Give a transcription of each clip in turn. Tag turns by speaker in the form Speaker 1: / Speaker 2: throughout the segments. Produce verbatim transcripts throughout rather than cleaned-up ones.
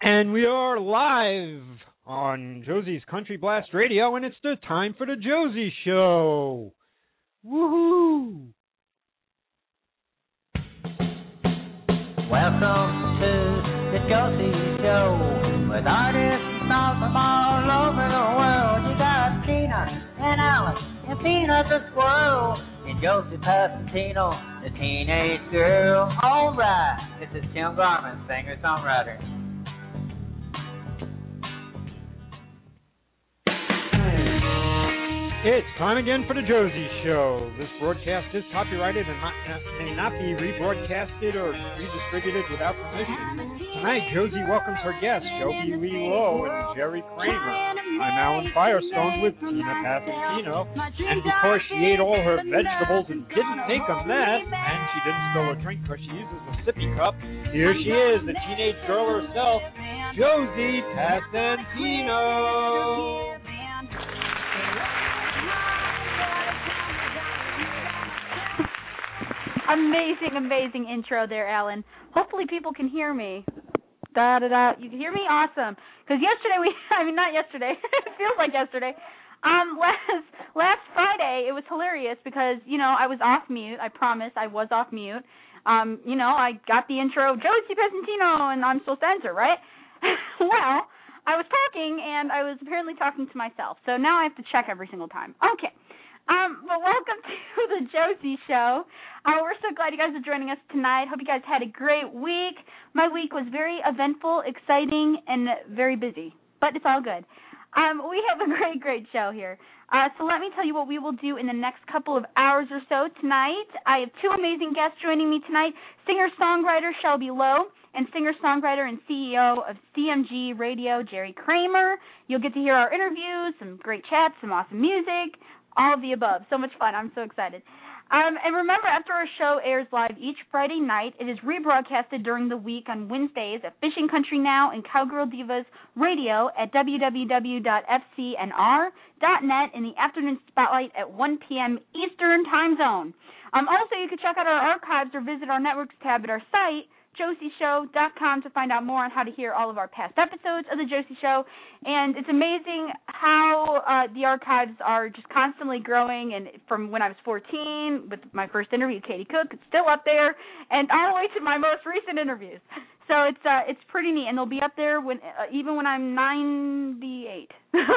Speaker 1: And we are live on Josie's Country Blast Radio, and it's the time for the Josie Show. Woohoo!
Speaker 2: Welcome to the Josie Show, with artists and songs from all over the world. You got Tina and Alice and Peanut the Squirrel, and Josie Passantino, the teenage girl. All right, this is Tim Garman, singer-songwriter.
Speaker 1: It's time again for the Josie Show. This broadcast is copyrighted and not, may not be rebroadcasted or redistributed without permission. Tonight, Josie welcomes her guests, Jovi Lee Lowe and Jerry Kramer. I'm Alan Firestone with Tina Passantino. And because she ate all her vegetables and didn't make a mess, and she didn't spill a drink because she uses a sippy cup, here she is, the teenage girl herself, Josie Passantino.
Speaker 3: Amazing, amazing intro there, Alan. Hopefully people can hear me. Da da da. You can hear me? Awesome. Because yesterday we, I mean, not yesterday. It feels like yesterday. Um, last last Friday it was hilarious because you know I was off mute. I promise I was off mute. Um, you know I got the intro, Josie Passantino, and I'm supposed to enter, right? Well, I was talking and I was apparently talking to myself. So now I have to check every single time. Okay. Um, well, welcome to the Josie Show. Uh, we're so glad you guys are joining us tonight. Hope you guys had a great week. My week was very eventful, exciting, and very busy, but it's all good. Um, we have a great, great show here. Uh, so let me tell you what we will do in the next couple of hours or so tonight. I have two amazing guests joining me tonight, singer-songwriter Shelby Lowe and singer-songwriter and C E O of C M G Radio, Jerry Kramer. You'll get to hear our interviews, some great chats, some awesome music, all of the above. So much fun. I'm so excited. Um, and remember, after our show airs live each Friday night, it is rebroadcasted during the week on Wednesdays at Fishing Country Now and Cowgirl Divas Radio at w w w dot f c n r dot net in the afternoon spotlight at one p.m. Eastern Time Zone. Um, also, you can check out our archives or visit our networks tab at our site, josie show dot com, to find out more on how to hear all of our past episodes of The Josie Show. And it's amazing how uh, the archives are just constantly growing. And from when I was fourteen, with my first interview, Katie Cook, it's still up there, and all the way to my most recent interviews. So it's uh, it's pretty neat, and they'll be up there when uh, even when I'm ninety-eight.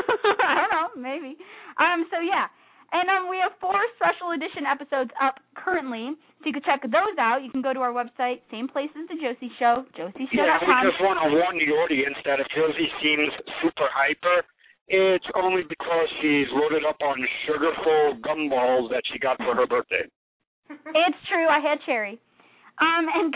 Speaker 3: I don't know, maybe. Um. So yeah. And um, we have four special edition episodes up currently, so you can check those out. You can go to our website, same place as The Josie Show, josie show dot com.
Speaker 4: Yeah, we just want to warn the audience that if Josie seems super hyper, it's only because she's loaded up on sugar-full gumballs that she got for her birthday.
Speaker 3: It's true. I had cherry. Um, and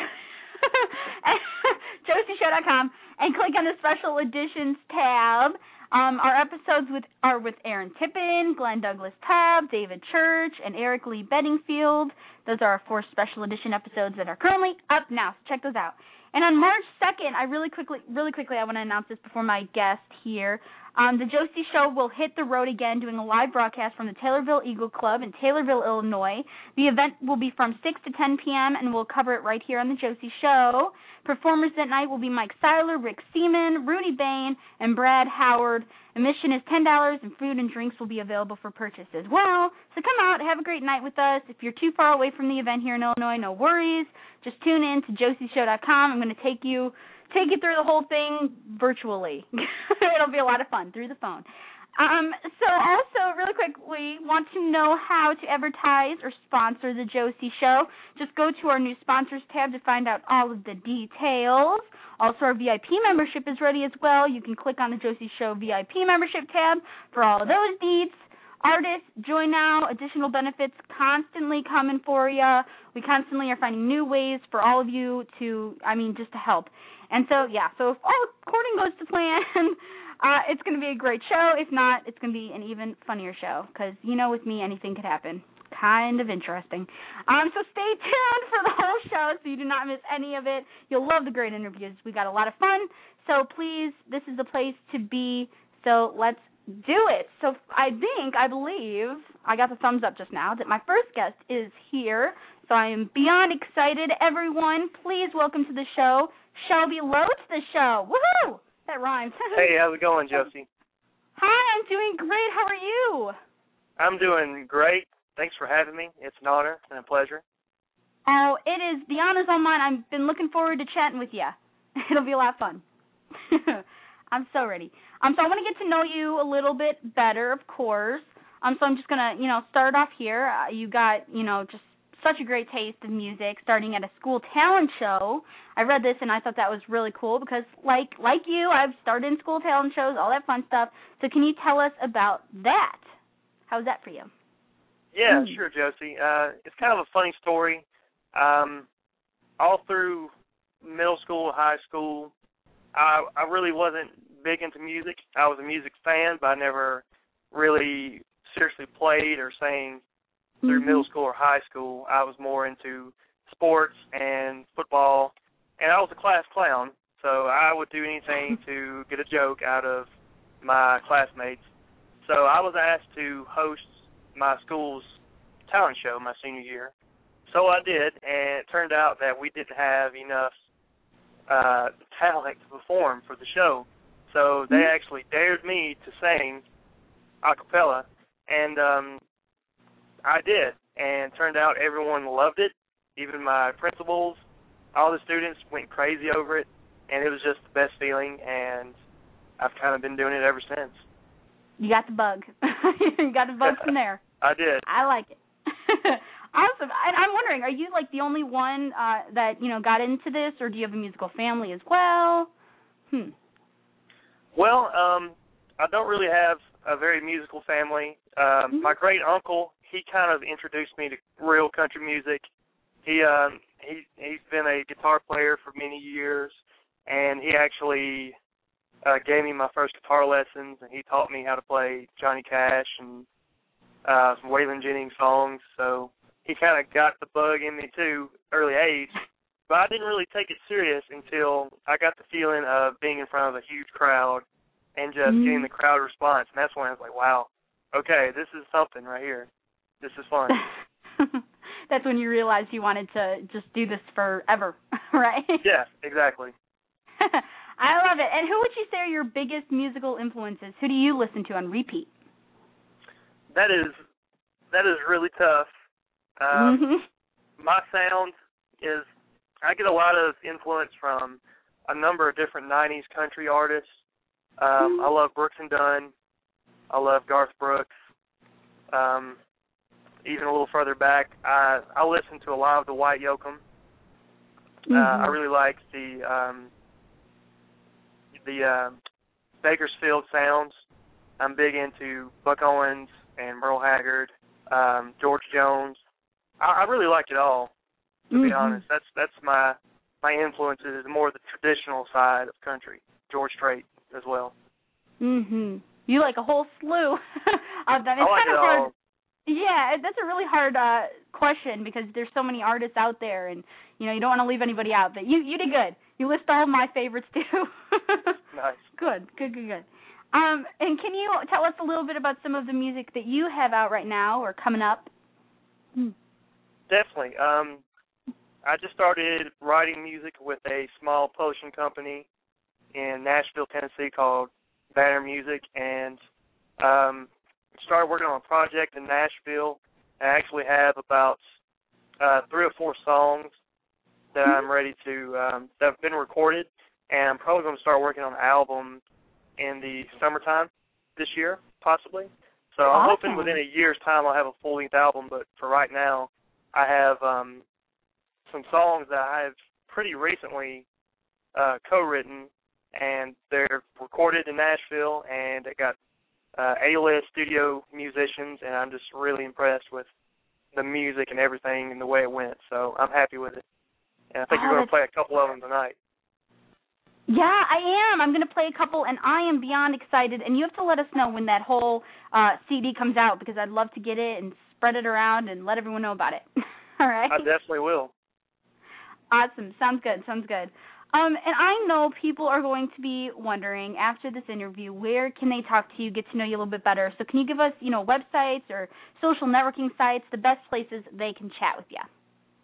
Speaker 3: josie show dot com, and click on the Special Editions tab. Um, our episodes with are with Aaron Tippin, Glenn Douglas Tubb, David Church, and Eric Lee Bedingfield. Those are our four special edition episodes that are currently up now, so check those out. And on March second, I really quickly, really quickly, I want to announce this before my guest here. Um, the Josie Show will hit the road again, doing a live broadcast from the Taylorville Eagle Club in Taylorville, Illinois. The event will be from six to ten p.m., and we'll cover it right here on the Josie Show. Performers that night will be Mike Seiler, Rick Seaman, Rudy Bain, and Brad Howard. Admission is ten dollars, and food and drinks will be available for purchase as well. So come out, have a great night with us. If you're too far away from the event here in Illinois, no worries. Just tune in to josie show dot com. I'm going to take you take you through the whole thing virtually. It'll be a lot of fun through the phone. Um, so also, really quickly, want to know how to advertise or sponsor The Josie Show. Just go to our new sponsors tab to find out all of the details. Also, our V I P membership is ready as well. You can click on the Josie Show V I P membership tab for all of those deeds. Artists, join now. Additional benefits constantly coming for you. We constantly are finding new ways for all of you to, I mean, just to help. And so, yeah, so if all according goes to plan, uh, it's going to be a great show. If not, it's going to be an even funnier show because, you know, with me, anything could happen. Kind of interesting. Um, so stay tuned for the whole show so you do not miss any of it. You'll love the great interviews. We got a lot of fun. So please, this is the place to be. So let's do it. So I think, I believe, I got the thumbs up just now, that my first guest is here. So I am beyond excited. Everyone, please welcome to the show, Shelby Lowe to the show. Woohoo! That rhymes.
Speaker 5: Hey, how's it going, Josie?
Speaker 3: Hi, I'm doing great. How are you?
Speaker 5: I'm doing great. Thanks for having me. It's an honor and a pleasure.
Speaker 3: Oh, it is. The honor's all mine. I've been looking forward to chatting with you. It'll be a lot of fun. I'm so ready. Um, so I want to get to know you a little bit better, of course. Um, so I'm just going to, you know, start off here. Uh, you got, you know, just such a great taste of music, starting at a school talent show. I read this and I thought that was really cool because, like like you, I've started in school talent shows, all that fun stuff. So can you tell us about that? How's that for you?
Speaker 5: Yeah, mm. sure, Josie. Uh, it's kind of a funny story. Um, all through middle school, high school, I, I really wasn't big into music. I was a music fan, but I never really seriously played or sang through mm-hmm. middle school or high school. I was more into sports and football, and I was a class clown, so I would do anything to get a joke out of my classmates. So I was asked to host my school's talent show my senior year. So I did, and it turned out that we didn't have enough uh, talent to perform for the show. So they mm-hmm. actually dared me to sing a cappella, and um, I did, and it turned out everyone loved it, even my principals. All the students went crazy over it, and it was just the best feeling, and I've kind of been doing it ever since.
Speaker 3: You got the bug. You got the bug from there.
Speaker 5: I did.
Speaker 3: I like it. Awesome. And I'm wondering, are you, like, the only one uh, that, you know, got into this, or do you have a musical family as well? Hmm.
Speaker 5: Well, um, I don't really have a very musical family. Um, mm-hmm. My great uncle, he kind of introduced me to real country music. He um, he he's been a guitar player for many years, and he actually uh, gave me my first guitar lessons, and he taught me how to play Johnny Cash and uh, some Waylon Jennings songs. So he kind of got the bug in me too, early age. But I didn't really take it serious until I got the feeling of being in front of a huge crowd and just mm-hmm. getting the crowd response. And that's when I was like, wow, okay, this is something right here. This is fun.
Speaker 3: That's when you realized you wanted to just do this forever, right?
Speaker 5: Yeah, exactly.
Speaker 3: I love it. And who would you say are your biggest musical influences? Who do you listen to on repeat?
Speaker 5: That is that is really tough. Um, mm-hmm. My sound is, I get a lot of influence from a number of different nineties country artists. Um, mm-hmm. I love Brooks and Dunn. I love Garth Brooks. Um, even a little further back, I, I listen to a lot of the Dwight Yoakam. Mm-hmm. Uh, I really like the um, the uh, Bakersfield sounds. I'm big into Buck Owens and Merle Haggard, um, George Jones. I, I really like it all, to mm-hmm. be honest. That's that's my my influences is more the traditional side of country. George Strait as well.
Speaker 3: Mhm. You like a whole slew of them. It's
Speaker 5: I like
Speaker 3: kind of
Speaker 5: it
Speaker 3: hard.
Speaker 5: all.
Speaker 3: Yeah, that's a really hard uh, question because there's so many artists out there, and you know you don't want to leave anybody out. But you you did good. You list all of my favorites too.
Speaker 5: Nice. Good,
Speaker 3: good, good, good. Um, and can you tell us a little bit about some of the music that you have out right now or coming up? Hmm.
Speaker 5: Definitely. Um, I just started writing music with a small publishing company in Nashville, Tennessee called Banner Music, and um, started working on a project in Nashville. I actually have about uh, three or four songs that mm-hmm. I'm ready to, um, that have been recorded, and I'm probably going to start working on an album in the summertime this year, possibly. So I'm
Speaker 3: awesome.
Speaker 5: hoping within a year's time I'll have a full-length album, but for right now I have um, some songs that I have pretty recently uh, co-written, and they're recorded in Nashville, and they got uh, A-list studio musicians, and I'm just really impressed with the music and everything and the way it went. So I'm happy with it. And I think
Speaker 3: oh,
Speaker 5: you're going to play a couple of them tonight.
Speaker 3: Yeah, I am. I'm going to play a couple, and I am beyond excited. And you have to let us know when that whole uh, C D comes out because I'd love to get it and spread it around and let everyone know about it. All right?
Speaker 5: I definitely will.
Speaker 3: Awesome. Sounds good. Sounds good. Um, and I know people are going to be wondering after this interview, where can they talk to you, get to know you a little bit better? So can you give us, you know, websites or social networking sites, the best places they can chat with you?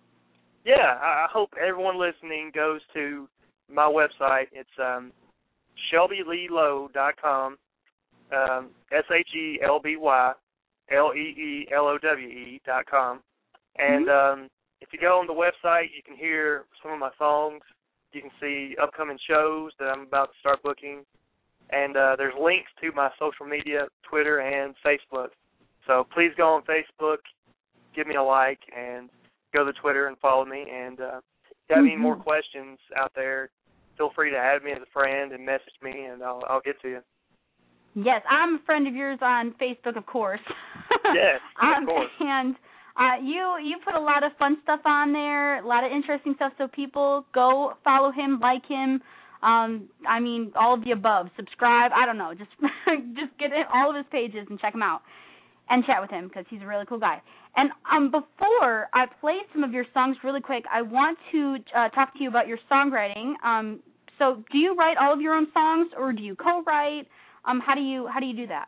Speaker 5: Yeah, I hope everyone listening goes to my website. It's um, shelby lee lowe dot com, um, S H E L B Y L E E L O W E dot com. And
Speaker 3: mm-hmm.
Speaker 5: um, if you go on the website, you can hear some of my songs. You can see upcoming shows that I'm about to start booking. And uh, there's links to my social media, Twitter and Facebook. So please go on Facebook, give me a like, and go to Twitter and follow me. And uh, if you have
Speaker 3: mm-hmm.
Speaker 5: any more questions out there, feel free to add me as a friend and message me, and I'll, I'll get to you.
Speaker 3: Yes, I'm a friend of yours on Facebook, of course.
Speaker 5: Yes,
Speaker 3: um,
Speaker 5: of course.
Speaker 3: And uh, you you put a lot of fun stuff on there, a lot of interesting stuff, so people go follow him, like him. Um, I mean, all of the above. Subscribe. I don't know. Just just get in all of his pages and check him out and chat with him because he's a really cool guy. And um, before I play some of your songs really quick, I want to uh, talk to you about your songwriting. Um, so do you write all of your own songs or do you co-write? Um, how do you how do you do that?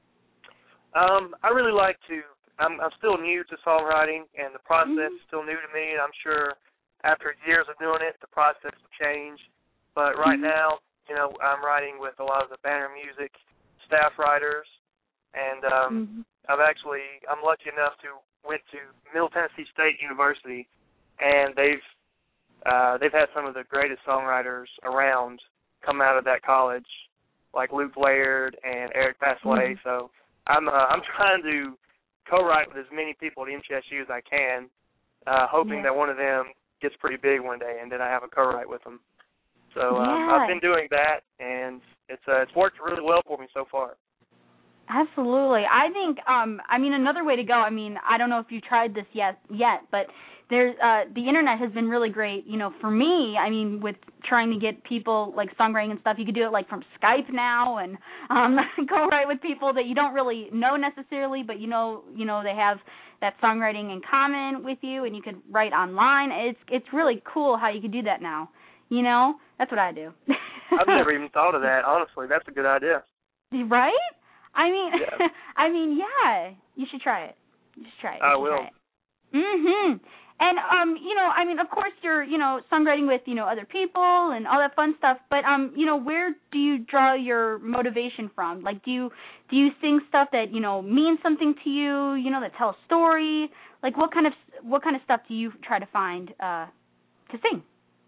Speaker 5: Um, I really like to. I'm, I'm still new to songwriting, and the process
Speaker 3: mm-hmm.
Speaker 5: is still new to me. And I'm sure after years of doing it, the process will change. But right
Speaker 3: mm-hmm.
Speaker 5: now, you know, I'm writing with a lot of the Banner Music staff writers, and um,
Speaker 3: mm-hmm.
Speaker 5: I've actually I'm lucky enough to went to Middle Tennessee State University, and they've uh, they've had some of the greatest songwriters around come out of that college, like Luke Laird and Eric Pasley.
Speaker 3: Mm-hmm.
Speaker 5: So I'm uh, I'm trying to co-write with as many people at M T S U as I can, uh, hoping
Speaker 3: yeah.
Speaker 5: that one of them gets pretty big one day, and then I have a co-write with them. So um,
Speaker 3: yeah.
Speaker 5: I've been doing that, and it's uh, it's worked really well for me so far.
Speaker 3: Absolutely. I think, um, I mean, another way to go, I mean, I don't know if you tried this yet, yet, but there's, uh, the internet has been really great, you know, for me, I mean, with trying to get people, like, songwriting and stuff, you could do it, like, from Skype now and um, go write with people that you don't really know necessarily, but you know, you know, they have that songwriting in common with you, and you could write online. It's it's really cool how you could do that now, you know? That's what I do.
Speaker 5: I've never even thought of that, honestly. That's a good idea.
Speaker 3: Right? I mean,
Speaker 5: yeah.
Speaker 3: I mean, yeah. You should try it. You should try it. You
Speaker 5: I
Speaker 3: should
Speaker 5: will.
Speaker 3: Try it. Mhm. And um, you know, I mean, of course, you're, you know, songwriting with, you know, other people and all that fun stuff. But um, you know, where do you draw your motivation from? Like, do you do you sing stuff that, you know, means something to you? You know, that tell a story. Like, what kind of what kind of stuff do you try to find uh, to sing?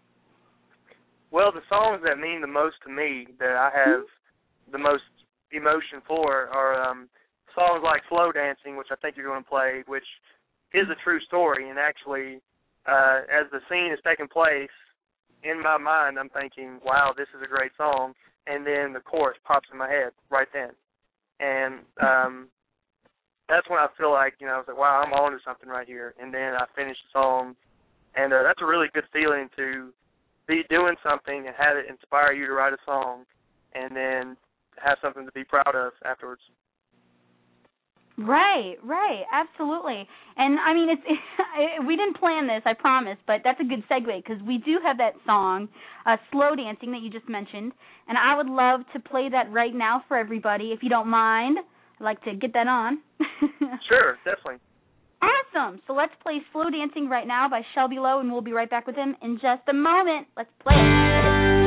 Speaker 5: Well, the songs that mean the most to me, that I have mm-hmm. the most emotion for, are um, songs like Slow Dancing, which I think you're going to play, which is a true story. And actually, uh, as the scene is taking place, in my mind, I'm thinking, wow, this is a great song. And then the chorus pops in my head right then. And um, that's when I feel like, you know, I was like, wow, I'm on to something right here. And then I finish the song. And uh, that's a really good feeling to be doing something and have it inspire you to write a song and then have something to be proud of afterwards.
Speaker 3: Right, right, absolutely. And, I mean, it's it, we didn't plan this, I promise, but that's a good segue because we do have that song, uh, Slow Dancing, that you just mentioned, and I would love to play that right now for everybody, if you don't mind. I'd like to get that on.
Speaker 5: Sure, definitely.
Speaker 3: Awesome. So let's play Slow Dancing right now by Shelby Lowe, and we'll be right back with him in just a moment. Let's play it.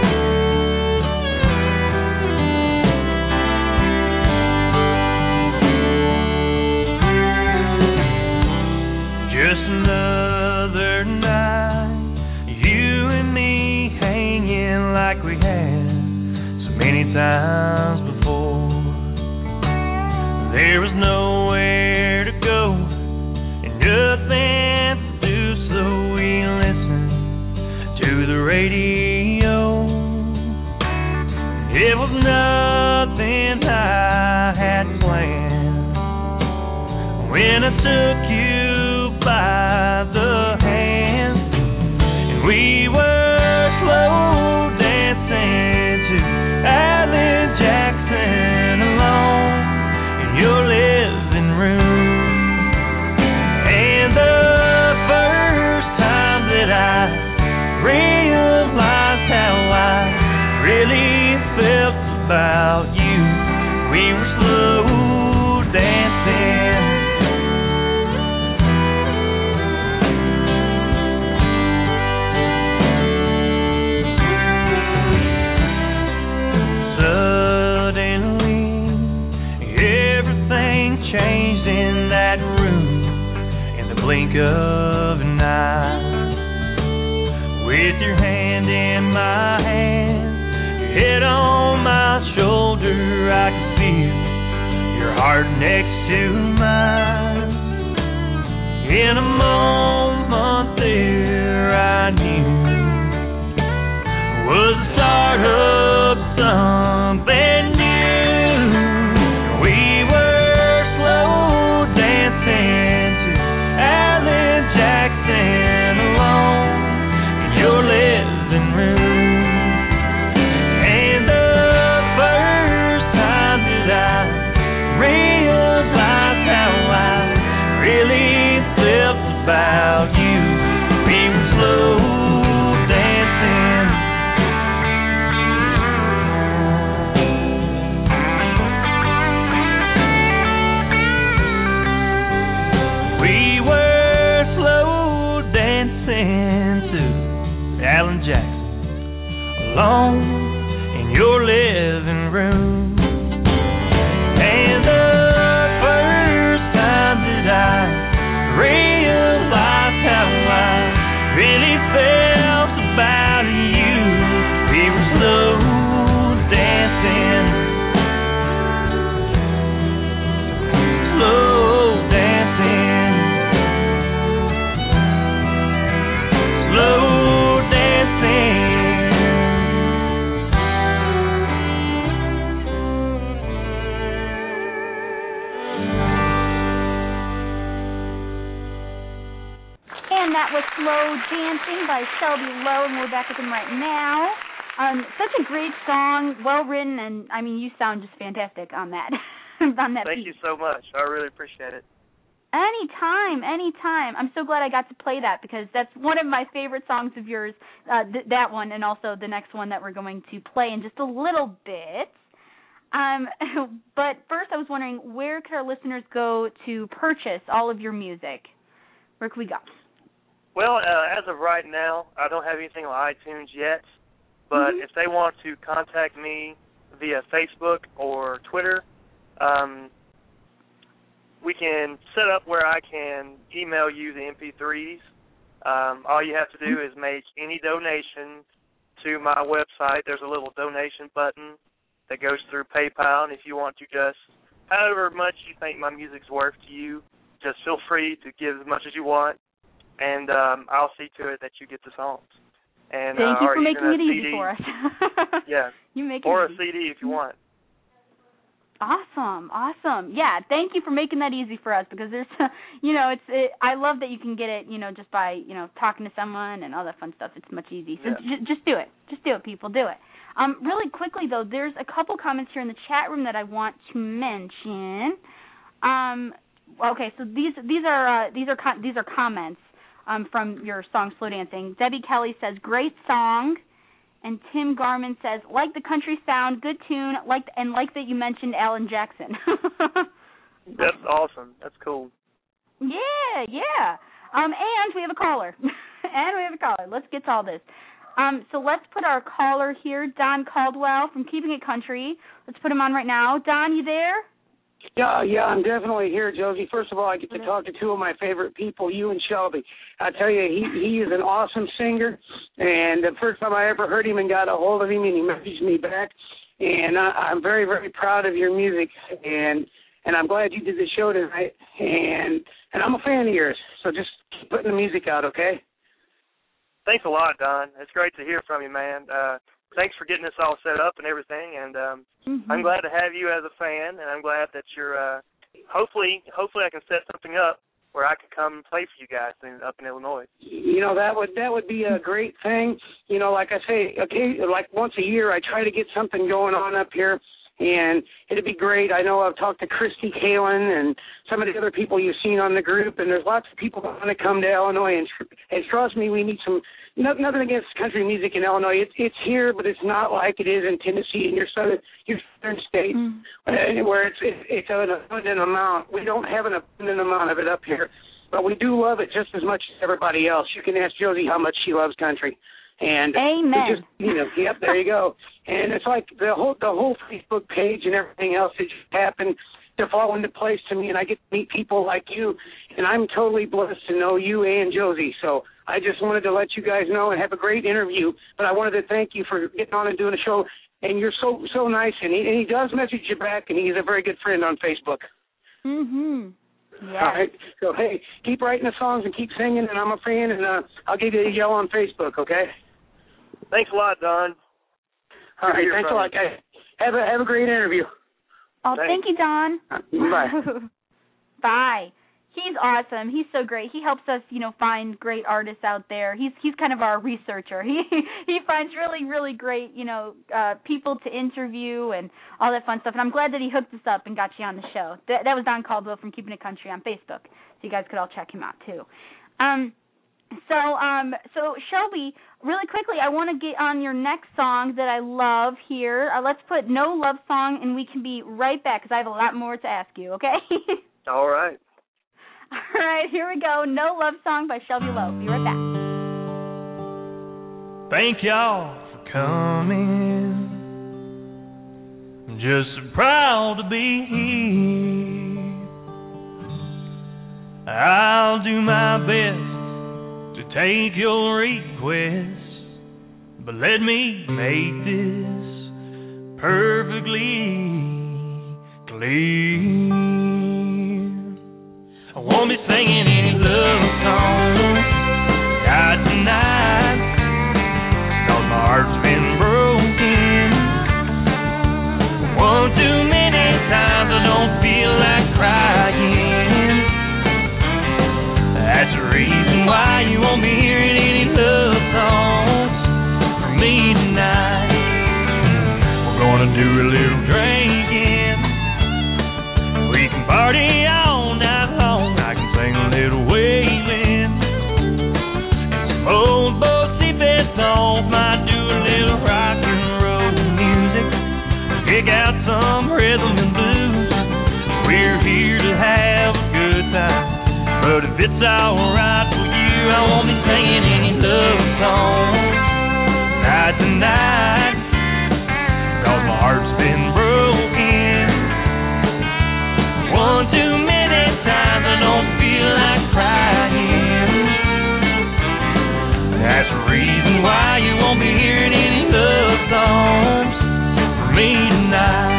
Speaker 6: Just another night, you and me hanging like we had so many times before. There was nowhere to go and nothing to do, so we listened to the radio. It was nothing I had planned when I took you by the hand, and we were slow dancing to Alan Jackson alone in your living room. And the first time that I realized how I really felt about you, we were slow dancing. of a night. With your hand in my hand, your head on my shoulder, I can feel your heart next to mine. In a moment there I knew it was the start of something new. We were slow dancing to Alan Jackson alone in your living room. And the first time that I realized how I really felt about you, we were slow dancing. We were slow dancing to Alan Jackson alone in your living room. And the first time that I realized how I really felt about you, we were slow dancing, slow dancing, slow dancing.
Speaker 3: And that was Slow Dancing by Shelby Lowe, and we're back with him right now. Um, such a great song, well written, and I mean, you sound just fantastic on that. on that
Speaker 5: Thank
Speaker 3: beat.
Speaker 5: you so much. I really appreciate it.
Speaker 3: Anytime, anytime. I'm so glad I got to play that because that's one of my favorite songs of yours, uh, th- that one, and also the next one that we're going to play in just a little bit. Um, but first I was wondering, where could our listeners go to purchase all of your music? Where can we go?
Speaker 5: Well, uh, as of right now, I don't have anything on iTunes yet, but
Speaker 3: Mm-hmm.
Speaker 5: if they want to contact me via Facebook or Twitter, um, we can set up where I can email you the M P threes. Um, all you have to do is make any donation to my website. There's a little donation button that goes through PayPal, and if you want to just, however much you think my music's worth to you, just feel free to give as much as you want, and um, I'll see to it that you get the songs. And,
Speaker 3: Thank
Speaker 5: uh,
Speaker 3: you
Speaker 5: or
Speaker 3: for making
Speaker 5: even a
Speaker 3: it easy
Speaker 5: C D.
Speaker 3: for us.
Speaker 5: Yeah.
Speaker 3: You make it
Speaker 5: Or a
Speaker 3: easy.
Speaker 5: C D if you want.
Speaker 3: Awesome, awesome. Yeah, thank you for making that easy for us because there's, you know, it's. It, I love that you can get it, you know, just by, you know, talking to someone and all that fun stuff. It's much easier. So
Speaker 5: Yeah.
Speaker 3: j- just do it. Just do it, people. Do it. Um, really quickly though, there's a couple comments here in the chat room that I want to mention. Um, okay, so these these are uh, these are com- these are comments um, from your song "Slow Dancing." Debbie Kelly says, "Great song." And Tim Garman says, like the country sound, good tune, like and like that you mentioned Alan Jackson.
Speaker 5: That's awesome. That's cool.
Speaker 3: Yeah, yeah. Um, and we have a caller. and we have a caller. Let's get to all this. Um, so let's put our caller here, Don Caldwell from Keeping It Country. Let's put him on right now. Don, you there?
Speaker 7: Yeah, yeah, I'm definitely here, Josie. First of all, I get to talk to two of my favorite people, you and Shelby. I tell you, he he is an awesome singer, and the first time I ever heard him and got a hold of him, and he messaged me back, and I, I'm very, very proud of your music, and and I'm glad you did the show tonight, and and I'm a fan of yours, so just keep putting the music out, okay?
Speaker 5: Thanks a lot, Don. It's great to hear from you, man. Uh, thanks for getting this all set up and everything, and um,
Speaker 3: Mm-hmm.
Speaker 5: I'm glad to have you as a fan, and I'm glad that you're. Uh, hopefully, hopefully, I can set something up where I can come and play for you guys in, up in Illinois.
Speaker 7: You know, that would that would be a great thing. You know, like I say, okay, like once a year, I try to get something going on up here, and it'd be great. I know I've talked to Christy Kalin and some of the other people you've seen on the group, and there's lots of people that want to come to Illinois, and, and trust me, we need some. Nothing against country music in Illinois. It's it's here, but it's not like it is in Tennessee and your southern your southern states, mm. where it's it's, it's an abundant amount. We don't have an abundant amount of it up here, but we do love it just as much as everybody else. You can ask Josie how much she loves country, and
Speaker 3: Amen.
Speaker 7: Just, you know, yep, there you go. And it's like the whole the whole Facebook page and everything else that just happened. to fall into place to me, and I get to meet people like you, and I'm totally blessed to know you and Josie. So I just wanted to let you guys know and have a great interview, but I wanted to thank you for getting on and doing a show, and you're so so nice, and he, and he does message you back, and he's a very good friend on Facebook.
Speaker 3: Mm-hmm. Yeah.
Speaker 7: All right. So, hey, keep writing the songs and keep singing, and I'm a fan, and uh, I'll give you a yell on Facebook, okay?
Speaker 5: Thanks a lot, Don.
Speaker 7: All right, thanks a lot, guys. Have a, have a great interview.
Speaker 3: Oh,
Speaker 5: Thanks.
Speaker 3: thank you, Don.
Speaker 7: Bye.
Speaker 3: Bye. He's awesome. He's so great. He helps us, you know, find great artists out there. He's he's kind of our researcher. He he finds really, really great, you know, uh, people to interview and all that fun stuff. And I'm glad that he hooked us up and got you on the show. That, that was Don Caldwell from Keeping It Country on Facebook. So you guys could all check him out, too. Um, so, um, so Shelby, really quickly, I want to get on your next song that I love here. Uh, let's put No Love Song, and we can be right back because I have a lot more to ask you, okay?
Speaker 5: All right.
Speaker 3: All right, here we go. No Love Song by Shelby Lowe. Be right back.
Speaker 6: Thank y'all for coming. I'm just so proud to be here. I'll do my best to take your request, but let me make this perfectly clear. I won't be singing any love song, not tonight, 'cause my heart's been broken one too many times. I don't feel like crying. That's the reason why you won't be hearing any love songs from me tonight. We're gonna do a little drinking. We can party all night long. I can sing a little wailing. And some old Bo Seabed songs. Might do a little rock and roll music. Pick out some rhythm and blues. We're here to have a good time. But if it's alright for you, I won't be singing any love songs. Not tonight, 'cause my heart's been broken one too many times. I don't feel like crying. That's the reason why you won't be hearing any love songs from me tonight.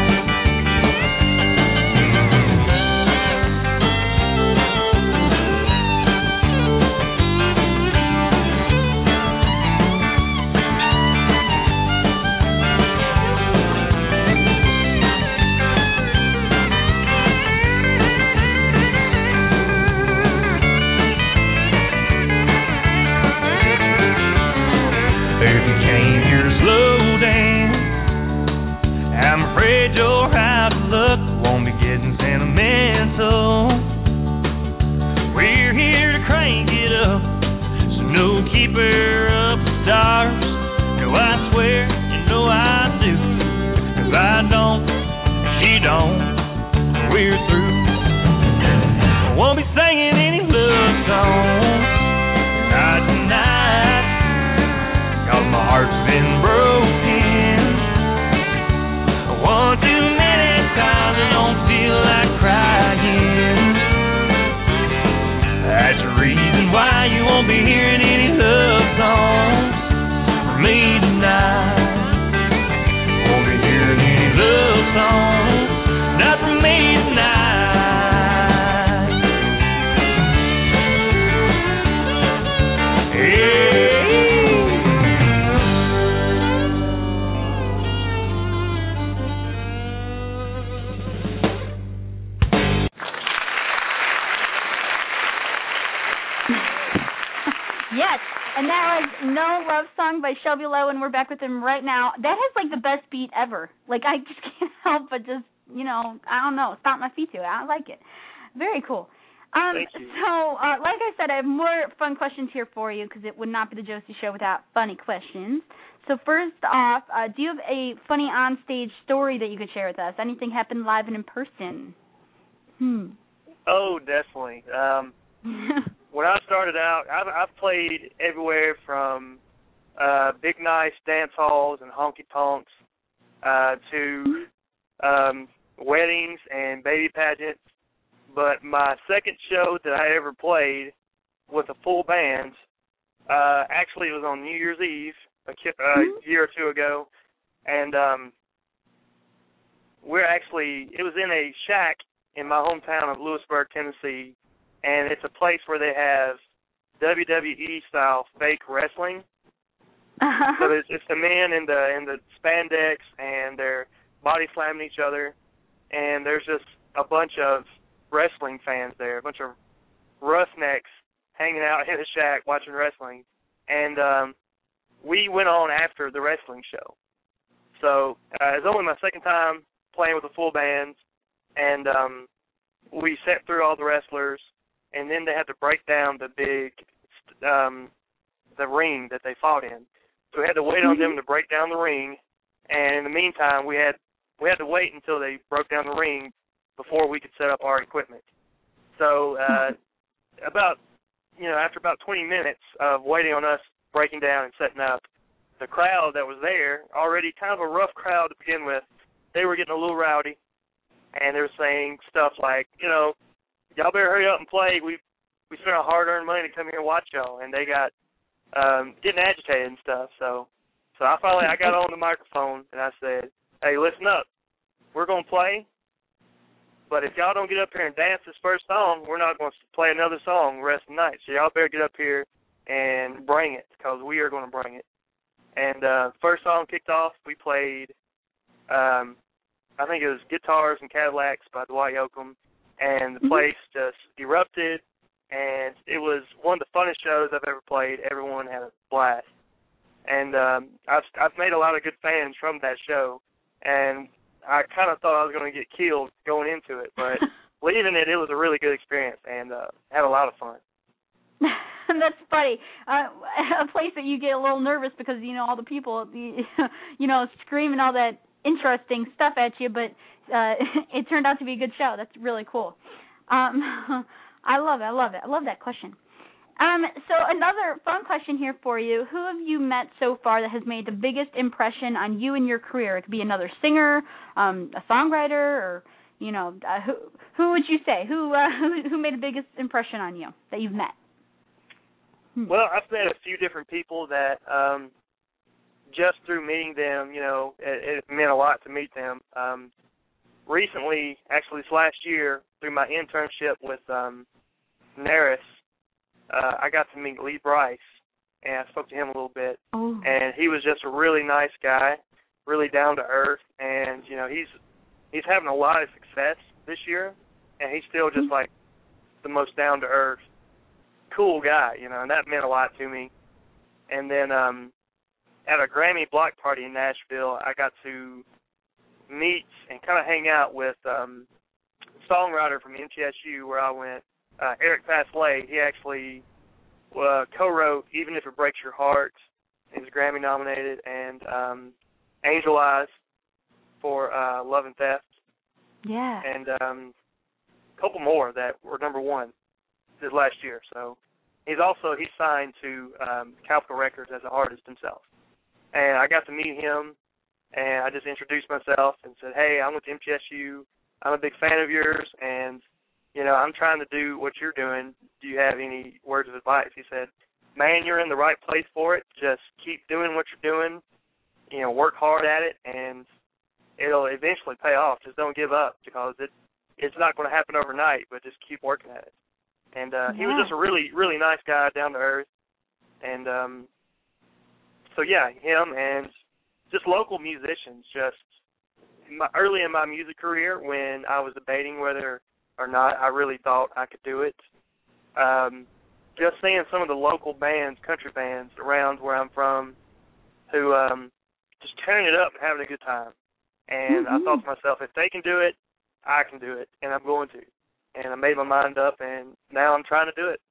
Speaker 6: If you came here slow down, I'm afraid you're out of luck. Won't be getting sentimental. We're here to crank it up, so no keeper of the stars. No, I swear, you know I do. 'Cause I don't, she don't, we're through. I won't be singing any love songs, not tonight. 'Cause my heart's been broken one too many times. I don't feel like crying. That's the reason why you won't be hearing any love songs from me tonight. Won't be hearing any love songs, not from me tonight. Yeah.
Speaker 3: Yes, and that was No Love Song by Shelby Lowe, and we're back with him right now. That has, like, the best beat ever. Like, I just can't help but just, you know, I don't know, stomp my feet to it. I like it. Very cool. Um,
Speaker 5: Thank you.
Speaker 3: So, uh, like I said, I have more fun questions here for you because it would not be the Josie Show without funny questions. So first off, uh, do you have a funny onstage story that you could share with us? Anything happened live and in person? Hmm.
Speaker 5: Oh, definitely. Um, when I started out, I've, I've played everywhere from uh, big, nice dance halls and honky tonks uh, to um, weddings and baby pageants. But my second show that I ever played with a full band, uh, actually it was on New Year's Eve a uh, year or two ago, and um, we're actually, it was in a shack in my hometown of Lewisburg, Tennessee, and it's a place where they have W W E-style fake wrestling.
Speaker 3: Uh-huh.
Speaker 5: So it's, it's the men in the in the spandex, and they're body slamming each other, and there's just a bunch of wrestling fans there, a bunch of roughnecks hanging out in the shack watching wrestling. And um, we went on after the wrestling show. So uh, it was only my second time playing with a full band, and um, we sat through all the wrestlers, and then they had to break down the big, um, the ring that they fought in. So we had to wait on them to break down the ring, and in the meantime, we had we had to wait until they broke down the ring before we could set up our equipment. So uh, about, you know, after about twenty minutes of waiting on us breaking down and setting up, the crowd that was there, already kind of a rough crowd to begin with, they were getting a little rowdy, and they were saying stuff like, you know, y'all better hurry up and play. We we spent our hard-earned money to come here and watch y'all, and they got um, getting agitated and stuff. So, so I finally I got on the microphone and I said, "Hey, listen up. We're gonna play, but if y'all don't get up here and dance this first song, we're not going to play another song the rest of the night. So y'all better get up here and bring it, because we are going to bring it." And uh, first song kicked off. We played, um, I think it was Guitars and Cadillacs by Dwight Yoakam, and the place just erupted, and it was one of the funnest shows I've ever played. Everyone had a blast. And um, I've, I've made a lot of good fans from that show, and I kind of thought I was going to get killed going into it, but leaving it, it was a really good experience, and uh, had a lot of fun.
Speaker 3: That's funny. Uh, a place that you get a little nervous because, you know, all the people, you know, screaming all that interesting stuff at you, but uh, it turned out to be a good show. That's really cool. Um, I love it. I love it. I love that question. Um, so another fun question here for you. Who have you met so far that has made the biggest impression on you in your career? It could be another singer, um, a songwriter, or, you know, uh, who who would you say? Who, uh, who who made the biggest impression on you that you've met? Hmm.
Speaker 5: Well, I've met a few different people that um, just through meeting them, you know, it, it meant a lot to meet them. Um, recently, actually this last year, through my internship with um, Naris, Uh, I got to meet Lee Brice, and I spoke to him a little bit.
Speaker 3: Oh.
Speaker 5: And he was just a really nice guy, really down to earth, and you know he's he's having a lot of success this year, and he's still just like the most down to earth, cool guy, you know, and that meant a lot to me. And then um, at a Grammy block party in Nashville, I got to meet and kind of hang out with um, a songwriter from M T S U where I went. Uh, Eric Paslay, he actually uh, co-wrote Even If It Breaks Your Heart. He was Grammy nominated, and um, Angel Eyes for uh, Love and Theft.
Speaker 3: Yeah.
Speaker 5: And um, a couple more that were number one this last year. So he's also, he's signed to um, Capitol Records as an artist himself. And I got to meet him, and I just introduced myself and said, hey, I'm with M T S U. I'm a big fan of yours, and you know, I'm trying to do what you're doing. Do you have any words of advice? He said, man, you're in the right place for it. Just keep doing what you're doing. You know, work hard at it, and it'll eventually pay off. Just don't give up, because it it's not going to happen overnight, but just keep working at it. And uh,
Speaker 3: yeah.
Speaker 5: he was just a really, really nice guy, down to earth. And um, so, yeah, him and just local musicians. Just in my, early in my music career, when I was debating whether or not I really thought I could do it. Um, just seeing some of the local bands, country bands around where I'm from, who um, just tearing it up and having a good time. And mm-hmm. I thought to myself, if they can do it, I can do it, and I'm going to. And I made my mind up, and now I'm trying to do it.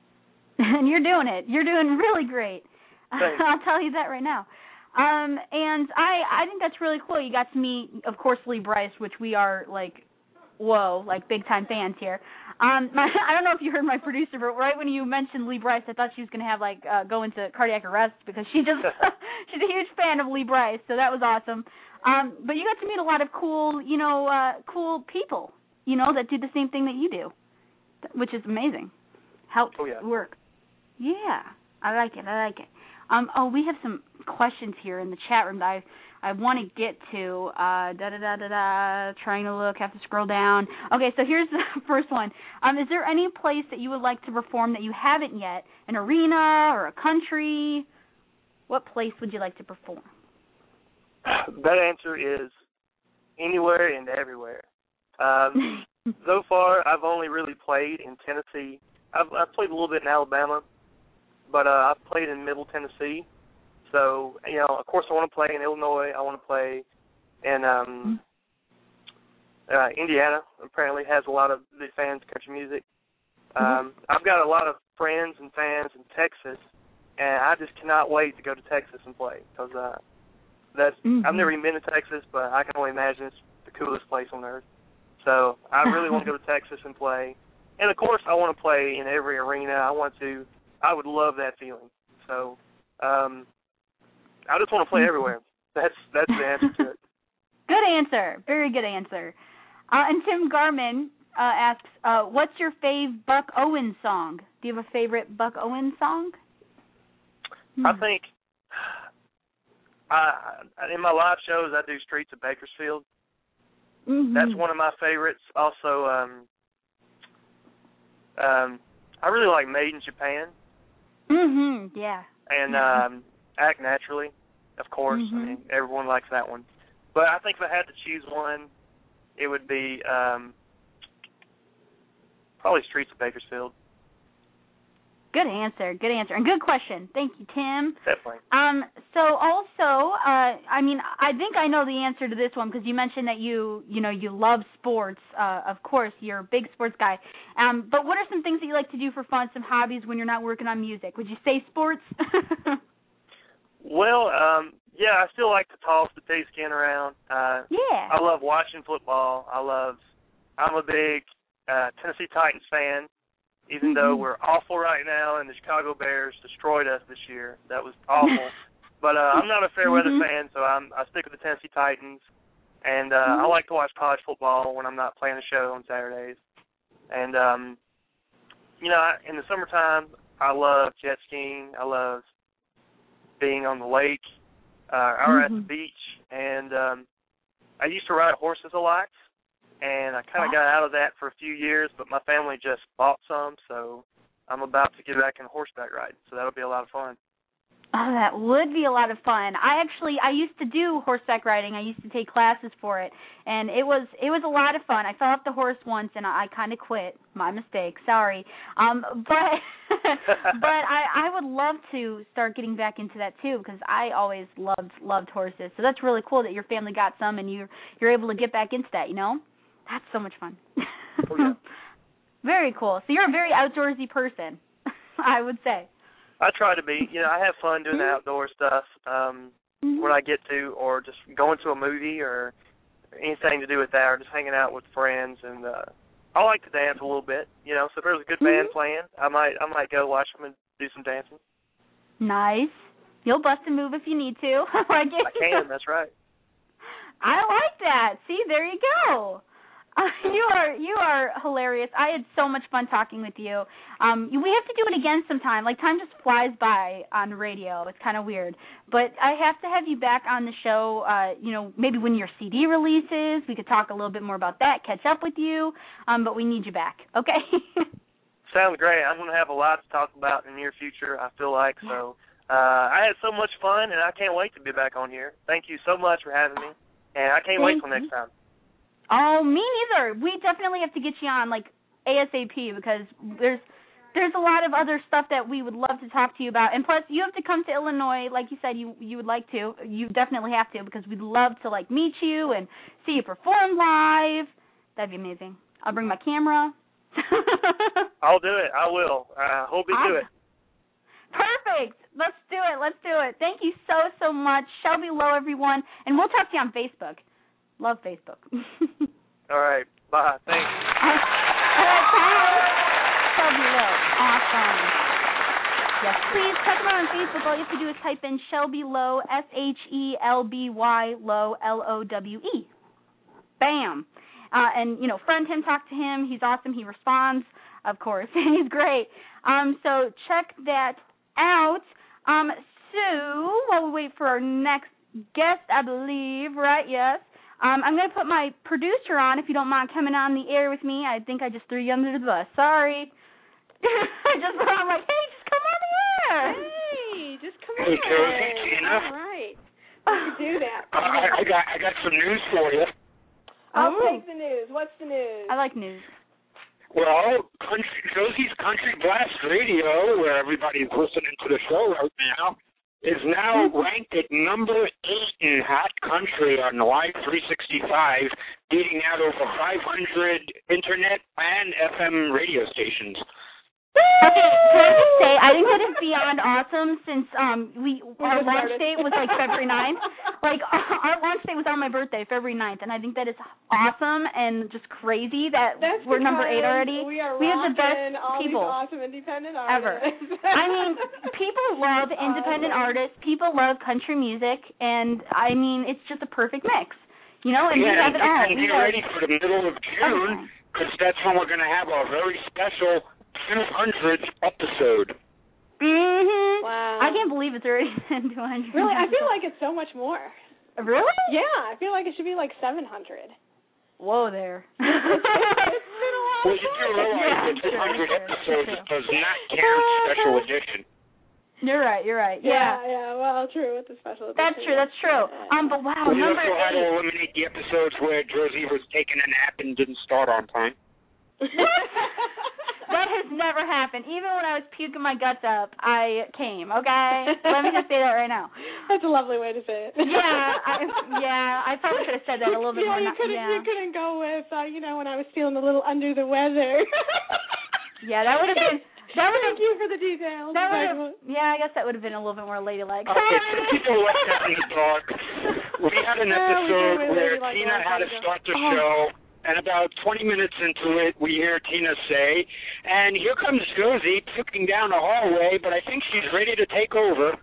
Speaker 3: And you're doing it. You're doing really great. I'll tell you that right now. Um, and I, I think that's really cool. You got to meet, of course, Lee Brice, which we are, like, whoa, like big time fans here. Um, my, I don't know if you heard my producer, but right when you mentioned Lee Brice, I thought she was going to have like uh, go into cardiac arrest because she just she's a huge fan of Lee Brice, so that was awesome. Um, but you got to meet a lot of cool, you know, uh, cool people, you know, that do the same thing that you do, which is amazing. Helps
Speaker 5: oh, yeah.
Speaker 3: work. Yeah, I like it. I like it. Um, oh, we have some questions here in the chat room that I I want to get to. Uh, da da da da da. Trying to look, have to scroll down. Okay, so here's the first one. Um, is there any place that you would like to perform that you haven't yet? An arena or a country? What place would you like to perform?
Speaker 5: That answer is anywhere and everywhere. Um, so far, I've only really played in Tennessee. I've, I've played a little bit in Alabama, but uh, I've played in Middle Tennessee. So, you know, of course I want to play in Illinois. I want to play in um, uh, Indiana. Apparently has a lot of big fans of country music. Um, mm-hmm. I've got a lot of friends and fans in Texas, and I just cannot wait to go to Texas and play because uh, that's mm-hmm. I've never even been to Texas, but I can only imagine it's the coolest place on earth. So I really want to go to Texas and play. And, of course, I want to play in every arena. I want to. I would love that feeling. So um, I just want to play everywhere. That's that's the answer to it.
Speaker 3: Good answer. Very good answer. Uh, and Tim Garman uh, asks, uh, what's your fave Buck Owens song? Do you have a favorite Buck Owens song? Hmm.
Speaker 5: I think I, in my live shows I do Streets of Bakersfield.
Speaker 3: Mm-hmm.
Speaker 5: That's one of my favorites. Also, um, um, I really like Made in Japan.
Speaker 3: Mm-hmm. Yeah.
Speaker 5: And um, Act Naturally, of course.
Speaker 3: Mm-hmm.
Speaker 5: I mean, everyone likes that one. But I think if I had to choose one, it would be um, probably Streets of Bakersfield.
Speaker 3: Good answer. Good answer. And good question. Thank you, Tim.
Speaker 5: Definitely.
Speaker 3: Um, so also, uh, I mean, I think I know the answer to this one because you mentioned that you, you know, you love sports. Uh, of course, you're a big sports guy. Um, but what are some things that you like to do for fun, some hobbies when you're not working on music? Would you say sports?
Speaker 5: Well, um, yeah, I still like to toss the pigskin around. Uh,
Speaker 3: yeah.
Speaker 5: I love watching football. I love, I'm a big uh, Tennessee Titans fan. Even though we're awful right now and the Chicago Bears destroyed us this year. That was awful. But uh, I'm not a fair weather mm-hmm. fan, so I'm, I stick with the Tennessee Titans. And uh, mm-hmm. I like to watch college football when I'm not playing a show on Saturdays. And, um, you know, I, in the summertime, I love jet skiing. I love being on the lake uh, or mm-hmm. at the beach. And um, I used to ride horses a lot. And I kind of got out of that for a few years, but my family just bought some, so I'm about to get back in horseback riding. So that'll be a lot of fun.
Speaker 3: Oh, that would be a lot of fun. I actually, I used to do horseback riding. I used to take classes for it, and it was it was a lot of fun. I fell off the horse once, and I, I kind of quit. My mistake. Sorry. Um, but but I, I would love to start getting back into that too because I always loved loved horses. So that's really cool that your family got some, and you're you're able to get back into that. You know. That's so much fun.
Speaker 5: Oh, yeah.
Speaker 3: Very cool. So you're a very outdoorsy person, I would say.
Speaker 5: I try to be. You know, I have fun doing mm-hmm. the outdoor stuff um, mm-hmm. when I get to, or just going to a movie or anything to do with that, or just hanging out with friends. And uh, I like to dance a little bit. You know, so if there's a good band mm-hmm. playing, I might I might go watch them and do some dancing.
Speaker 3: Nice. You'll bust a move if you need to.
Speaker 5: I can. That's right.
Speaker 3: I like that. See, there you go. Uh, you are you are hilarious. I had so much fun talking with you. Um, we have to do it again sometime. Like, time just flies by on the radio. It's kind of weird. But I have to have you back on the show, uh, you know, maybe when your C D releases. We could talk a little bit more about that, catch up with you. Um, but we need you back, okay?
Speaker 5: Sounds great. I'm going to have a lot to talk about in the near future, I feel like. So uh, I had so much fun, and I can't wait to be back on here. Thank you so much for having me, and I can't
Speaker 3: Thank
Speaker 5: wait till
Speaker 3: you.
Speaker 5: next time.
Speaker 3: Oh, me neither. We definitely have to get you on, like, ASAP because there's there's a lot of other stuff that we would love to talk to you about. And plus, you have to come to Illinois, like you said, you you would like to. You definitely have to because we'd love to, like, meet you and see you perform live. That'd be amazing. I'll bring my camera.
Speaker 5: I'll do it. I will. I uh, hope you do it.
Speaker 3: Perfect. Let's do it. Let's do it. Thank you so, so much. Shelby Lowe, everyone. And we'll talk to you on Facebook. Love Facebook.
Speaker 5: All right. Bye. Thanks.
Speaker 3: All right, bye. Shelby Lowe. Awesome. Yes, please check them out on Facebook. All you have to do is type in Shelby Lowe, S H E L B Y Lowe, L O W E. Bam. Uh, and, you know, friend him, talk to him. He's awesome. He responds, of course. He's great. Um, so check that out. Um, so while we wait for our next guest, I believe, right? Yes. Um, I'm going to put my producer on, if you don't mind coming on the air with me. I think I just threw you under the bus. Sorry. I just I'm like, hey, just come on the air.
Speaker 8: Hey, just come
Speaker 4: Hey,
Speaker 8: on.
Speaker 4: Josie, Tina.
Speaker 8: All right. We can do that.
Speaker 4: Uh, I, I got I got some news for you.
Speaker 8: I'll
Speaker 3: Oh.
Speaker 8: take the news. What's the news?
Speaker 3: I like news.
Speaker 4: Well, country, Josie's Country Blast Radio, where everybody's listening to the show right now, is now ranked at number eight in Hot Country on the Live three sixty-five, beating out over five hundred internet and F M radio stations.
Speaker 3: Okay, can I just say, I think that is beyond awesome since um we our
Speaker 8: just
Speaker 3: launch
Speaker 8: started.
Speaker 3: date was like February ninth. Like, our launch date was on my birthday, February ninth, and I think that is awesome and just crazy that
Speaker 8: That's
Speaker 3: we're number eight
Speaker 8: because
Speaker 3: already.
Speaker 8: We are
Speaker 3: we have the
Speaker 8: rocking
Speaker 3: best
Speaker 8: all
Speaker 3: people
Speaker 8: these awesome independent
Speaker 3: ever.
Speaker 8: artists.
Speaker 3: I mean, people love independent
Speaker 8: Awesome.
Speaker 3: artists. People love country music, and I mean, it's just a perfect mix. You know, and we
Speaker 4: Yeah,
Speaker 3: have it all.
Speaker 4: and
Speaker 3: We
Speaker 4: get
Speaker 3: have
Speaker 4: ready for the middle of June, because that's when we're going to have a very special two hundredth episode.
Speaker 3: Mm-hmm.
Speaker 8: Wow.
Speaker 3: I can't believe it's already been two hundred.
Speaker 8: Really, I feel like it's so much more.
Speaker 3: Really?
Speaker 8: Yeah, I feel like it should be like seven hundred.
Speaker 3: Whoa there.
Speaker 8: It's been a long
Speaker 4: Well, you do
Speaker 8: time.
Speaker 4: realize
Speaker 3: Yeah,
Speaker 4: that two hundred
Speaker 3: sure, sure,
Speaker 4: episodes
Speaker 3: sure.
Speaker 4: does not count special edition.
Speaker 3: You're right, you're right.
Speaker 8: Yeah,
Speaker 3: Yeah.
Speaker 8: yeah, well, true, with the special edition.
Speaker 3: That's true, that's true. Um, but wow,
Speaker 4: We
Speaker 3: number
Speaker 4: also had to
Speaker 3: eight.
Speaker 4: eliminate the episodes where Josie was taking a nap and didn't start on time.
Speaker 3: That has never happened. Even when I was puking my guts up, I came, okay? Let me just say that right now.
Speaker 8: That's a lovely way to say it.
Speaker 3: Yeah, I, yeah, I probably could have said that a little bit
Speaker 8: yeah,
Speaker 3: more.
Speaker 8: you couldn't,
Speaker 3: yeah.
Speaker 8: you couldn't go with, uh, you know, when I was feeling a little under the weather.
Speaker 3: Yeah, that would have been, that would have,
Speaker 8: Thank you for the details.
Speaker 3: that would have,
Speaker 8: Like,
Speaker 3: yeah, I guess that would have been a little bit more ladylike.
Speaker 4: Okay, some people left out in the dark. We had an
Speaker 8: Yeah, we
Speaker 4: episode
Speaker 8: do really
Speaker 4: where
Speaker 8: like
Speaker 4: Tina
Speaker 8: that
Speaker 4: had to
Speaker 8: kind of-
Speaker 4: start the
Speaker 3: Oh.
Speaker 4: show, and about twenty minutes into it, we hear Tina say, and here comes Josie puking down the hallway, but I think she's ready to take over.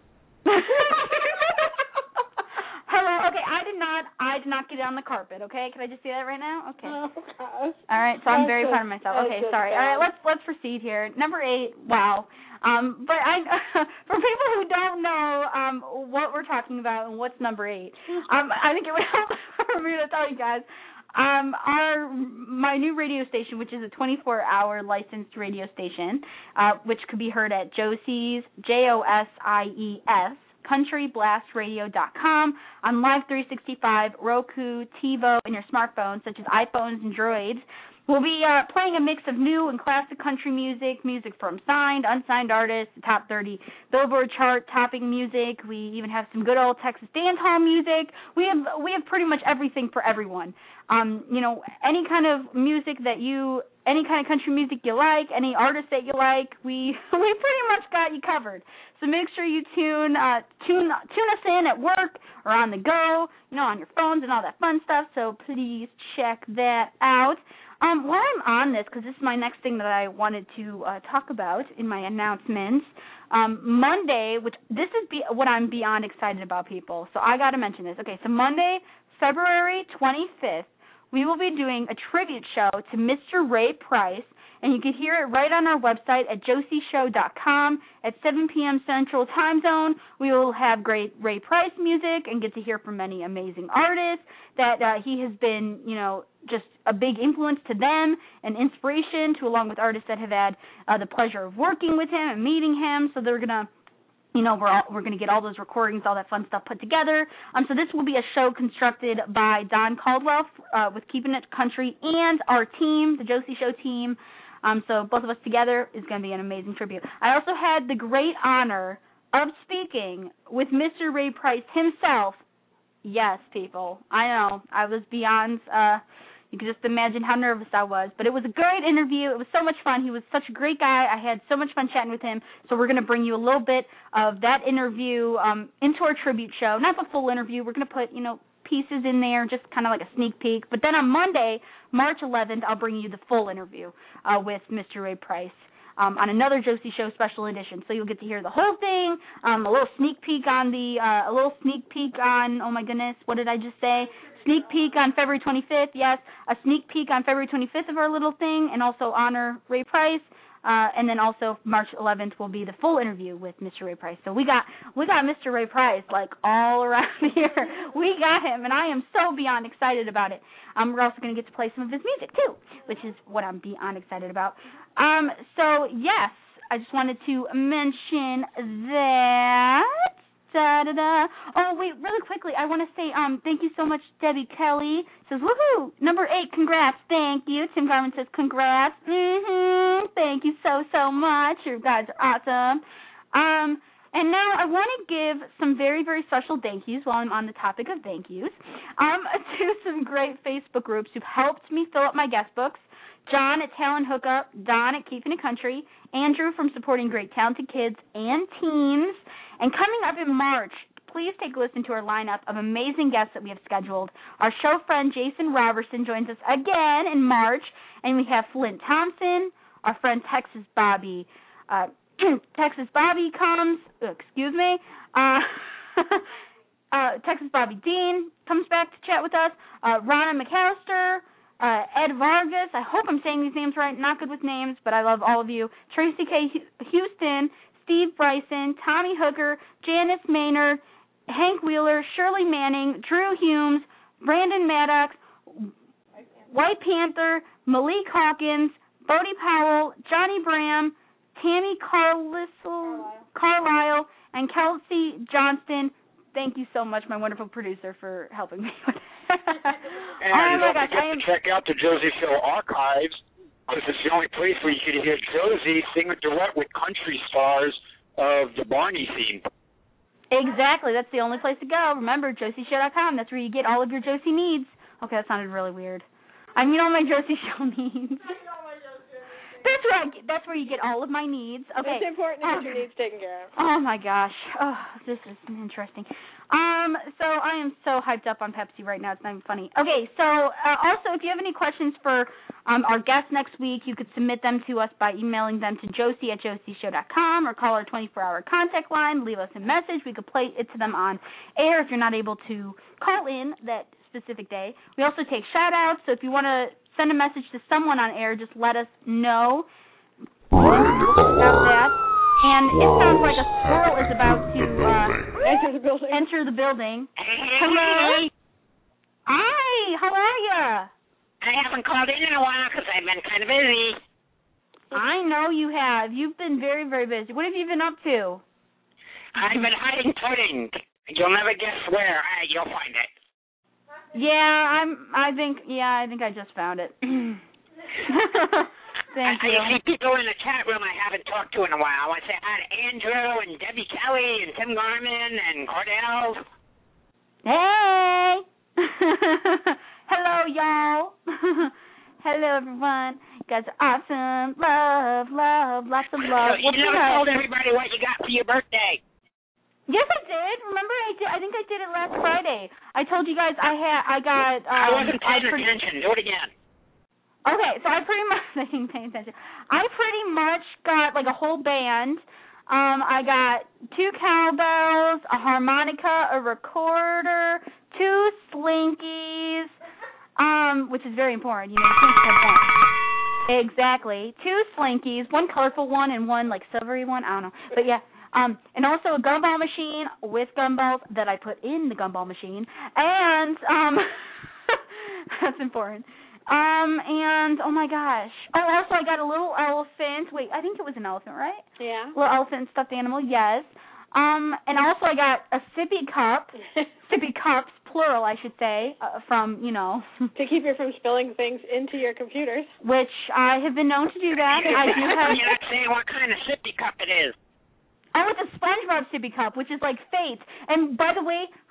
Speaker 3: Hello. Okay, I did not. I did not get on the carpet. Okay, can I just say that right now? Okay.
Speaker 8: Oh, gosh.
Speaker 3: All right. So I'm
Speaker 8: That's
Speaker 3: very
Speaker 8: just-
Speaker 3: proud of myself.
Speaker 8: that's
Speaker 3: Okay.
Speaker 8: just
Speaker 3: Sorry. All
Speaker 8: bad.
Speaker 3: right. Let's let's proceed here. Number eight. Wow. Um, but I, for people who don't know um, what we're talking about and what's number eight, um, I think it would help for me to tell you guys. Um, our my new radio station, which is a twenty-four hour licensed radio station, uh, which could be heard at Josie's J O S I E S country blast radio dot com on Live three sixty-five, Roku, TiVo, and your smartphones, such as iPhones and Droids. We'll be uh, playing a mix of new and classic country music, music from signed, unsigned artists, the top thirty Billboard chart-topping music. We even have some good old Texas dance hall music. We have we have pretty much everything for everyone. Um, you know, any kind of music that you, any kind of country music you like, any artist that you like, we we pretty much got you covered. So make sure you tune uh, tune tune us in at work or on the go, you know, on your phones and all that fun stuff. So please check that out. Um, while I'm on this, because this is my next thing that I wanted to uh, talk about in my announcements, um, Monday, which this is be, what I'm beyond excited about, people. So I got to mention this. Okay, so Monday, February twenty-fifth, we will be doing a tribute show to Mister Ray Price, and you can hear it right on our website at josie show dot com at seven p.m. Central Time Zone. We will have great Ray Price music and get to hear from many amazing artists that uh, he has been, you know, just a big influence to them and inspiration to, along with artists that have had uh, the pleasure of working with him and meeting him. So they're going to, you know, we're all, we're going to get all those recordings, all that fun stuff put together. Um, so this will be a show constructed by Don Caldwell uh, with Keeping It Country and our team, the Josie Show team. Um, so both of us together is going to be an amazing tribute. I also had the great honor of speaking with Mister Ray Price himself. Yes, people, I know. I was beyond, uh, you can just imagine how nervous I was. But it was a great interview. It was so much fun. He was such a great guy. I had so much fun chatting with him. So we're going to bring you a little bit of that interview um, into our tribute show. Not the full interview. We're going to put, you know, pieces in there, just kind of like a sneak peek. But then on Monday, March eleventh, I'll bring you the full interview uh, with Mister Ray Price um, on another Josie Show special edition. So you'll get to hear the whole thing, um, a little sneak peek on the, uh, a little sneak peek on, oh my goodness, what did I just say? Sneak peek on February twenty-fifth, yes, a sneak peek on February twenty-fifth of our little thing, and also honor Ray Price. Uh, and then also March eleventh will be the full interview with Mister Ray Price. So we got we got Mister Ray Price like all around here. We got him, and I am so beyond excited about it. Um, we're also going to get to play some of his music too, which is what I'm beyond excited about. Um, so yes, I just wanted to mention that. Da, da, da. Oh, wait, really quickly, I want to say um, thank you so much, Debbie Kelly. Says, woohoo, number eight, congrats, thank you. Tim Garman says, congrats. Mm-hmm, thank you so, so much. You guys are awesome. Um, and now I want to give some very, very special thank yous while I'm on the topic of thank yous um, to some great Facebook groups who've helped me fill up my guest books. John at Talent Hookup, Don at Keeping It Country, Andrew from Supporting Great Talented Kids and Teens. And coming up in March, please take a listen to our lineup of amazing guests that we have scheduled. Our show friend Jason Robertson joins us again in March, and we have Flint Thompson, our friend Texas Bobby. Uh, Texas Bobby comes, uh, excuse me, uh, uh, Texas Bobby Dean comes back to chat with us, uh, Ronna McAllister, uh, Ed Vargas, I hope I'm saying these names right, not good with names, but I love all of you, Tracy K. Houston, Steve Bryson, Tommy Hooker, Janice Maynard, Hank Wheeler, Shirley Manning, Drew Humes, Brandon Maddox, White Panther, Malik Hawkins, Bodie Powell, Johnny Bram, Tammy Carlisle, Carlisle, and Kelsey Johnston. Thank you so much, my wonderful producer, for helping me with that.
Speaker 4: And
Speaker 3: oh my
Speaker 4: don't
Speaker 3: gosh,
Speaker 4: forget
Speaker 3: I am...
Speaker 4: to check out the Josie Show archives, because it's the only place where you can hear Josie sing a duet with country stars of the Barney theme.
Speaker 3: Exactly. That's the only place to go. Remember, josie show dot com. That's where you get all of your Josie needs. Okay, that sounded really weird. I mean all my Josie Show needs. That's where I get, that's where you get all of my needs. Okay.
Speaker 8: It's important to get
Speaker 3: um,
Speaker 8: your needs taken care of.
Speaker 3: Oh my gosh. Oh, this is interesting. Um, so I am so hyped up on Pepsi right now. It's not even funny. Okay, so uh, also if you have any questions for um, our guests next week, you could submit them to us by emailing them to josie at josie show dot com or call our twenty-four hour contact line. Leave us a message. We could play it to them on air if you're not able to call in that specific day. We also take shout-outs, so if you want to send a message to someone on air, just let us know about that. And it sounds like a squirrel is about to uh,
Speaker 8: enter the building.
Speaker 3: Enter the building.
Speaker 4: Hello.
Speaker 3: Hi, how are you?
Speaker 4: I haven't called in in a while because I've been kind of busy.
Speaker 3: I know you have. You've been very, very busy. What have you been up to?
Speaker 4: I've been hiding pudding. You'll never guess where. Uh, you'll find it.
Speaker 3: Yeah, I'm. I think. Yeah, I think I just found it. Thank
Speaker 4: I,
Speaker 3: you.
Speaker 4: I see people in the chat room I haven't talked to in a while. I want to say hi to Andrew and Debbie Kelly and Tim Garman and Cordell.
Speaker 3: Hey. Hello, y'all. Hello, everyone. You guys are awesome. Love, love, lots of love.
Speaker 4: So you never told everybody what you got for your birthday.
Speaker 3: Yes, I did. Remember, I did. I think I did it last Friday. I told you guys I had. I got. Um,
Speaker 4: I wasn't paying
Speaker 3: I pretty,
Speaker 4: attention. Do it again.
Speaker 3: Okay, so I pretty much I didn't pay attention. I pretty much got like a whole band. Um, I got two cowbells, a harmonica, a recorder, two slinkies, um, which is very important. You know, slinkies have fun. Exactly. Two slinkies, one colorful one and one like silvery one. I don't know, but yeah. Um, and also a gumball machine with gumballs that I put in the gumball machine. And, um, that's important. Um, and, oh my gosh. Oh, also I got a little elephant. Wait, I think it was an elephant, right?
Speaker 8: Yeah.
Speaker 3: Little elephant stuffed animal, yes. Um, and also I got a sippy cup. Sippy cups, plural, I should say, uh, from, you know.
Speaker 8: To keep you from spilling things into your computers.
Speaker 3: Which I have been known to do that. I do have.
Speaker 4: You're not saying what kind of sippy cup it is.
Speaker 3: I with a SpongeBob sippy cup, which is like fate. And by the way,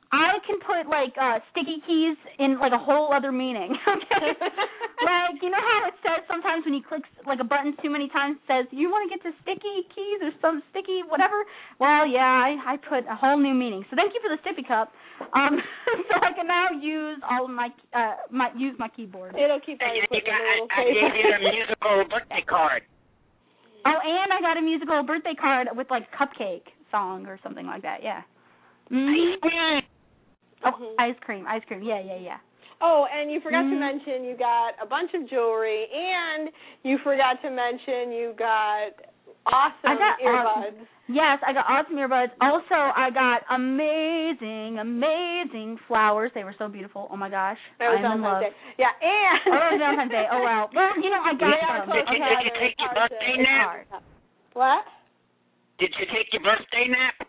Speaker 3: I can put like uh sticky keys in like a whole other meaning. Okay. Like, you know how it says sometimes when you click like a button too many times, it says you want to get to sticky keys or some sticky whatever. Well, yeah, I, I put a whole new meaning. So thank you for the sippy cup. Um, so I can now use all of my uh my use my keyboard.
Speaker 8: It'll keep all your
Speaker 4: You got,
Speaker 8: little
Speaker 4: I, I gave you a musical birthday card.
Speaker 3: Oh, and I got a musical birthday card with like cupcake song or something like that. Yeah. Mm-hmm.
Speaker 4: Ice cream.
Speaker 3: Oh,
Speaker 8: Mm-hmm.
Speaker 3: ice cream, ice cream. Yeah, yeah, yeah.
Speaker 8: Oh, and you forgot
Speaker 3: Mm-hmm.
Speaker 8: to mention you got a bunch of jewelry, and you forgot to mention you got awesome
Speaker 3: I got
Speaker 8: earbuds.
Speaker 3: Awesome. Yes, I got awesome earbuds. Also, I got amazing, amazing flowers. They were so beautiful. Oh my gosh,
Speaker 8: That was
Speaker 3: I'm in love.
Speaker 8: Valentine's Day. Yeah, and
Speaker 3: Oh, it was Valentine's Day. Oh wow. Well, you know, I got
Speaker 8: Yeah,
Speaker 3: them.
Speaker 8: so
Speaker 4: Did you,
Speaker 3: Okay.
Speaker 4: did you take your
Speaker 8: It's hard
Speaker 4: birthday
Speaker 8: to-
Speaker 3: It's
Speaker 4: nap?
Speaker 3: hard.
Speaker 8: what?
Speaker 4: Did you take your birthday nap?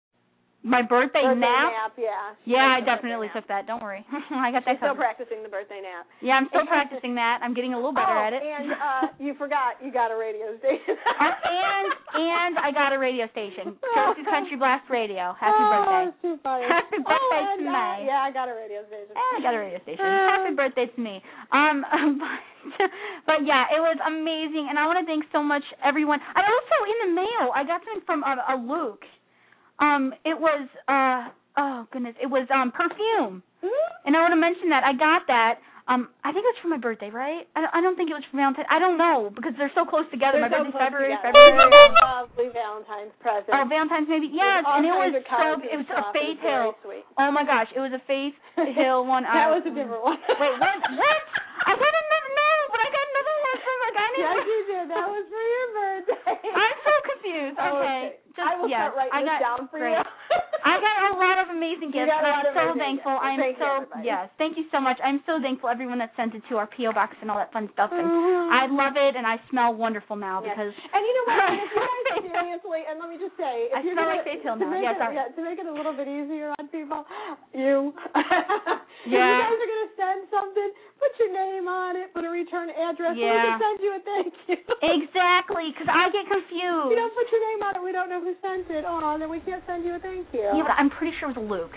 Speaker 3: My birthday,
Speaker 8: Birthday
Speaker 3: nap.
Speaker 8: nap, yeah. She
Speaker 3: Yeah, I
Speaker 8: took the
Speaker 3: definitely
Speaker 8: birthday
Speaker 3: took that. Don't worry. I got that
Speaker 8: She's still
Speaker 3: covered.
Speaker 8: practicing the birthday nap.
Speaker 3: Yeah, I'm still practicing that. I'm getting a little better
Speaker 8: oh,
Speaker 3: at it.
Speaker 8: and uh, you forgot you got a radio station.
Speaker 3: Oh, and and I got a radio station, Jose's Country Blast Radio. Happy
Speaker 8: oh,
Speaker 3: birthday!
Speaker 8: That's too funny.
Speaker 3: Happy birthday
Speaker 8: oh,
Speaker 3: to
Speaker 8: and,
Speaker 3: me.
Speaker 8: uh, yeah, I got a radio station.
Speaker 3: And I got a radio station. Happy birthday to me. Um, but, but yeah, it was amazing, and I want to thank so much everyone. I also in the mail I got something from a, a Luke. Um, it was uh oh goodness, it was um perfume,
Speaker 8: Mm-hmm.
Speaker 3: and I want to mention that I got that. Um, I think it was for my birthday, right? I don't, I don't think it was for Valentine's. I don't know because they're so close together.
Speaker 8: They're
Speaker 3: my
Speaker 8: so
Speaker 3: birthday's
Speaker 8: close
Speaker 3: February,
Speaker 8: together.
Speaker 3: February.
Speaker 8: Lovely Valentine's present.
Speaker 3: Oh, Valentine's maybe. Yes,
Speaker 8: all
Speaker 3: and it
Speaker 8: kinds
Speaker 3: was
Speaker 8: of cards
Speaker 3: so.
Speaker 8: and
Speaker 3: It was a
Speaker 8: stuff.
Speaker 3: Faith
Speaker 8: It was very
Speaker 3: Hill.
Speaker 8: sweet.
Speaker 3: Oh my gosh, it was a Faith Hill one.
Speaker 8: That
Speaker 3: uh,
Speaker 8: was a different one.
Speaker 3: Wait, what? What? I got another no, but I got another one from a guy named.
Speaker 8: Yes, you did. That was for your birthday.
Speaker 3: I'm so confused.
Speaker 8: Oh,
Speaker 3: Okay. Just,
Speaker 8: I will
Speaker 3: yes,
Speaker 8: start writing
Speaker 3: I
Speaker 8: this
Speaker 3: got,
Speaker 8: down for
Speaker 3: great.
Speaker 8: you.
Speaker 3: I got a lot of amazing
Speaker 8: You
Speaker 3: gifts,
Speaker 8: got a
Speaker 3: and
Speaker 8: lot
Speaker 3: I'm
Speaker 8: of
Speaker 3: so
Speaker 8: amazing
Speaker 3: thankful.
Speaker 8: gifts.
Speaker 3: I'm
Speaker 8: Thank you,
Speaker 3: so
Speaker 8: everybody.
Speaker 3: yes, thank you so much. I'm so thankful everyone that sent it to our P O box and all that fun stuff. And
Speaker 8: Mhm.
Speaker 3: I love it, and I smell wonderful now
Speaker 8: Yes.
Speaker 3: because.
Speaker 8: And you know what? And if you guys seriously, and let me just say, if
Speaker 3: I
Speaker 8: you're
Speaker 3: smell
Speaker 8: gonna,
Speaker 3: like Faith Hill
Speaker 8: to
Speaker 3: now.
Speaker 8: make
Speaker 3: Yeah,
Speaker 8: it,
Speaker 3: sorry.
Speaker 8: yeah, to make it a little bit easier on people, you. If you
Speaker 3: Yeah.
Speaker 8: guys are gonna send something, put your name on it, put a return address, so we
Speaker 3: Yeah.
Speaker 8: can send you a thank you.
Speaker 3: Exactly, because I get confused.
Speaker 8: If you don't put your name on it, we don't know who sent it. Oh, then we can't send you a thank you.
Speaker 3: Yeah, but I'm pretty sure it was Luke.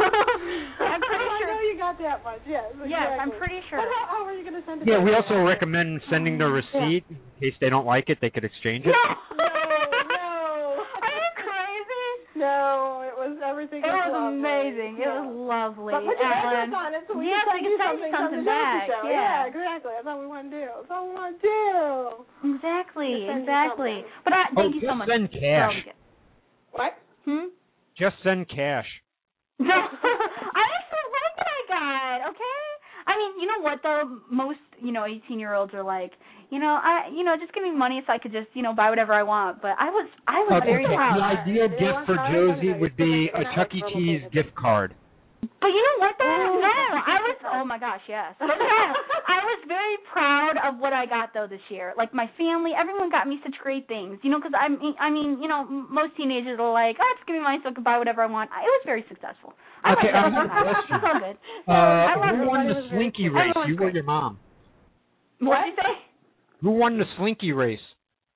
Speaker 3: I'm pretty
Speaker 8: I
Speaker 3: sure.
Speaker 8: know you got that much. Yes.
Speaker 3: Yes, I'm
Speaker 8: exactly.
Speaker 3: pretty sure.
Speaker 8: But how, how are you going to send it?
Speaker 1: Yeah, we
Speaker 8: back?
Speaker 1: also recommend sending the receipt in case they don't like it. They could exchange it.
Speaker 3: No,
Speaker 8: No, no.
Speaker 3: Are you crazy?
Speaker 8: No, it was everything.
Speaker 3: It was
Speaker 8: lovely.
Speaker 3: amazing. It
Speaker 8: Yeah.
Speaker 3: was lovely.
Speaker 8: But put your
Speaker 3: Alan.
Speaker 8: address on it so we
Speaker 3: Yes,
Speaker 8: can
Speaker 3: we
Speaker 8: send
Speaker 3: can
Speaker 8: you
Speaker 3: send
Speaker 8: something,
Speaker 3: you something
Speaker 8: from the
Speaker 3: back.
Speaker 8: Josie Show.
Speaker 3: Yeah.
Speaker 8: Yeah, exactly. That's all we want to do. That's all we want to do.
Speaker 3: Exactly,
Speaker 8: Just send you
Speaker 3: exactly.
Speaker 8: something.
Speaker 3: But I,
Speaker 1: Oh,
Speaker 3: thank you
Speaker 1: just
Speaker 3: so much.
Speaker 1: send cash.
Speaker 3: for all the gifts.
Speaker 8: What?
Speaker 3: Hmm?
Speaker 1: Just send cash.
Speaker 3: No, I just like what I got. Okay. I mean, you know what though? Most you know eighteen year olds are like, you know, I, you know, just give me money so I could just, you know, buy whatever I want. But I was, I was
Speaker 1: Okay,
Speaker 3: very
Speaker 1: the
Speaker 3: proud.
Speaker 1: ideal gift for Josie would be a Chuck E. Cheese gift card.
Speaker 3: But you know what though? No, I was. Oh my gosh, yes. But no, I was very proud of what I got though this year. Like my family, everyone got me such great things. You know, because I mean, I mean, you know, m- most teenagers are like, oh, just give me money so I can buy whatever I want. I, it was very successful. I
Speaker 1: Okay,
Speaker 3: like
Speaker 1: I have a
Speaker 3: that.
Speaker 1: question.
Speaker 3: It's all good.
Speaker 1: Uh,
Speaker 3: I love
Speaker 1: who
Speaker 3: it.
Speaker 1: won
Speaker 8: It
Speaker 1: the
Speaker 8: was very
Speaker 1: Slinky
Speaker 8: cute.
Speaker 1: race?
Speaker 3: Everyone's
Speaker 1: You or
Speaker 3: great.
Speaker 1: your mom?
Speaker 3: What did you say?
Speaker 1: Who won the Slinky race?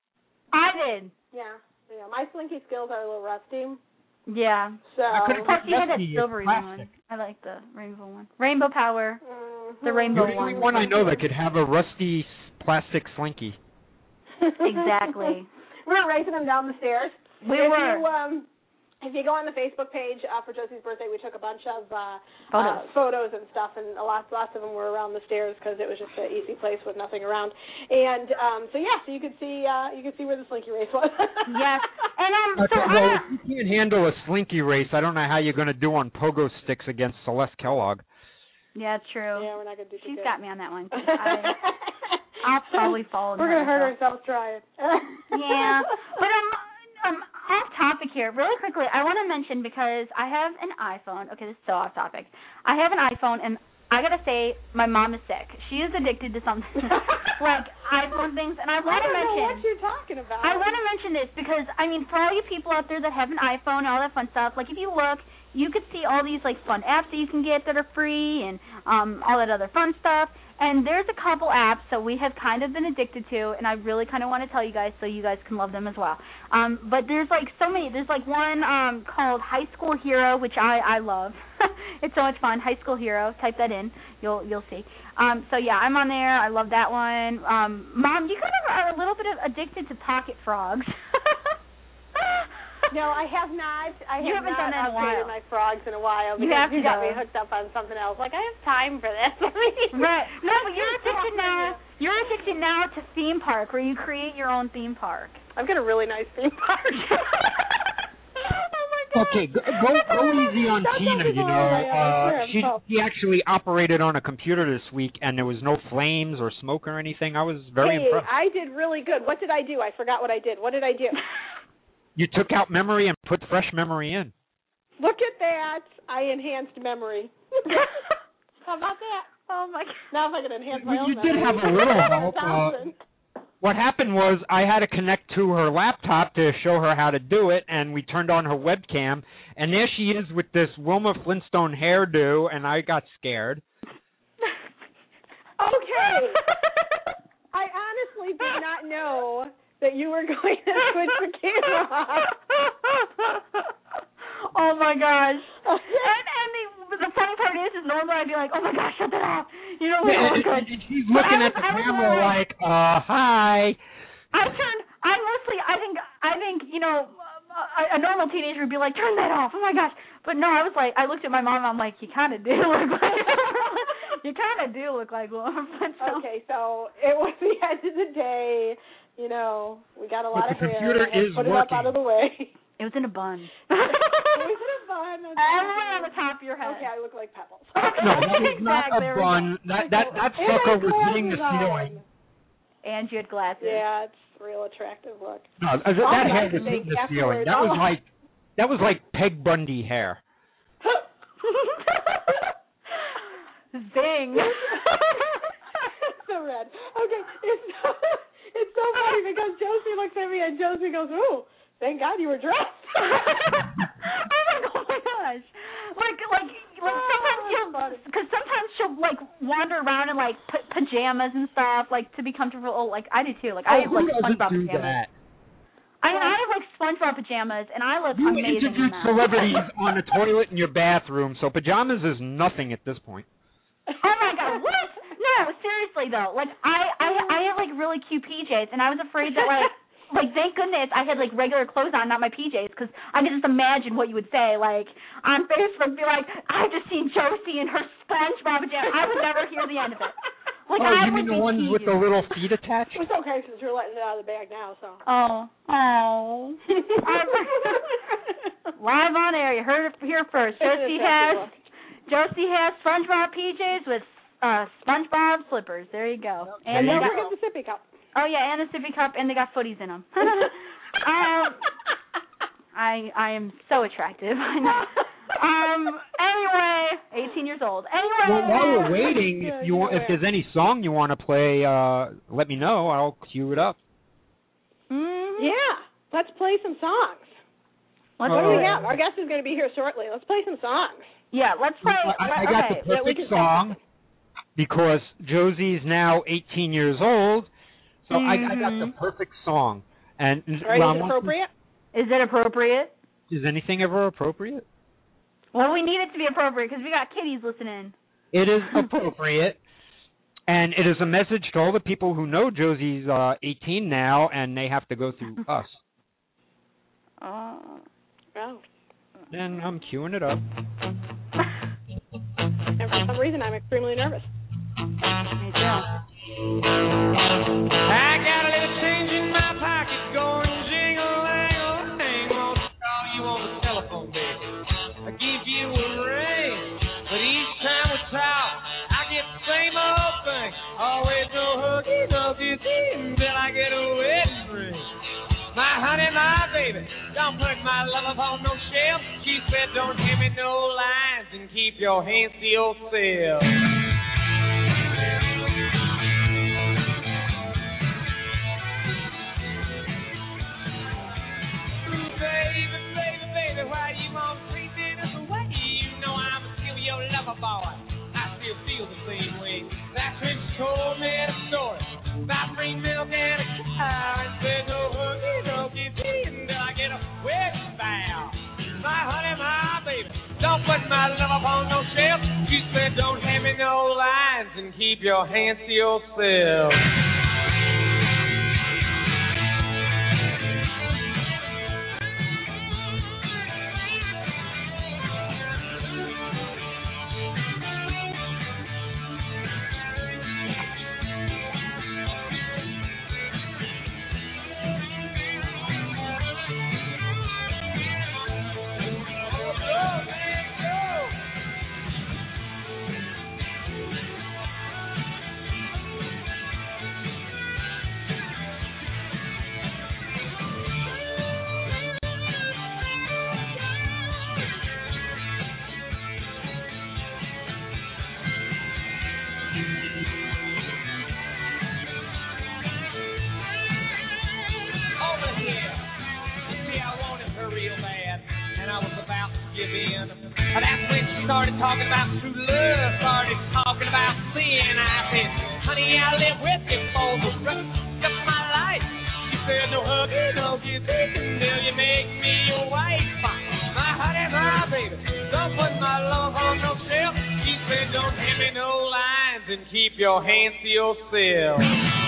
Speaker 3: I did.
Speaker 8: Yeah. Yeah. My slinky skills are a little rusty.
Speaker 3: Yeah.
Speaker 8: So.
Speaker 1: I could've
Speaker 3: Plus, you had that
Speaker 1: Rusty is
Speaker 3: silvery
Speaker 1: plastic.
Speaker 3: one. I like the rainbow one. Rainbow Power.
Speaker 8: Mhm.
Speaker 3: The rainbow
Speaker 1: You're the only
Speaker 3: one.
Speaker 1: one I know that could have a rusty s- plastic Slinky.
Speaker 3: Exactly.
Speaker 8: We were racing them down the stairs.
Speaker 3: We
Speaker 8: if
Speaker 3: were.
Speaker 8: You, um, if you go on the Facebook page uh, for Josie's birthday, we took a bunch of uh,
Speaker 3: Photos.
Speaker 8: uh, photos and stuff, and a lot, lots of them were around the stairs because it was just an easy place with nothing around. And um, so yeah, so you could see uh, you could see where the Slinky race was.
Speaker 3: Yes. And um,
Speaker 1: Okay,
Speaker 3: so I
Speaker 1: well,
Speaker 3: got,
Speaker 1: if you can't handle a Slinky race, I don't know how you're going to do on pogo sticks against Celeste Kellogg.
Speaker 3: yeah, it's true.
Speaker 8: Yeah, we're not gonna do. too
Speaker 3: She's
Speaker 8: good.
Speaker 3: got me on that one. 'cause I, I'll probably fall. in
Speaker 8: We're
Speaker 3: her
Speaker 8: gonna hurt
Speaker 3: myself.
Speaker 8: ourselves trying.
Speaker 3: Yeah, but um, um, off topic here, really quickly. I want to mention because I have an iPhone. Okay, this is so off topic. I have an iPhone, and I gotta say, my mom is sick. She is addicted to something like iPhone things, and I want
Speaker 8: I
Speaker 3: to
Speaker 8: don't
Speaker 3: mention.
Speaker 8: know what you're talking about.
Speaker 3: I want to mention this because I mean, for all you people out there that have an iPhone and all that fun stuff, like if you look, you could see all these like fun apps that you can get that are free and um, all that other fun stuff. And there's a couple apps that we have kind of been addicted to, and I really kind of want to tell you guys so you guys can love them as well. Um, but there's like so many. There's like one um, called High School Hero, which I, I love. It's so much fun. High School Hero. Type that in. You'll you'll see. Um, so yeah, I'm on there. I love that one. Um, Mom, you kind of are a little bit addicted to Pocket Frogs.
Speaker 8: No, I have not. I
Speaker 3: you
Speaker 8: have
Speaker 3: haven't
Speaker 8: not
Speaker 3: done that in a
Speaker 8: upgraded
Speaker 3: while.
Speaker 8: my frogs in a while.
Speaker 3: You
Speaker 8: because
Speaker 3: have to
Speaker 8: you got
Speaker 3: go.
Speaker 8: me hooked up on something else. Like, I have time for this.
Speaker 3: Right. No, but you're addicted now. You're addicted now to theme park, where you create your own theme park.
Speaker 8: I've got a really nice theme park.
Speaker 1: Okay, go go, go easy on Tina. You know, uh, she she actually operated on a computer this week, and there was no flames or smoke or anything. I was very
Speaker 8: hey,
Speaker 1: impressed.
Speaker 8: I did really good. What did I do? I forgot what I did. What did I do?
Speaker 1: You took out memory and put fresh memory in.
Speaker 8: Look at that! I enhanced memory. How about that?
Speaker 3: Oh my God!
Speaker 8: Now if I can enhance my
Speaker 1: Well,
Speaker 8: own
Speaker 1: you
Speaker 8: memory.
Speaker 1: did have a little help. Uh, what happened was I had to connect to her laptop to show her how to do it, and we turned on her webcam, and there she is with this Wilma Flintstone hairdo, and I got scared.
Speaker 8: Okay. I honestly did not know that you were going to switch the camera off.
Speaker 3: Oh my gosh! and and the, the funny part is, is normally I'd be like, oh my gosh, shut that off. You know, like,
Speaker 1: Yeah,
Speaker 3: oh, good.
Speaker 1: she's looking at the camera like, uh, hi.
Speaker 3: I turned. I mostly. I think. I think. You know, a, a normal teenager would be like, turn that off. Oh my gosh. But no, I was like, I looked at my mom. I'm like, you kind of do look like. You kind of do look like one. So.
Speaker 8: Okay, so it was the end of the day. You know, we got a lot
Speaker 1: But
Speaker 8: of
Speaker 1: the
Speaker 8: hair.
Speaker 1: computer
Speaker 8: and
Speaker 1: is
Speaker 8: put it
Speaker 1: working.
Speaker 8: up out of the way.
Speaker 3: It was in a bun.
Speaker 8: It was in a bun.
Speaker 3: Everyone on the top of your head.
Speaker 8: Okay, I look like Pebbles.
Speaker 1: No, that was not
Speaker 3: Exactly,
Speaker 1: a bun. That that that
Speaker 8: It
Speaker 1: sucker
Speaker 8: had
Speaker 1: was hitting the
Speaker 8: glasses
Speaker 1: ceiling.
Speaker 8: on.
Speaker 3: And you had glasses.
Speaker 8: Yeah, it's a real attractive look.
Speaker 1: No, that,
Speaker 8: All
Speaker 1: that
Speaker 8: I
Speaker 1: hair
Speaker 8: can
Speaker 1: was
Speaker 8: think
Speaker 1: hitting the ceiling.
Speaker 8: afterwards,
Speaker 1: That was
Speaker 8: all-
Speaker 1: like that was like Peg Bundy hair.
Speaker 3: Zing.
Speaker 8: So red. Okay, it's so, it's so funny because Josie looks at me and Josie goes, "Ooh, thank God you were dressed."
Speaker 3: I'm like, oh my gosh. Like, like, like sometimes you'll, because sometimes she'll like wander around in like p- pajamas and stuff, like to be comfortable. Oh, like I do too. Like I have
Speaker 1: Oh,
Speaker 3: like
Speaker 1: who doesn't
Speaker 3: SpongeBob
Speaker 1: do
Speaker 3: pajamas.
Speaker 1: that?
Speaker 3: I mean, I have like SpongeBob pajamas, and I look
Speaker 1: You
Speaker 3: amazing in
Speaker 1: introduce
Speaker 3: them.
Speaker 1: celebrities on a toilet in your bathroom, so pajamas is nothing at this point.
Speaker 3: Oh my God, what? No, seriously though, like I, I, I had like really cute P Js, and I was afraid that like, like thank goodness I had like regular clothes on, not my P Js, because I could just imagine what you would say, like on Facebook, be like, I just seen Josie in her SpongeBob pajamas. I would never hear the end of it. Like,
Speaker 1: oh,
Speaker 3: I
Speaker 1: you mean
Speaker 3: would
Speaker 1: the
Speaker 3: be
Speaker 1: ones with the
Speaker 3: teased.
Speaker 1: little feet attached?
Speaker 8: It's okay since you're letting it out of the bag now. So.
Speaker 3: Oh, oh. Live on air, you heard it here first. Josie has, Josie has SpongeBob P Js with uh, SpongeBob slippers. There you go.
Speaker 8: And
Speaker 3: they
Speaker 8: don't
Speaker 3: got,
Speaker 8: forget the sippy cup.
Speaker 3: oh yeah, and a sippy cup, and they got footies in them. um, I I am so attractive. I know. Um. Anyway, eighteen years old. Anyway.
Speaker 1: Well, while we're waiting, if you want, if there's any song you want to play, uh, let me know. I'll cue it up.
Speaker 3: Mm-hmm.
Speaker 8: Yeah, let's play some songs.
Speaker 3: Let's
Speaker 8: What do we
Speaker 3: play.
Speaker 8: have? Our guest is going to be here shortly. Let's play some songs.
Speaker 3: Yeah, let's play.
Speaker 1: I, I
Speaker 3: okay.
Speaker 1: got the
Speaker 8: yeah, we
Speaker 1: perfect
Speaker 8: can-
Speaker 1: song because Josie's now eighteen years old, so I, I got the
Speaker 3: Mhm.
Speaker 1: perfect song. And
Speaker 8: All right,
Speaker 1: Ron
Speaker 8: is it
Speaker 1: wants to-
Speaker 8: appropriate?
Speaker 3: Is it appropriate?
Speaker 1: Is anything ever appropriate?
Speaker 3: Well, we need it to be appropriate because we got kiddies listening.
Speaker 1: It is appropriate, and it is a message to all the people who know Josie's uh, eighteen now, and they have to go through us.
Speaker 3: Oh.
Speaker 8: Oh.
Speaker 1: And I'm queuing it up.
Speaker 8: And for some reason, I'm extremely nervous.
Speaker 3: Me too.
Speaker 6: I got a little change in my pocket going jingle-lang-a-lang. Won't call you on the telephone, baby. I give you a ring, but each time we talk, I get the same old thing. Always no hooky, no kissy until I get a wedding ring. My honey, my baby, don't put my love upon no shelf. She said don't give me no lines and keep your hands to yourself. Baby, baby, baby, why you want to treat me this way?
Speaker 9: put my love up on no shelf. She said, don't hand me no lines and keep your hands to yourself. Started talking about true love, started talking about sin. I said, honey, I live with you for the rest of my life. She said, no hugging, no kissing, till you make me your wife. My honey, my baby, don't put my love on no shelf. She said, don't hand me no lines and keep your hands to yourself.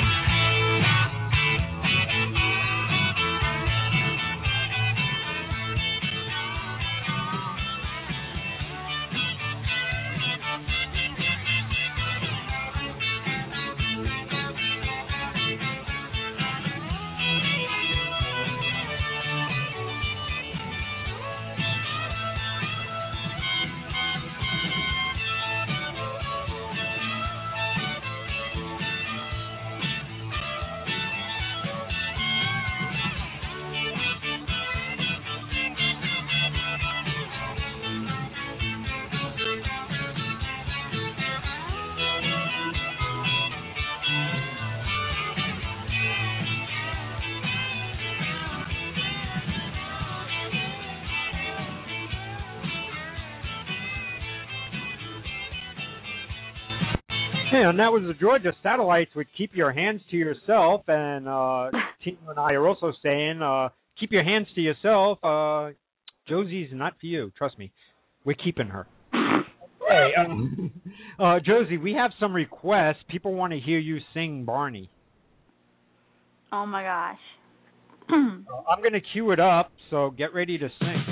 Speaker 1: Yeah, and that was the Georgia Satellites with Keep Your Hands to Yourself. And uh, Tina and I are also saying, uh, keep your hands to yourself. Uh, Josie's not for you. Trust me. We're keeping her. Hey, um, uh, Josie, we have some requests. People want to hear you sing Barney.
Speaker 3: Oh, my gosh.
Speaker 1: uh, I'm going to cue it up, so get ready to sing.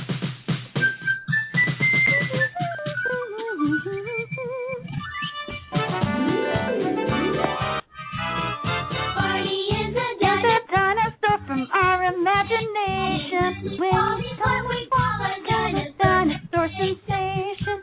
Speaker 3: Our imagination, when time we call a dinosaur, dinosaur sensation.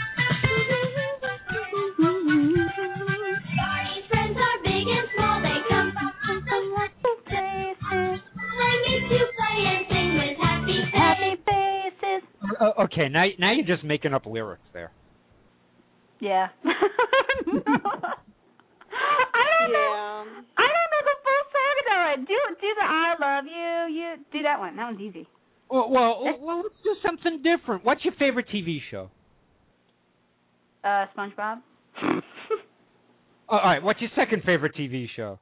Speaker 3: Barney's friends are big and small, they come from some lots of places. They need to play and sing with happy happy faces.
Speaker 1: Uh, okay, now now you're just making up lyrics there.
Speaker 3: Yeah. I don't
Speaker 8: yeah.
Speaker 3: know. I don't know the full song of that one. Do do the I love you. You do that one. That one's easy.
Speaker 1: Well, well, well, let's do something different. What's your favorite T V show?
Speaker 3: Uh, SpongeBob.
Speaker 1: All right. What's your second favorite T V show?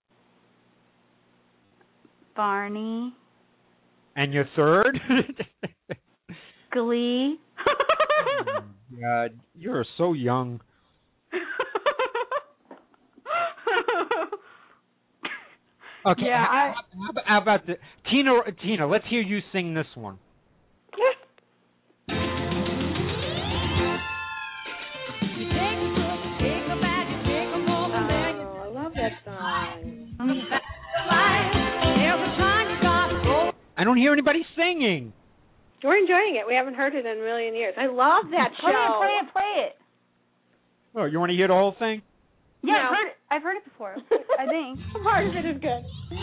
Speaker 3: Barney.
Speaker 1: And your third?
Speaker 3: Glee.
Speaker 1: Oh, God, you're so young. Okay.
Speaker 3: Yeah,
Speaker 1: how,
Speaker 3: I,
Speaker 1: how, about, how about the Tina? Tina, let's hear you sing this one.
Speaker 8: Oh, I love that song.
Speaker 1: I don't hear anybody singing.
Speaker 8: We're enjoying it. We haven't heard it in a million years. I love that show.
Speaker 3: Play it, play it, play it.
Speaker 1: Oh, you want to hear the whole thing?
Speaker 3: Yeah,
Speaker 8: No.
Speaker 3: I've heard it. I've heard it before. I think.
Speaker 8: Some part of it is good.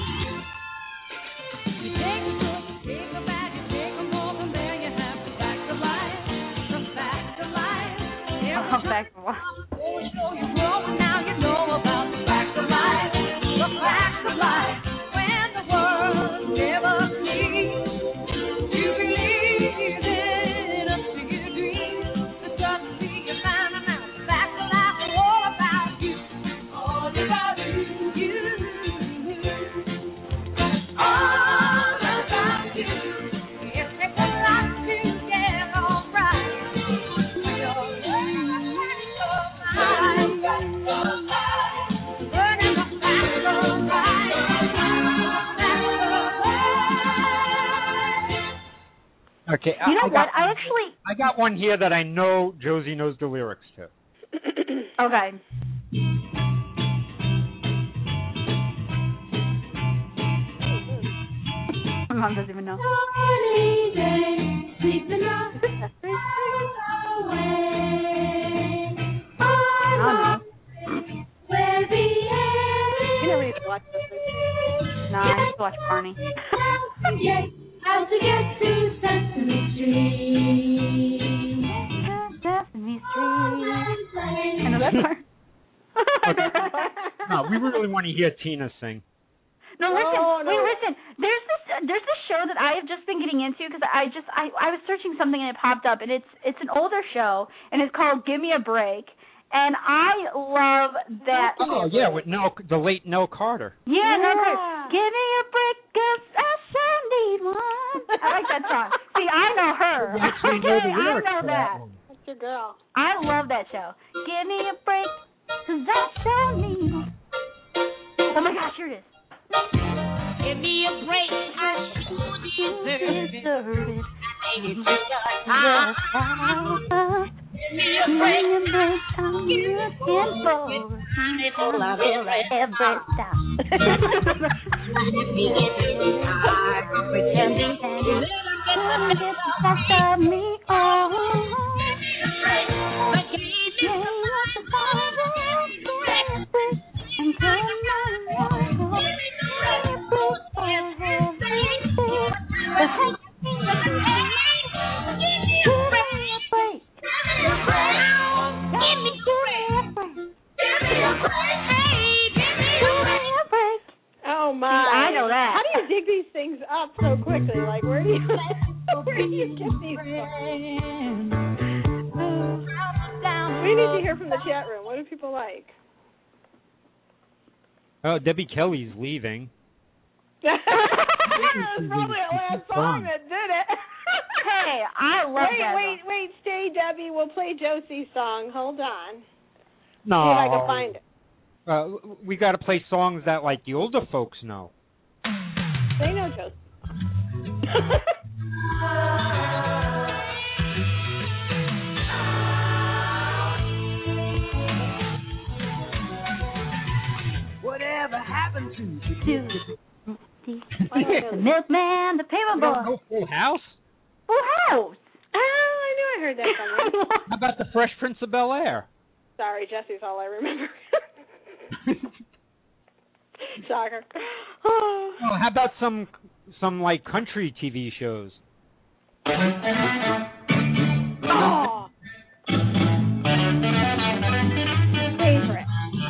Speaker 3: Oh, back to life.
Speaker 9: Now you know about the facts of life, the facts of life. When the world never sleeps, you believe in up to your dreams. The suddenly you find out the facts of life are all about you, all about you, you, all about you. It takes a lot to get all right.
Speaker 1: Okay.
Speaker 3: You know
Speaker 1: I, I
Speaker 3: what?
Speaker 1: got,
Speaker 3: I actually.
Speaker 1: I got one here that I know Josie knows the lyrics to.
Speaker 3: Okay. My mom doesn't even know.
Speaker 8: You never used to watch this.
Speaker 3: No, I used to watch Barney.
Speaker 9: How to get to Sesame Street.
Speaker 3: Sesame Street. I know that part.
Speaker 1: No, we really want to hear Tina sing.
Speaker 3: No, listen.
Speaker 8: Oh, no.
Speaker 3: Wait, listen. There's this. Uh, there's this show that I have just been getting into because I just I I was searching something and it popped up and it's it's an older show and it's called Give Me a Break and I love that.
Speaker 1: Oh yeah, with Nell, the late Nell Carter.
Speaker 3: Yeah,
Speaker 8: Yeah.
Speaker 3: Nell Carter. Give me a break 'cause I sure need one. I like that song. See, I know her.
Speaker 1: You actually know the
Speaker 3: Okay, I
Speaker 1: lyrics
Speaker 3: know
Speaker 1: to
Speaker 3: that.
Speaker 1: one.
Speaker 8: That's your girl.
Speaker 3: I love that show. Give me a break 'cause I sure need one. Oh my gosh, here it is.
Speaker 9: Give me a break. I sure deserve it.
Speaker 3: Deserve it.
Speaker 9: Give me a break.
Speaker 3: I'm looking for
Speaker 9: Full of it.
Speaker 3: every stop.
Speaker 9: Pretending to
Speaker 3: After me, oh.
Speaker 9: But give me
Speaker 8: Oh my!
Speaker 3: I know that.
Speaker 8: How do you dig these things up so quickly? Like, where do you where do you get these from? We need to hear from the chat room. What do people like?
Speaker 1: Oh, Debbie Kelly's leaving.
Speaker 8: That's probably the last song that did it.
Speaker 3: Hey, I love
Speaker 8: wait,
Speaker 3: that.
Speaker 8: Wait, wait, wait, stay, Debbie. We'll play Josie's song. Hold on.
Speaker 1: No.
Speaker 8: See if I can find it.
Speaker 1: Uh, we got to play songs that like the older folks know.
Speaker 8: They know Josie.
Speaker 9: whatever happened to
Speaker 3: The milkman, the paper boy.
Speaker 1: No Full House?
Speaker 3: Full House.
Speaker 8: Oh, I knew I heard that somewhere.
Speaker 1: How about the Fresh Prince of Bel Air?
Speaker 8: Sorry, Jesse's all I remember. Shocker.
Speaker 1: Oh, how about some some like country T V shows?
Speaker 8: Oh. Favorite.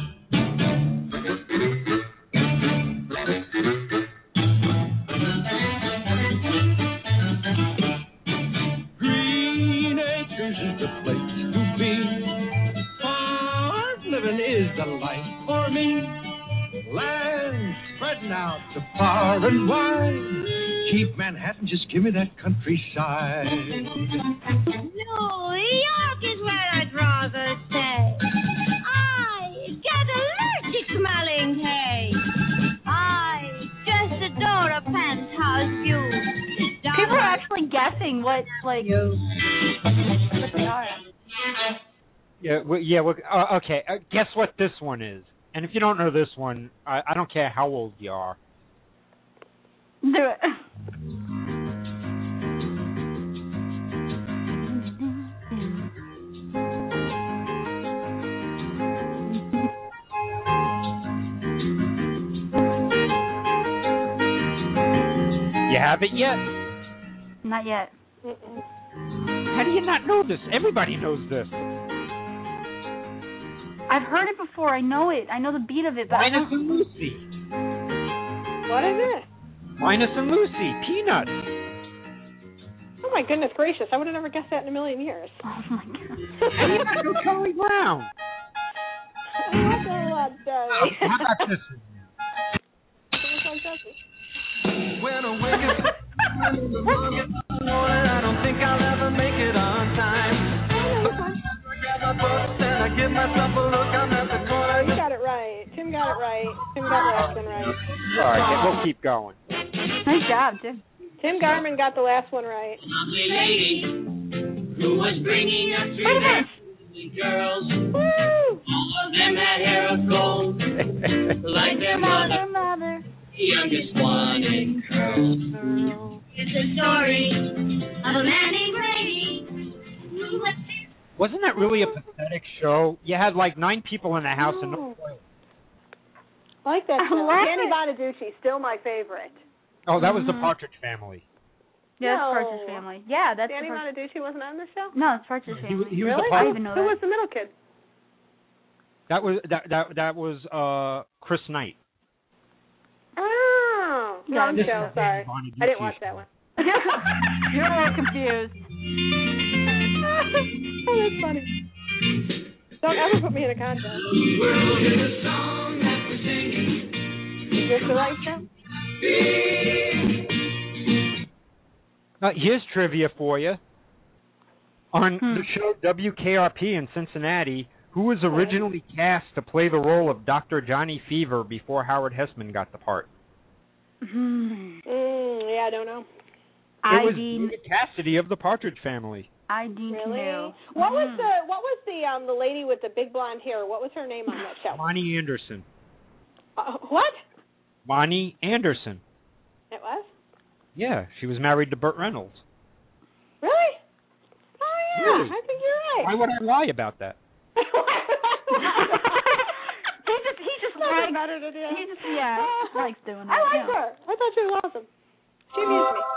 Speaker 9: Green Acres is the place to be. Farm living is the life for me. Land spreading out to far and wide. Keep Manhattan, just give me that countryside.
Speaker 10: New York is where I'd rather stay. I get allergic smelling hay. I just adore a penthouse view.
Speaker 3: People are actually guessing what, like, what they are.
Speaker 1: Yeah, well, yeah. Well, uh, okay, uh, guess what this one is. And if you don't know this one, I, I don't care how old you are.
Speaker 3: Do it.
Speaker 1: You have it yet?
Speaker 3: Not yet.
Speaker 8: Mm-mm.
Speaker 1: How do you not know this? Everybody knows this.
Speaker 3: I've heard it before. I know it. I know the beat of it. But
Speaker 1: Linus and Lucy.
Speaker 8: What is it?
Speaker 1: Linus and Lucy. Peanuts.
Speaker 8: Oh my goodness gracious! I would have never guessed that in a million years.
Speaker 3: Oh my god.
Speaker 1: How do you not know Charlie Brown?
Speaker 8: I like that a lot, Debbie.
Speaker 1: How about this one?
Speaker 9: When I wake up in the morning, I don't think I'll ever make it on time. I grab my books and I give myself a look. I'm at the corner.
Speaker 8: You got it right. Tim got it right. Tim got Raskin right.
Speaker 1: All right, we'll keep going.
Speaker 3: Nice job, Tim.
Speaker 8: Tim Garman got the last one right.
Speaker 9: Lovely lady who was bringing us three lovely girls.
Speaker 8: Woo!
Speaker 9: All of them had hair of gold, like their mother,
Speaker 3: mother,
Speaker 9: the youngest one in curls. It's a story of a man named Grady who was...
Speaker 1: Wasn't that really a pathetic show? You had like nine people in the house and no toilet.
Speaker 8: I like that
Speaker 3: I
Speaker 8: show.
Speaker 3: love
Speaker 8: Danny
Speaker 3: it.
Speaker 8: Bonaducci, still my favorite.
Speaker 1: Oh, that was the
Speaker 3: Mhm.
Speaker 1: Partridge Family.
Speaker 3: Yeah,
Speaker 8: No.
Speaker 3: that's Partridge Family. Yeah, that's
Speaker 8: Danny
Speaker 3: the Part-
Speaker 8: Bonaducci wasn't on the show?
Speaker 3: No, it's Partridge
Speaker 1: He,
Speaker 3: Family.
Speaker 1: he was
Speaker 8: Really?
Speaker 1: the
Speaker 3: I
Speaker 1: Partridge.
Speaker 3: even know
Speaker 8: Who
Speaker 3: that.
Speaker 8: was the middle kid?
Speaker 1: That was that that that was uh Chris Knight.
Speaker 8: Oh,
Speaker 3: Yeah,
Speaker 8: wrong
Speaker 3: this
Speaker 8: show.
Speaker 1: is
Speaker 8: Sorry,
Speaker 1: Bonaducci.
Speaker 8: I didn't watch that one.
Speaker 3: You're a little confused.
Speaker 8: Oh, that's funny. Don't ever put me in a contest. Is this the right show?
Speaker 1: Uh, here's trivia for you. On
Speaker 3: Hmm.
Speaker 1: the show W K R P in Cincinnati, who was originally cast to play the role of Doctor Johnny Fever before Howard Hessman got the part?
Speaker 3: Hmm.
Speaker 8: Mm, yeah, I don't know.
Speaker 3: I
Speaker 1: It was
Speaker 3: Dean,
Speaker 1: David Cassidy of the Partridge Family.
Speaker 3: I Dean
Speaker 8: Really?
Speaker 3: Canoe.
Speaker 8: What was
Speaker 3: Mhm.
Speaker 8: the What was the um the lady with the big blonde hair? What was her name on that show?
Speaker 1: Bonnie Anderson.
Speaker 8: Uh, what?
Speaker 1: Bonnie Anderson.
Speaker 8: It was?
Speaker 1: Yeah, she was married to Burt Reynolds.
Speaker 8: Really? Oh yeah,
Speaker 1: Really?
Speaker 8: I think you're right.
Speaker 1: Why would I lie about that?
Speaker 3: he just he just
Speaker 8: Nothing
Speaker 3: likes
Speaker 8: better to do.
Speaker 3: he just yeah likes doing that.
Speaker 8: I like
Speaker 3: yeah.
Speaker 8: her. I thought she was awesome. She amused me.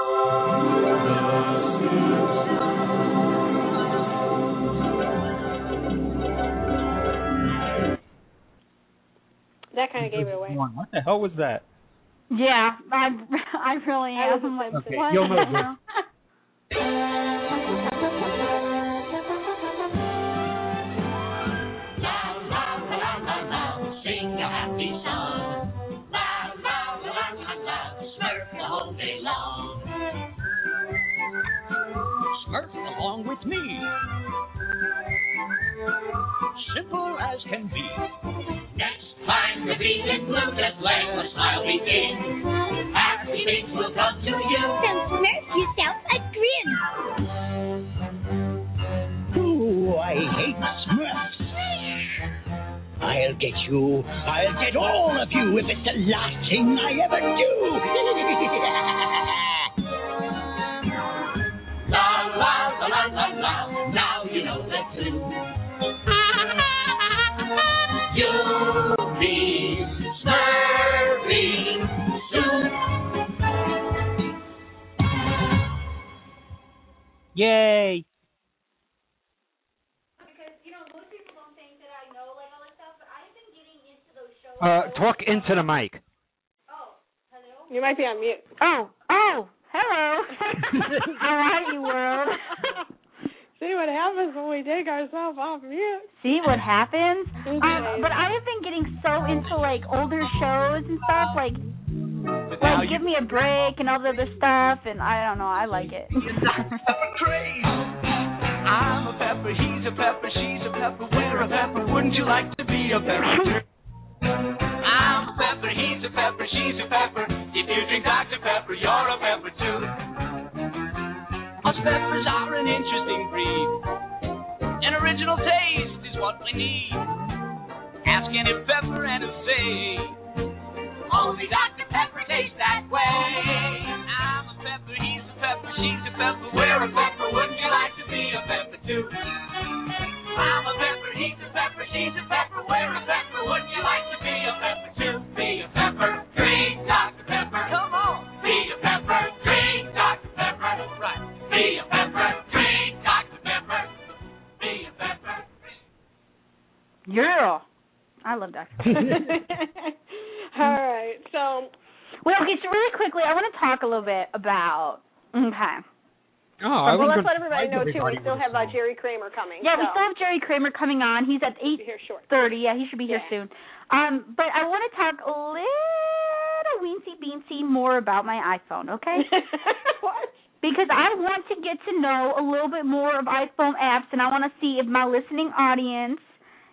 Speaker 8: That kind of gave it away.
Speaker 1: What the hell was that?
Speaker 3: Yeah, I I really
Speaker 8: I was
Speaker 3: am. I'm
Speaker 8: the
Speaker 3: like,
Speaker 8: same
Speaker 1: Okay,
Speaker 3: what
Speaker 1: you'll know
Speaker 3: the
Speaker 1: this.
Speaker 3: hell?
Speaker 9: Sing a happy song. La la la la la la. Smurf the whole day long.
Speaker 6: Smurf along with me. Simple as can be.
Speaker 9: Next time you're feeling blue, just let the smile begin. Happy things will come to you.
Speaker 10: So smurf yourself a grin.
Speaker 11: Oh, I hate Smurfs. I'll get you. I'll get all of you if it's the last thing I ever do.
Speaker 9: La la la la la la. Now you know the clue. You'll be smurfing soon.
Speaker 1: Yay! Uh, talk into the mic.
Speaker 8: You might be on mute.
Speaker 3: Oh, oh, hello. How are you, world?
Speaker 8: See what happens when we take ourselves off mute.
Speaker 3: See what happens?
Speaker 8: It's
Speaker 3: Um,
Speaker 8: amazing.
Speaker 3: but I have been getting so into like older shows and stuff, like like Give Me a Break and all the other stuff, and I don't know, I like it.
Speaker 6: I'm a pepper, he's a pepper, she's a pepper, we're a pepper. Wouldn't you like to be a pepper? I'm a pepper, he's a pepper, she's a pepper. If you drink Doctor Pepper, you're a pepper too. Us peppers are an interesting breed. An original taste is what we need. Ask any pepper and it'll say, only Doctor Pepper tastes that way. I'm a pepper, he's a pepper, she's a pepper, we're a pepper. Wouldn't you like to be a pepper too? I'm a pepper, he's a pepper, she's a pepper, we're a pepper. Wouldn't you like to be a pepper too? Be a pepper, drink Doctor Pepper. Come on. Be a pepper, drink Doctor Pepper. Right. Be a pepper, drink Doctor Pepper. Be a pepper.
Speaker 3: Yeah. I love Doctor
Speaker 8: All right, so.
Speaker 3: Well, okay, so really quickly, I want to talk a little bit about, okay.
Speaker 1: Oh, I
Speaker 8: well,
Speaker 1: was
Speaker 8: let's
Speaker 1: gonna
Speaker 8: let everybody know, too,
Speaker 1: everybody
Speaker 8: we still
Speaker 1: with
Speaker 8: have
Speaker 1: a
Speaker 8: uh,
Speaker 1: song.
Speaker 8: Jerry Kramer coming.
Speaker 3: Yeah, we
Speaker 8: so.
Speaker 3: still have Jerry Kramer coming on. He's at eight
Speaker 8: Here short.
Speaker 3: thirty. Yeah, he should be here
Speaker 8: Yeah.
Speaker 3: soon. Um, but I want to talk a little weensy beansy more about my iPhone, okay?
Speaker 8: What?
Speaker 3: Because I want to get to know a little bit more of iPhone apps, and I want to see if my listening audience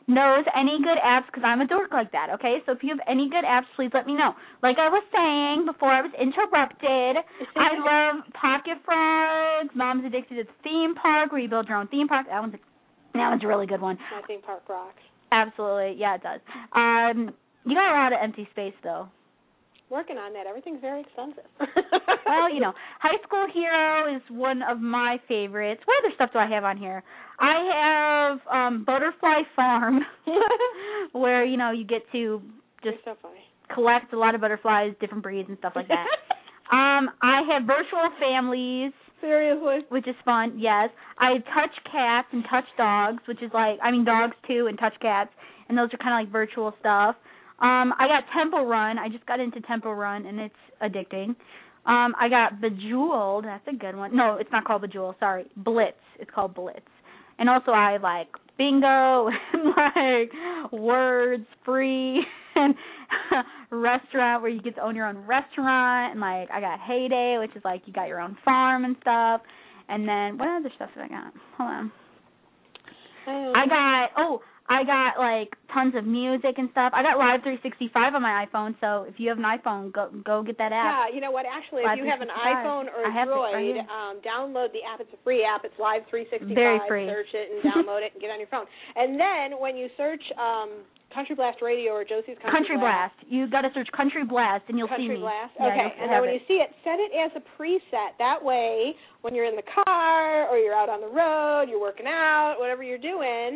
Speaker 3: knows any good apps, because I'm a dork like that, okay? So if you have any good apps, please let me know. Like I was saying before I was interrupted, I love Pocket Frogs, Mom's Addicted to the Theme Park, where you build your own theme park. That one's a, that one's a really good one.
Speaker 8: My theme park rocks.
Speaker 3: Absolutely, yeah, it does. Um, you got a lot of empty space, though.
Speaker 8: Working on that. Everything's very expensive.
Speaker 3: Well, you know, High School Hero is one of my favorites. What other stuff do I have on here? I have um, Butterfly Farm, where, you know, you get to just
Speaker 8: so funny.
Speaker 3: collect a lot of butterflies, different breeds and stuff like that. um, I have Virtual Families.
Speaker 8: Seriously?
Speaker 3: Which is fun, yes. I touch cats and touch dogs, which is like, I mean, dogs too, and touch cats, and those are kind of like virtual stuff. Um, I got Temple Run. I just got into Temple Run, and it's addicting. Um, I got Bejeweled. That's a good one. No, it's not called Bejeweled. Sorry, Blitz. It's called Blitz. And also I like Bingo and like Words Free and Restaurant, where you get to own your own restaurant. And like I got Heyday, which is like you got your own farm and stuff. And then what other stuff did I got? Hold on.
Speaker 8: Um,
Speaker 3: I got oh. I got, like, tons of music and stuff. I got Live three sixty-five on my iPhone, so if you have an iPhone, go go get that app.
Speaker 8: Yeah, you know what? Actually, if you have an iPhone or a Droid, right um, download the app. It's a free app. It's Live three sixty-five.
Speaker 3: Very free.
Speaker 8: Search it and download it and get it on your phone. And then when you search um, Country Blast Radio or Josie's Country,
Speaker 3: Country Blast. Blast. You got to search Country Blast, and you'll
Speaker 8: Country
Speaker 3: see me.
Speaker 8: Blast?
Speaker 3: Yeah,
Speaker 8: okay, and then when
Speaker 3: it.
Speaker 8: you see it, set it as a preset. That way, when you're in the car or you're out on the road, you're working out, whatever you're doing,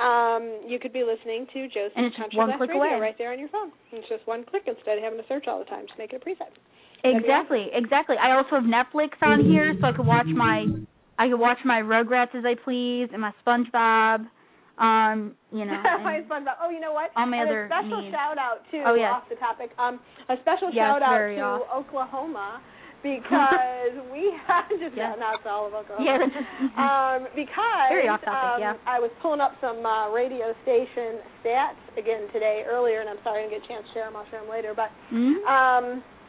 Speaker 8: um, you could be listening to Josie's
Speaker 3: and it's
Speaker 8: Country
Speaker 3: one
Speaker 8: Blast
Speaker 3: click
Speaker 8: Radio
Speaker 3: away.
Speaker 8: right there on your phone. It's just one click instead of having to search all the time. Just make it a preset.
Speaker 3: Exactly, exactly. I also have Netflix on here, so I could watch my I could watch my Rugrats as I please and my SpongeBob. Um, you know.
Speaker 8: My SpongeBob. Oh, you know what?
Speaker 3: All my
Speaker 8: and
Speaker 3: other
Speaker 8: a special
Speaker 3: needs.
Speaker 8: shout out too.
Speaker 3: Oh, yes.
Speaker 8: Off the topic. Um, a special
Speaker 3: yes,
Speaker 8: shout out
Speaker 3: very
Speaker 8: to
Speaker 3: off.
Speaker 8: Oklahoma. Because we had just
Speaker 3: yeah.
Speaker 8: now it's all of Oklahoma.
Speaker 3: Yeah, that's just,
Speaker 8: um, because
Speaker 3: very off topic,
Speaker 8: um,
Speaker 3: yeah.
Speaker 8: I was pulling up some uh, radio station stats again today earlier, and I'm sorry I didn't get a chance to share them. I'll share them later. But
Speaker 3: mm-hmm.
Speaker 8: um,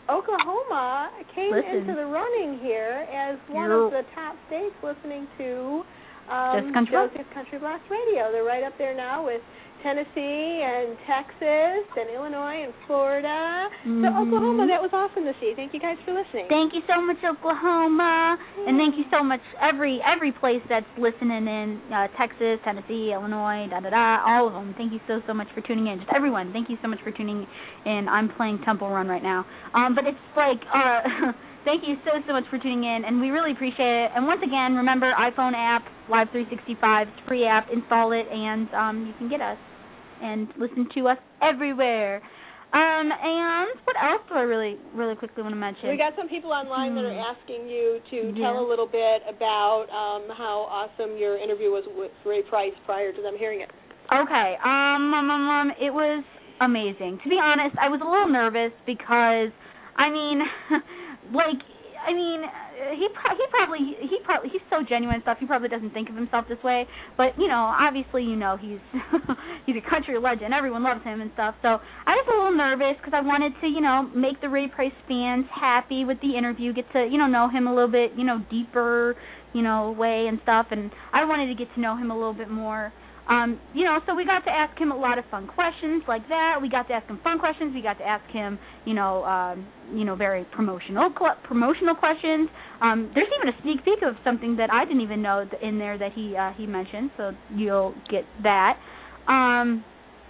Speaker 8: Oklahoma came
Speaker 3: Listen.
Speaker 8: into the running here as one
Speaker 3: You're...
Speaker 8: of the top states listening to um,
Speaker 3: Just Country
Speaker 8: Josie's Country Blast Radio. They're right up there now with Tennessee and Texas and Illinois and Florida.
Speaker 3: Mm-hmm.
Speaker 8: So Oklahoma, that was awesome to see. Thank you guys for listening.
Speaker 3: Thank you so much, Oklahoma, yeah. and thank you so much every every place that's listening in uh, Texas, Tennessee, Illinois, da da da, all of them. Thank you so so much for tuning in. Just everyone, thank you so much for tuning in. I'm playing Temple Run right now, um, but it's like. Uh, Thank you so, so much for tuning in, and we really appreciate it. And once again, remember, iPhone app, Live three sixty-five, it's a free app. Install it, and um, you can get us and listen to us everywhere. Um, and what else do I really, really quickly want to mention?
Speaker 8: We got some people online
Speaker 3: hmm.
Speaker 8: that are asking you to
Speaker 3: yeah.
Speaker 8: tell a little bit about um, how awesome your interview was with Ray Price prior to them hearing it.
Speaker 3: Okay. Um, um, um, um, it was amazing. To be honest, I was a little nervous because, I mean... Like, I mean, he pro- he probably he probably he's so genuine and stuff. He probably doesn't think of himself this way, but you know, obviously, you know, he's he's a country legend. Everyone loves him and stuff. So I was a little nervous because I wanted to, you know, make the Ray Price fans happy with the interview, get to, you know, know him a little bit, you know, deeper, you know, way and stuff. And I wanted to get to know him a little bit more. Um, you know, so we got to ask him a lot of fun questions like that. We got to ask him fun questions. We got to ask him, you know, um, you know, very promotional cl- promotional questions. Um, there's even a sneak peek of something that I didn't even know in there that he uh, he mentioned. So you'll get that. Um,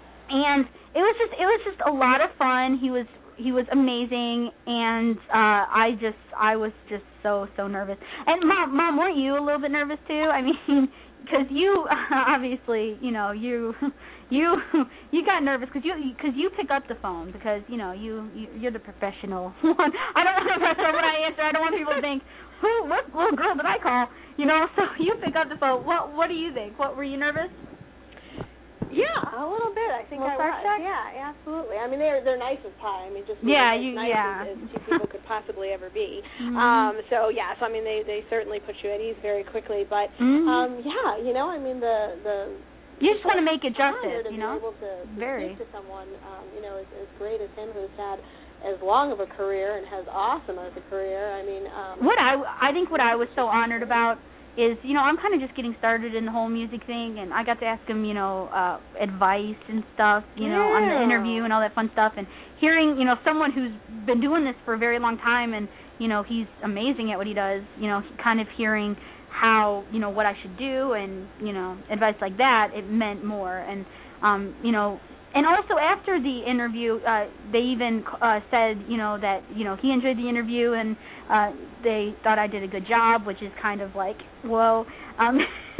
Speaker 3: and it was just it was just a lot of fun. He was he was amazing, and uh, I just I was just so so nervous. And mom, mom, weren't you a little bit nervous too? I mean. Because you obviously, you know, you you you got nervous because you because you pick up the phone because you know you, you you're the professional one. I don't want to mess up when I answer. I don't want people to think who what little girl did I call? You know, so you pick up the phone. What what do you think? What were you nervous?
Speaker 8: Yeah, a little bit. I think
Speaker 3: well,
Speaker 8: I was. Check? Yeah, absolutely. I mean, they're they're nice as pie. I mean, just
Speaker 3: yeah,
Speaker 8: as
Speaker 3: you
Speaker 8: nice
Speaker 3: yeah.
Speaker 8: as, as two people could possibly ever be.
Speaker 3: Mm-hmm.
Speaker 8: Um, so yeah, so I mean, they they certainly put you at ease very quickly. But
Speaker 3: mm-hmm.
Speaker 8: um, yeah, you know, I mean, the the
Speaker 3: you just want to make it justice,
Speaker 8: to
Speaker 3: you know.
Speaker 8: Be able to, to
Speaker 3: very
Speaker 8: speak to someone, um, you know, as, as great as him, who's had as long of a career and has awesome as a career. I mean, um,
Speaker 3: what I I think what I was so honored about is, you know, I'm kind of just getting started in the whole music thing, and I got to ask him, you know, uh, advice and stuff, you know,
Speaker 8: yeah.
Speaker 3: on the interview and all that fun stuff, and hearing, you know, someone who's been doing this for a very long time, and, you know, he's amazing at what he does, you know, kind of hearing how, you know, what I should do and, you know, advice like that, it meant more, and, um, you know, and also after the interview, uh, they even uh, said, you know, that, you know, he enjoyed the interview and uh, they thought I did a good job, which is kind of like, whoa. Um,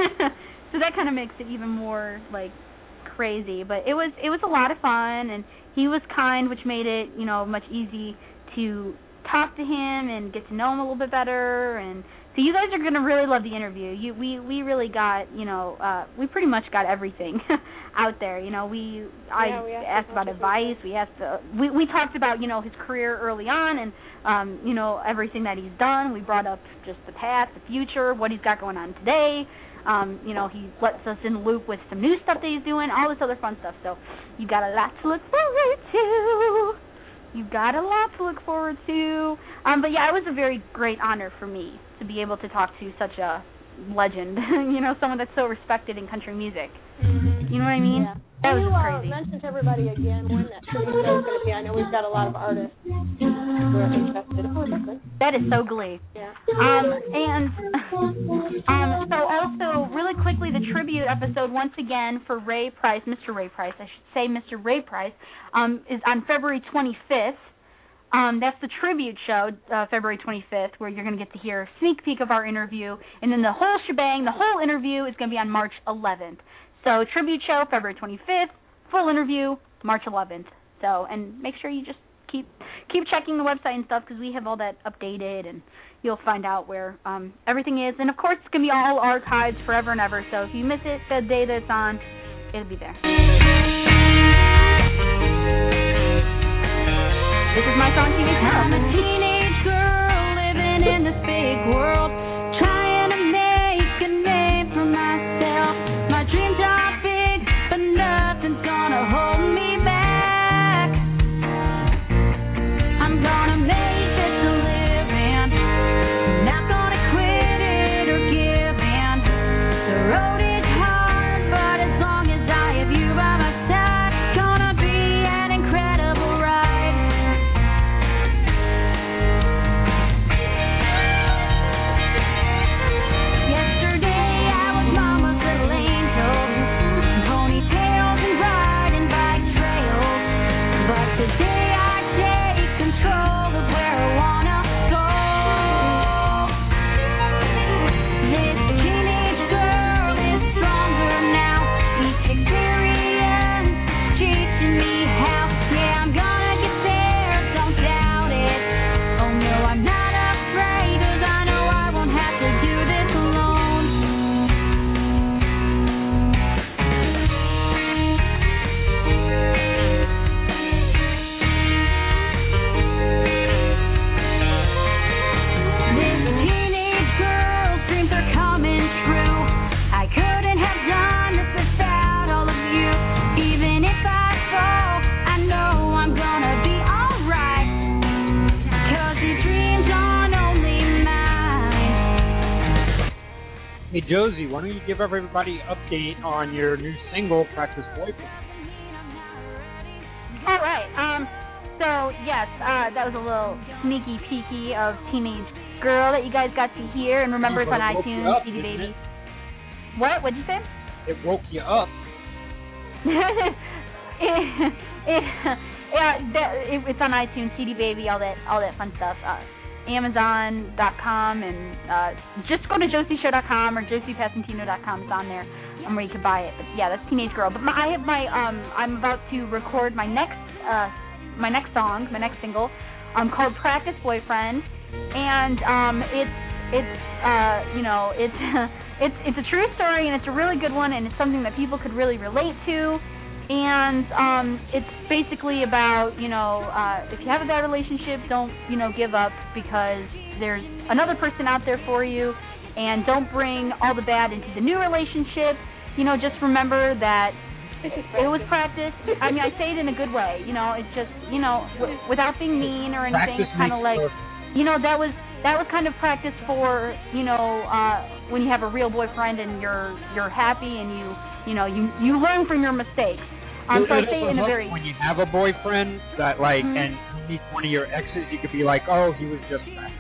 Speaker 3: so that kind of makes it even more, like, crazy. But it was it was a lot of fun, and he was kind, which made it, you know, much easy to talk to him and get to know him a little bit better. And so you guys are going to really love the interview. You, we, we really got, you know, uh, we pretty much got everything out there. You know, we I
Speaker 8: yeah, we
Speaker 3: asked, asked about advice. We asked, uh, we we talked about, you know, his career early on and, um, you know, everything that he's done. We brought up just the past, the future, what he's got going on today. Um, you know, he lets us in the loop with some new stuff that he's doing, all this other fun stuff. So you got a lot to look forward to. You've got a lot to look forward to. Um, but, yeah, it was a very great honor for me to be able to talk to such a legend, you know, someone that's so respected in country music.
Speaker 8: Mm-hmm.
Speaker 3: You know what I mean?
Speaker 8: Yeah.
Speaker 3: That was
Speaker 8: you,
Speaker 3: just
Speaker 8: uh,
Speaker 3: crazy.
Speaker 8: mention to everybody again when that tribute show is going to be. I know we've got a lot of artists who are interested. Oh, that's good.
Speaker 3: That is so glee.
Speaker 8: Yeah.
Speaker 3: Um, and um, so also, really quickly, the tribute episode, once again, for Ray Price, Mister Ray Price, I should say Mister Ray Price, um, is on February twenty-fifth. Um, that's the tribute show, uh, February twenty-fifth, where you're going to get to hear a sneak peek of our interview. And then the whole shebang, the whole interview is going to be on March eleventh. So tribute show, February twenty-fifth, full interview, March eleventh. So, and make sure you just keep keep checking the website and stuff, because we have all that updated, and you'll find out where um, everything is. And, of course, it's going to be all archived forever and ever. So if you miss it the day that it's on, it'll be there. This is my song, Teenage Girl.
Speaker 12: I'm a teenage girl living in this big world, trying to make a name for myself. My dreams are big, but nothing's gonna hold me back. I'm gonna make this a living, not gonna quit it or give in. The road is hard, but as long as I have you by my side, it's gonna be an incredible ride. Yesterday I was mama's little angel, ponytails and riding bike trails. But today I take control of where I wanna go. This teenage girl is stronger now. Each experience teaching me how. Yeah, I'm gonna get there, don't doubt it. Oh no, I'm not afraid, 'cause I know I won't have to do this alone. This teenage girl's dreams are coming true. I couldn't have done this without all of you. Even if I fall, I know I'm gonna be alright. 'Cause these dreams aren't only mine.
Speaker 1: Hey, Josie, why don't you give everybody an update on your new single, Practice Boyfriend?
Speaker 3: All right. Um. So yes, uh, that was a little sneaky peeky of Teenage Girl that you guys got to hear, and remember it's on
Speaker 1: But it woke you
Speaker 3: iTunes,
Speaker 1: up,
Speaker 3: C D
Speaker 1: didn't
Speaker 3: Baby.
Speaker 1: it?
Speaker 3: What? What'd you say?
Speaker 1: It woke you up.
Speaker 3: it, it, yeah, that, it, it's on iTunes, C D Baby, all that, all that fun stuff. Uh, Amazon dot com, and uh, just go to Josie Show dot com or Josie Passantino dot com. It's on there, um, where you can buy it. But yeah, that's Teenage Girl. But my, I have my, um, I'm about to record my next, uh, my next song, my next single, um, called Practice Boyfriend, and um, it's, it's, uh, you know, it's. It's it's a true story, and it's a really good one, and it's something that people could really relate to. And um, it's basically about, you know, uh, if you have a bad relationship, don't, you know, give up, because there's another person out there for you, and don't bring all the bad into the new relationship. You know, just remember that it was practice. I mean, I say it in a good way. You know, it's just, you know, w- without being mean or anything.
Speaker 1: Practice
Speaker 3: It's kind of
Speaker 1: makes
Speaker 3: like,
Speaker 1: perfect.
Speaker 3: you know, that was that was kind of practice for, you know, uh, when you have a real boyfriend and you're you're happy and you, you know, you, you learn from your mistakes. Um, so I say it in a very...
Speaker 1: When you have a boyfriend that, like,
Speaker 3: mm-hmm.
Speaker 1: and you meet one of your exes, you could be like, oh, he was just practice.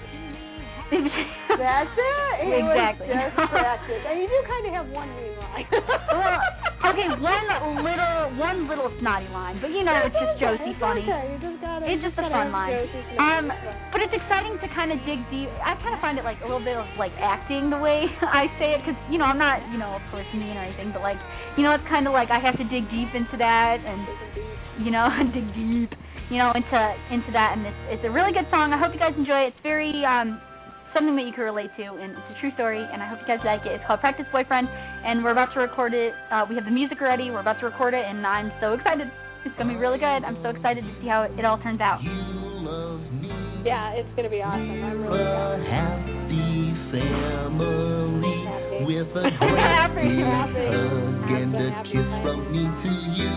Speaker 8: That's it. It
Speaker 3: exactly.
Speaker 8: was just practice. And you do kind of have one mean line.
Speaker 3: Well, okay, one little, one little snotty line, but you know it's just Josie
Speaker 8: it's
Speaker 3: funny.
Speaker 8: Okay. You just gotta,
Speaker 3: it's just a fun line. Um, but it's exciting to kind of dig deep. I kind of find it like a little bit of like acting the way I say it, because you know I'm not, you know, of course mean or anything, but like, you know, it's kind of like I have to dig deep into that and, you know, dig deep, you know, into into that, and it's it's a really good song. I hope you guys enjoy it. It's very um. something that you can relate to, and it's a true story, and I hope you guys like it. It's called Practice Boyfriend, and we're about to record it. Uh, we have the music ready. We're about to record it, and I'm so excited. It's going to be really good. I'm so excited to see how it, it all turns out.
Speaker 8: Yeah, it's going to be awesome. I'm really excited.
Speaker 13: Happy family with a great big hug and a kiss from me to you.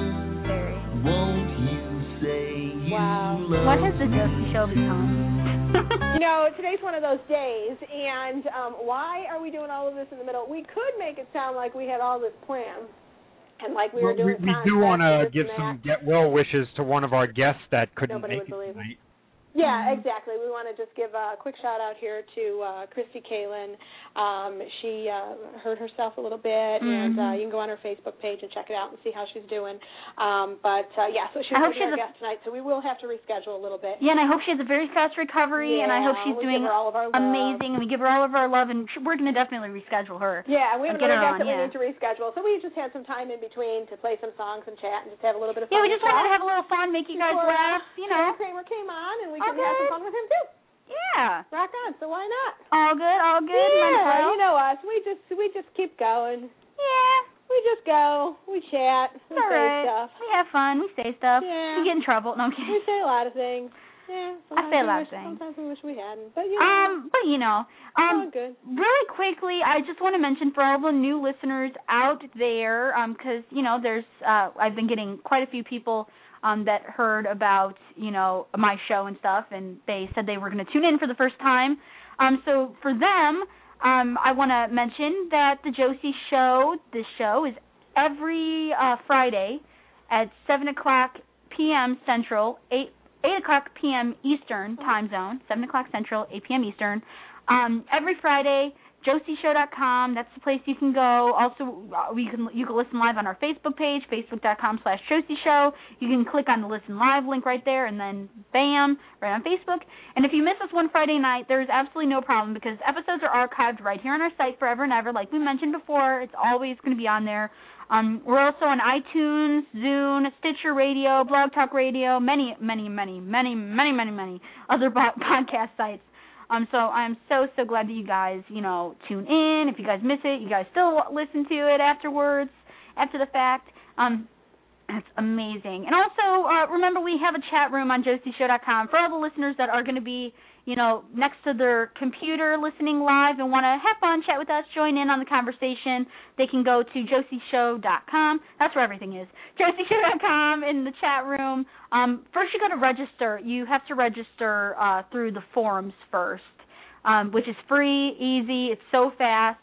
Speaker 13: Won't you say you
Speaker 3: wow.
Speaker 13: love
Speaker 3: What has the Josie Show become?
Speaker 8: You know, today's one of those days, and um, why are we doing all of this in the middle? We could make it sound like we had all this planned, and like we
Speaker 1: well,
Speaker 8: were doing.
Speaker 1: We, we do want to give some get well wishes to one of our guests that couldn't
Speaker 8: Nobody
Speaker 1: make
Speaker 8: would
Speaker 1: it
Speaker 8: believe
Speaker 1: tonight.
Speaker 8: It. Yeah, exactly. We want to just give a quick shout out here to uh, Christy Kalin. Um, she uh, hurt herself a little bit,
Speaker 3: mm-hmm.
Speaker 8: and uh, you can go on her Facebook page and check it out and see how she's doing. Um, but uh, yeah, so she's going to be our guest tonight, so we will have to reschedule a little bit.
Speaker 3: Yeah, and I hope she has a very fast recovery,
Speaker 8: yeah,
Speaker 3: and I hope she's
Speaker 8: we
Speaker 3: doing
Speaker 8: give her all of our
Speaker 3: amazing, and we give her all of our love, and we're going to definitely reschedule her.
Speaker 8: Yeah, we have
Speaker 3: another
Speaker 8: guest that
Speaker 3: yeah.
Speaker 8: we need to reschedule, so we just had some time in between to play some songs and chat and just have a little bit of fun.
Speaker 3: Yeah, we just wanted to have a little fun, make you guys
Speaker 8: Before,
Speaker 3: laugh, you know.
Speaker 8: Kramer came on, and we
Speaker 3: all
Speaker 8: could
Speaker 3: good.
Speaker 8: have some fun with him too.
Speaker 3: Yeah.
Speaker 8: Rock on. So why not?
Speaker 3: All good, all good.
Speaker 8: Yeah, you know us. We just we just keep going.
Speaker 3: Yeah.
Speaker 8: We just go. We chat. We
Speaker 3: all
Speaker 8: say
Speaker 3: right.
Speaker 8: stuff.
Speaker 3: We have fun. We say stuff.
Speaker 8: Yeah.
Speaker 3: We get in trouble. No, I'm kidding.
Speaker 8: We say a lot of things. Yeah.
Speaker 3: I say a lot
Speaker 8: wish,
Speaker 3: of things.
Speaker 8: Sometimes we wish we hadn't. But you know.
Speaker 3: Um, but you know, um,
Speaker 8: all good.
Speaker 3: Really quickly, I just want to mention for all the new listeners out there, um, because you know, there's uh, I've been getting quite a few people. Um, that heard about, you know, my show and stuff, and they said they were going to tune in for the first time. Um, so for them, um, I want to mention that the Josie Show, this show is every uh, Friday at seven o'clock p.m. Central, eight o'clock p.m. Eastern time zone, seven o'clock Central, eight p.m. Eastern. Um, every Friday, josie show dot com, that's the place you can go. Also, we can you can listen live on our Facebook page, facebook dot com slash josie show. You can click on the Listen Live link right there, and then bam, right on Facebook. And if you miss us one Friday night, there's absolutely no problem, because episodes are archived right here on our site forever and ever. Like we mentioned before, it's always going to be on there. Um, we're also on iTunes, Zune, Stitcher Radio, Blog Talk Radio, many, many, many, many, many, many, many other bo- podcast sites. Um, so I'm so, so glad that you guys, you know, tune in. If you guys miss it, you guys still listen to it afterwards, after the fact. Um, that's amazing. And also, uh, remember, we have a chat room on josie show dot com for all the listeners that are going to be, you know, next to their computer listening live and want to have fun, chat with us, join in on the conversation. They can go to josie show dot com. That's where everything is. josie show dot com in the chat room. Um, first, you got to register. You have to register uh, through the forums first, um, which is free, easy. It's so fast.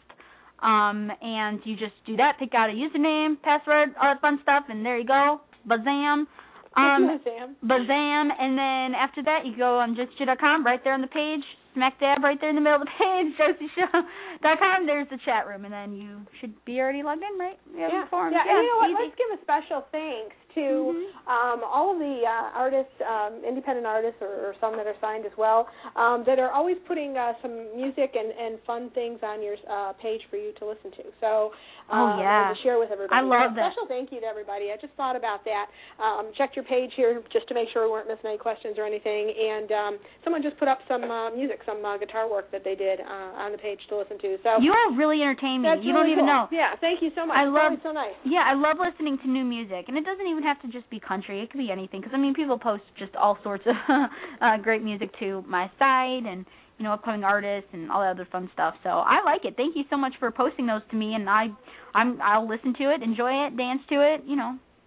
Speaker 3: Um, and you just do that. Pick out a username, password, all that fun stuff, and there you go. Bazam. Um,
Speaker 8: Bazam.
Speaker 3: Bazam. And then after that, you go on josie show dot com, right there on the page, smack dab right there in the middle of the page, josie show dot com. There's the chat room, and then you should be already logged in, right? You have
Speaker 8: yeah.
Speaker 3: the forums.
Speaker 8: Yeah,
Speaker 3: yeah,
Speaker 8: and you know what?
Speaker 3: easy.
Speaker 8: Let's give a special thanks to
Speaker 3: mm-hmm.
Speaker 8: um, all of the uh, artists, um, independent artists, or, or some that are signed as well, um, that are always putting uh, some music and, and fun things on your uh, page for you to listen to. So, um,
Speaker 3: oh, yeah.
Speaker 8: and to share with everybody.
Speaker 3: I love
Speaker 8: so
Speaker 3: that.
Speaker 8: Special thank you to everybody. I just thought about that. Um, checked your page here just to make sure we weren't missing any questions or anything. And um, someone just put up some uh, music, some uh, guitar work that they did uh, on the page to listen to. So
Speaker 3: you all really entertain me.
Speaker 8: That's
Speaker 3: you
Speaker 8: really
Speaker 3: don't even
Speaker 8: cool.
Speaker 3: know.
Speaker 8: Yeah, thank you so much.
Speaker 3: I love,
Speaker 8: so nice.
Speaker 3: Yeah, I love listening to new music, and it doesn't even have to just be country. It could be anything, because I mean, people post just all sorts of uh, great music to my site, and you know, upcoming artists and all that other fun stuff. So I like it. Thank you so much for posting those to me, and I, I'm, I'll listen to it, enjoy it, dance to it. You know,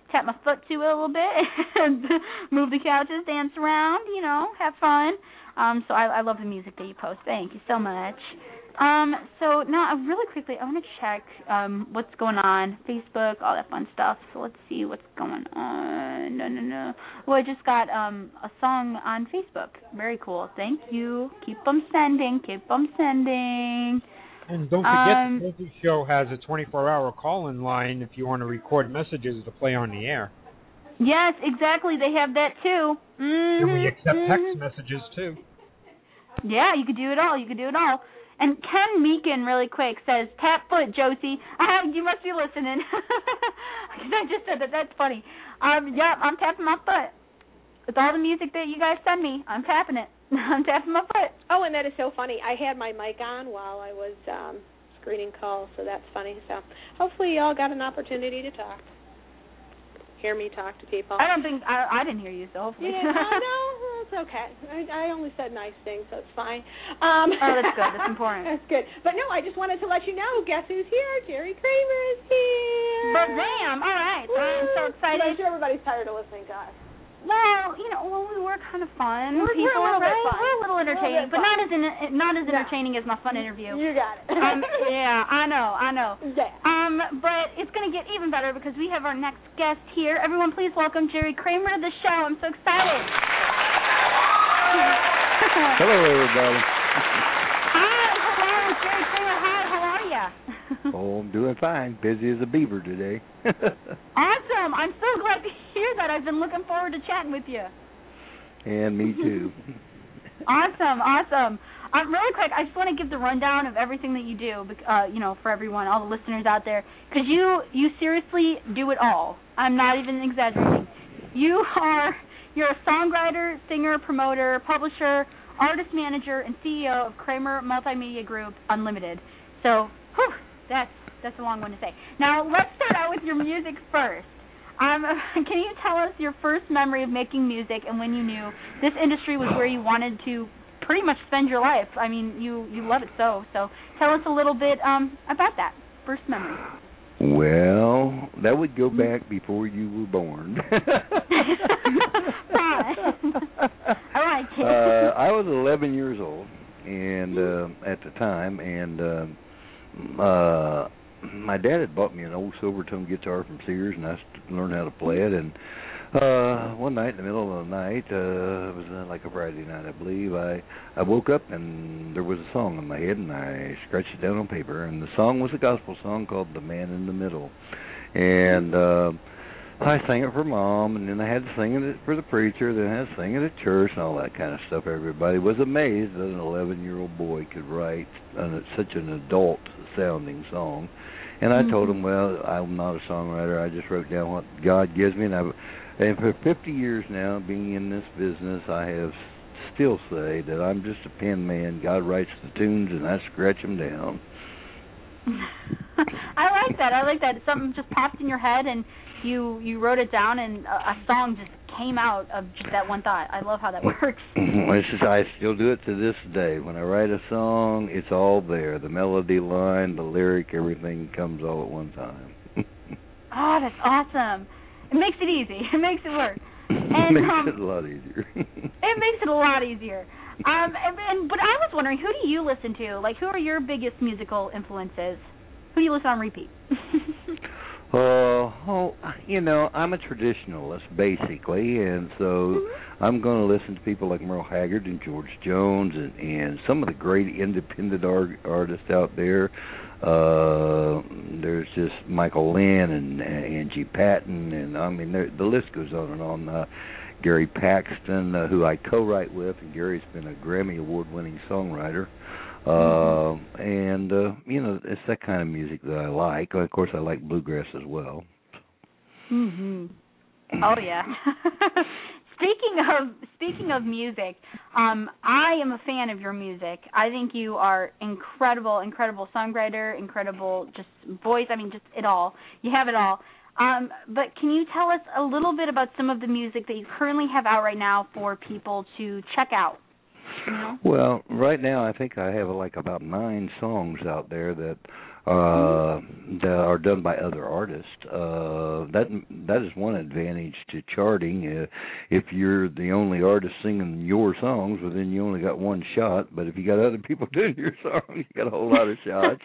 Speaker 3: tap my foot to it a little bit, and move the couches, dance around, you know, have fun. Um, so I, I love the music that you post. Thank you so much. Um, so now, uh, really quickly, I want to check um, what's going on, Facebook, all that fun stuff. So let's see what's going on. No, no, no. Well, I just got um, a song on Facebook. Very cool. Thank you. Keep them sending. Keep them sending.
Speaker 1: And don't forget,
Speaker 3: Um,
Speaker 1: the Josie Show has a twenty-four hour call-in line if you want to record messages to play on the air.
Speaker 3: Yes, exactly. They have that too. Mm-hmm,
Speaker 1: And we accept
Speaker 3: mm-hmm.
Speaker 1: text messages too.
Speaker 3: Yeah, you could do it all. You could do it all. And Ken Meekin, really quick, says, tap foot, Josie. Ah, you must be listening. Because I just said that. That's funny. Um, yeah, I'm tapping my foot. With all the music that you guys send me, I'm tapping it. I'm tapping my foot.
Speaker 8: Oh, and that is so funny. I had my mic on while I was um, screening calls, so that's funny. So hopefully you all got an opportunity to talk. Hear me talk to people.
Speaker 3: I don't think, I, I didn't hear you, so hopefully.
Speaker 8: Yeah, no, no, it's okay. I, I only said nice things, so it's fine. Um,
Speaker 3: oh, that's good. That's important.
Speaker 8: That's good. But no, I just wanted to let you know, guess who's here? Jerry Kramer is here.
Speaker 3: Bam! All right.
Speaker 8: Woo!
Speaker 3: I'm so excited.
Speaker 8: I'm sure everybody's tired of listening to us.
Speaker 3: Well, you know, well, we were kind of fun.
Speaker 8: We're,
Speaker 3: people,
Speaker 8: we're a little
Speaker 3: right?
Speaker 8: bit fun.
Speaker 3: We're a little entertaining,
Speaker 8: a little
Speaker 3: but
Speaker 8: bit
Speaker 3: not as in, not as
Speaker 8: Yeah.
Speaker 3: entertaining as my fun interview.
Speaker 8: You got it.
Speaker 3: um, yeah, I know, I know.
Speaker 8: Yeah.
Speaker 3: Um, but it's going to get even better because we have our next guest here. Everyone, please welcome Jerry Kramer to the show. I'm so excited.
Speaker 14: Hello, everybody.
Speaker 3: Hi, hello, Jerry Kramer. Hi, how are you?
Speaker 14: Oh, I'm doing fine. Busy as a beaver today.
Speaker 3: Awesome. I'm so glad to hear that. I've been looking forward to chatting with you.
Speaker 14: And me too.
Speaker 3: Awesome, awesome. Um, really quick, I just want to give the rundown of everything that you do, uh, you know, for everyone, all the listeners out there, because you, you seriously do it all. I'm not even exaggerating. You are, you're a songwriter, singer, promoter, publisher, artist manager, and C E O of Kramer Multimedia Group Unlimited. So, whew, that's that's a long one to say. Now, let's start out with your music first. Um, can you tell us your first memory of making music and when you knew this industry was where you wanted to pretty much spend your life? I mean, you, you love it so. So tell us a little bit um, about that first memory.
Speaker 14: Well, that would go back before you were born.
Speaker 3: Fine. I like it.
Speaker 14: Uh, I was eleven years old, and uh, at the time, and uh, uh, my dad had bought me an old Silvertone guitar from Sears, and I learned how to play it. And uh, one night, in the middle of the night, uh, it was uh, like a Friday night, I believe, I, I woke up and there was a song in my head, and I scratched it down on paper. And the song was a gospel song called "The Man in the Middle." And uh, I sang it for Mom, and then I had to sing it for the preacher, then I had to sing it at church and all that kind of stuff. Everybody was amazed that an eleven-year-old boy could write an, such an adult-sounding song. And I told him, well, I'm not a songwriter. I just wrote down what God gives me. And, I, and for fifty years now, being in this business, I have still say that I'm just a pen man. God writes the tunes, and I scratch them down.
Speaker 3: I like that. I like that. Something just popped in your head, and you you wrote it down, and a, a song just came out of just that one thought. I love how that works.
Speaker 14: Well, it's just, I still do it to this day. When I write a song, it's all there. The melody line, the lyric, everything comes all at one time.
Speaker 3: Oh, that's awesome. It makes it easy. It makes it work.
Speaker 14: It
Speaker 3: And,
Speaker 14: makes
Speaker 3: um,
Speaker 14: it a lot easier.
Speaker 3: It makes it a lot easier. Um, and, and but I was wondering, who do you listen to? Like, who are your biggest musical influences? Who do you listen on repeat?
Speaker 14: Uh, oh, you know, I'm a traditionalist, basically, and so mm-hmm. I'm going to listen to people like Merle Haggard and George Jones and, and some of the great independent art, artists out there. Uh, there's just Michael Lynn and uh, Angie Patton, and I mean, there, the list goes on and on. Uh, Gary Paxton, uh, who I co-write with, and Gary's been a Grammy Award-winning songwriter. Uh, and, uh, you know, it's that kind of music that I like. Of course, I like bluegrass as well.
Speaker 3: Mm-hmm. Oh, yeah. Speaking of speaking of music, um, I am a fan of your music. I think you are incredible, incredible songwriter, incredible just voice. I mean, just it all. You have it all. Um, but can you tell us a little bit about some of the music that you currently have out right now for people to check out? You know?
Speaker 14: Well, right now I think I have like about nine songs out there that uh, that are done by other artists. Uh, that that is one advantage to charting. Uh, if you're the only artist singing your songs, well, then you only got one shot. But if you got other people doing your songs, you got a whole lot of shots.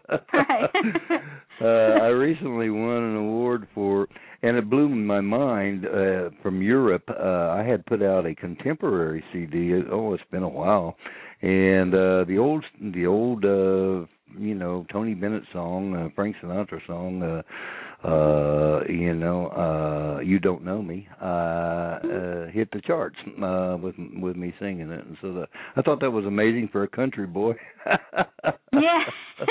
Speaker 14: uh, I recently won an award for, and it blew my mind, uh, from Europe. Uh, I had put out a contemporary C D. Oh, it's been a while, and uh, the old the old. Uh, you know, Tony Bennett song, uh, Frank Sinatra song, uh, uh, you know, uh, You Don't Know Me, uh, uh, hit the charts uh, with with me singing it. And so the, I thought that was amazing for a country boy.
Speaker 3: Yeah.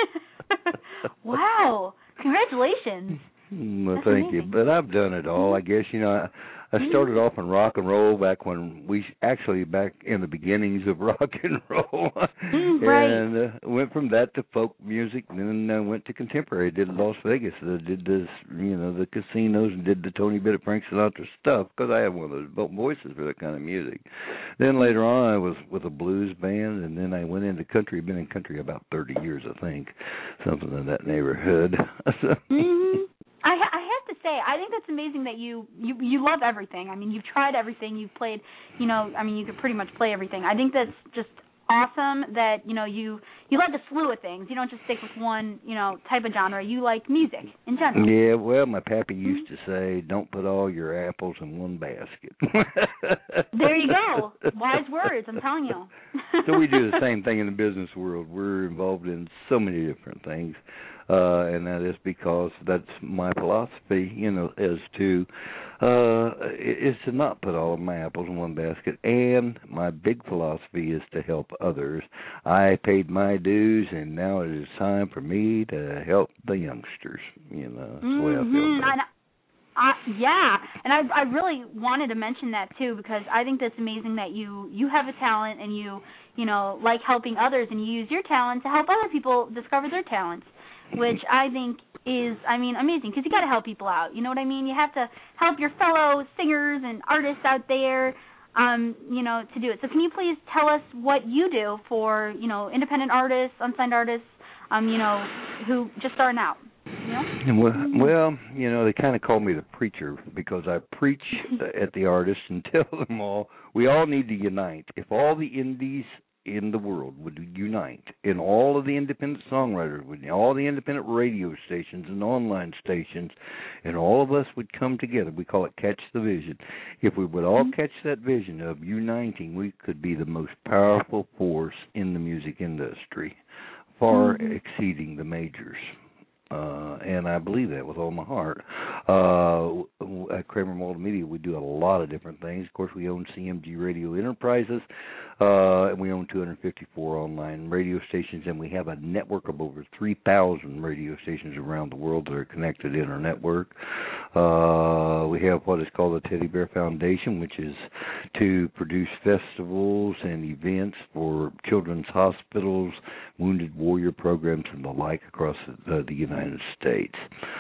Speaker 3: Wow. Congratulations.
Speaker 14: Well,
Speaker 3: That's
Speaker 14: thank
Speaker 3: amazing.
Speaker 14: you. But I've done it all. I guess, you know, I, I started off in rock and roll back when we actually back in the beginnings of rock and roll,
Speaker 3: Mm, right.
Speaker 14: and uh, went from that to folk music, and then uh, went to contemporary. Did Las Vegas, uh, did this, you know, the casinos, and did the Tony Bennett, Frank Sinatra stuff because I have one of those vo- voices for that kind of music. Then later on, I was with a blues band, and then I went into country. Been in country about thirty years, I think, something in that neighborhood. So,
Speaker 3: Mm-hmm. I, ha- I have to say, I think that's amazing that you, you you love everything. I mean, you've tried everything. You've played, you know, I mean, you could pretty much play everything. I think that's just awesome that, you know, you, you like a slew of things. You don't just stick with one, you know, type of genre. You like music in general.
Speaker 14: Yeah, well, my pappy used to say, don't put all your apples in one basket.
Speaker 3: There you go. Wise words, I'm telling you.
Speaker 14: So we do the same thing in the business world. We're involved in so many different things. Uh, and that is because that's my philosophy, you know, is to uh, is to not put all of my apples in one basket. And my big philosophy is to help others. I paid my dues, and now it is time for me to help the youngsters. You know, that's the way I feel
Speaker 3: Mhm.
Speaker 14: about it.
Speaker 3: I, yeah, and I I really wanted to mention that too because I think that's amazing that you you have a talent and you you know like helping others and you use your talent to help other people discover their talents, which I think is I mean amazing because you got to help people out. You know what I mean? You have to help your fellow singers and artists out there, um, you know, to do it. So can you please tell us what you do for you know independent artists, unsigned artists, um, you know, who just starting out? Yeah.
Speaker 14: Well, well, you know, they kind of call me the preacher because I preach at the artists and tell them all, we all need to unite. If all the indies in the world would unite, and all of the independent songwriters, would, all the independent radio stations and online stations, and all of us would come together, we call it Catch the Vision. If we would all mm-hmm. catch that vision of uniting, we could be the most powerful force in the music industry, far mm-hmm. exceeding the majors. Uh, and I believe that with all my heart. Uh, at Kramer Multimedia, we do a lot of different things. Of course, we own C M G Radio Enterprises, uh, and we own two hundred fifty-four online radio stations, and we have a network of over three thousand radio stations around the world that are connected in our network. Uh, we have what is called the Teddy Bear Foundation, which is to produce festivals and events for children's hospitals, wounded warrior programs, and the like across the, the United States.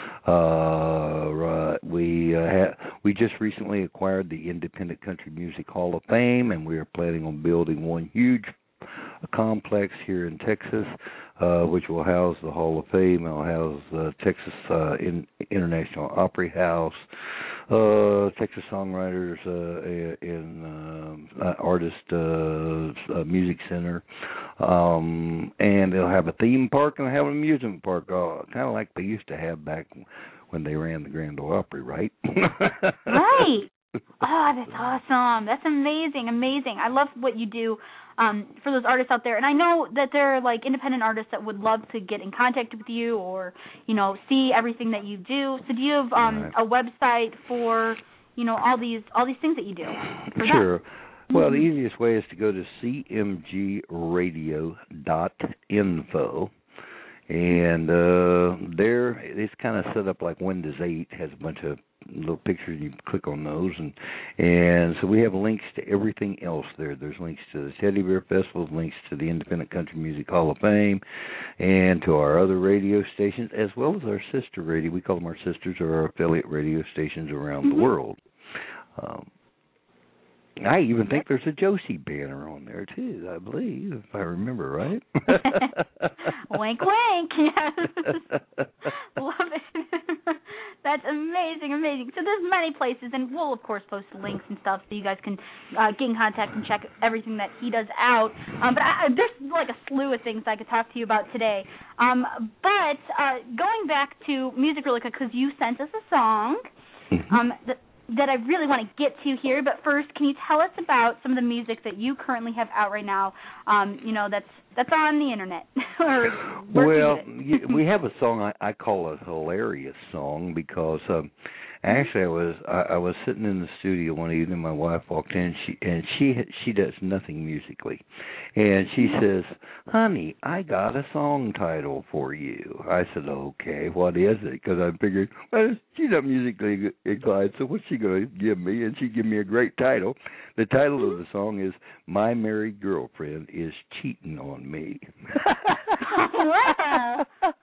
Speaker 14: Uh, right. We uh, ha- we just recently acquired the Independent Country Music Hall of Fame, and we are planning on building one huge complex here in Texas, uh, which will house the Hall of Fame. It will house uh, Texas uh, in, International Opry House, uh, Texas Songwriters uh, in uh, uh, Artist uh, uh, Music Center, um, and it'll have a theme park and it'll have an amusement park, uh, kind of like they used to have back when they ran the Grand Ole Opry, right?
Speaker 3: Right. Oh, that's awesome. That's amazing, amazing. I love what you do um, for those artists out there. And I know that there are, like, independent artists that would love to get in contact with you or, you know, see everything that you do. So do you have um, right. a website for, you know, all these all these things that you do?
Speaker 14: Sure. Them? Well, the easiest way is to go to c m g radio dot info. And uh, there, it's kind of set up like Windows eight, has a bunch of little pictures, you click on those, and and so we have links to everything else there. There's links to the Teddy Bear Festival, links to the Independent Country Music Hall of Fame, and to our other radio stations, as well as our sister radio. We call them our sisters or our affiliate radio stations around mm-hmm. the world. Um, I even think there's a Josie banner on there too, I believe, if I remember right.
Speaker 3: Wink, wink. Yes. Love it. That's amazing, amazing. So there's many places, and we'll of course post links and stuff so you guys can uh, get in contact and check everything that he does out. Um, but I, there's like a slew of things I could talk to you about today. Um, but uh, going back to music really quick, because you sent us a song. Um, that, that I really want to get to here, but first, can you tell us about some of the music that you currently have out right now? Um, you know, that's that's on the internet. or
Speaker 14: well, we have a song I, I call a hilarious song because um, actually I was I, I was sitting in the studio one evening. My wife walked in, and she and she she does nothing musically, and she says, "Honey, I got a song title for you." I said, "Okay, what is it?" Because I figured, well, she's not musically inclined, so what's she going to give me? And she gave me a great title. The title of the song is "My Married Girlfriend Is Cheating on Me."
Speaker 3: Wow.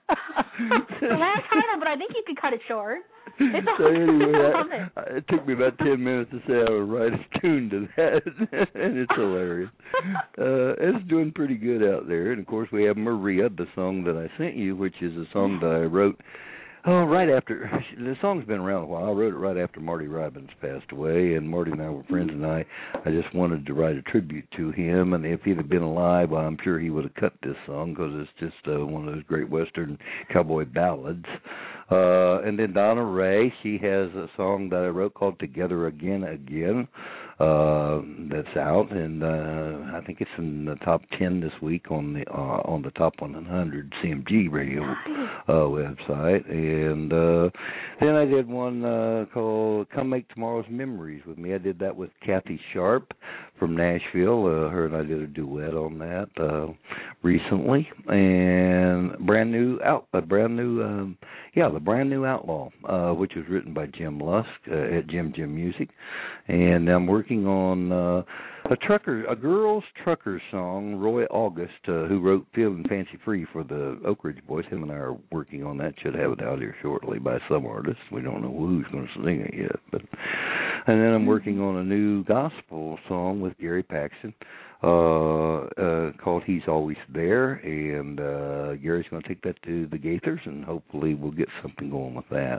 Speaker 3: Long title, but I think you could cut it short. It's
Speaker 14: so anyway,
Speaker 3: I love it.
Speaker 14: I, it took me about ten minutes to say I would write a tune to that, and it's hilarious. Uh, it's doing pretty good out there, and of course we have Maria, the song that I sent you, which is a song that I wrote. Oh, right after, the song's been around a while. I wrote it right after Marty Robbins passed away, and Marty and I were friends, and I, I just wanted to write a tribute to him, and if he'd have been alive, well, I'm sure he would have cut this song, because it's just uh, one of those great Western cowboy ballads. Uh, and then Donna Ray, she has a song that I wrote called Together Again Again. Uh, that's out, and uh, I think it's in the top ten this week on the uh, on the top one hundred C M G radio uh, website. And uh, then I did one uh, called "Come Make Tomorrow's Memories with Me." I did that with Kathy Sharp from Nashville. Uh, her and I did a duet on that uh, recently, and brand new out, a brand new, um, yeah, the brand new Outlaw, uh, which was written by Jim Lusk uh, at Jim Jim Music, and I'm working on uh, a trucker, a girls trucker song. Roy August, uh, who wrote "Feeling Fancy Free" for the Oak Ridge Boys, him and I are working on that. Should have it out here shortly by some artist. We don't know who's going to sing it yet, but and then I'm working on a new gospel song with Gary Paxton uh, uh, called "He's Always There," and uh, Gary's going to take that to the Gaithers, and hopefully we'll get something going with that.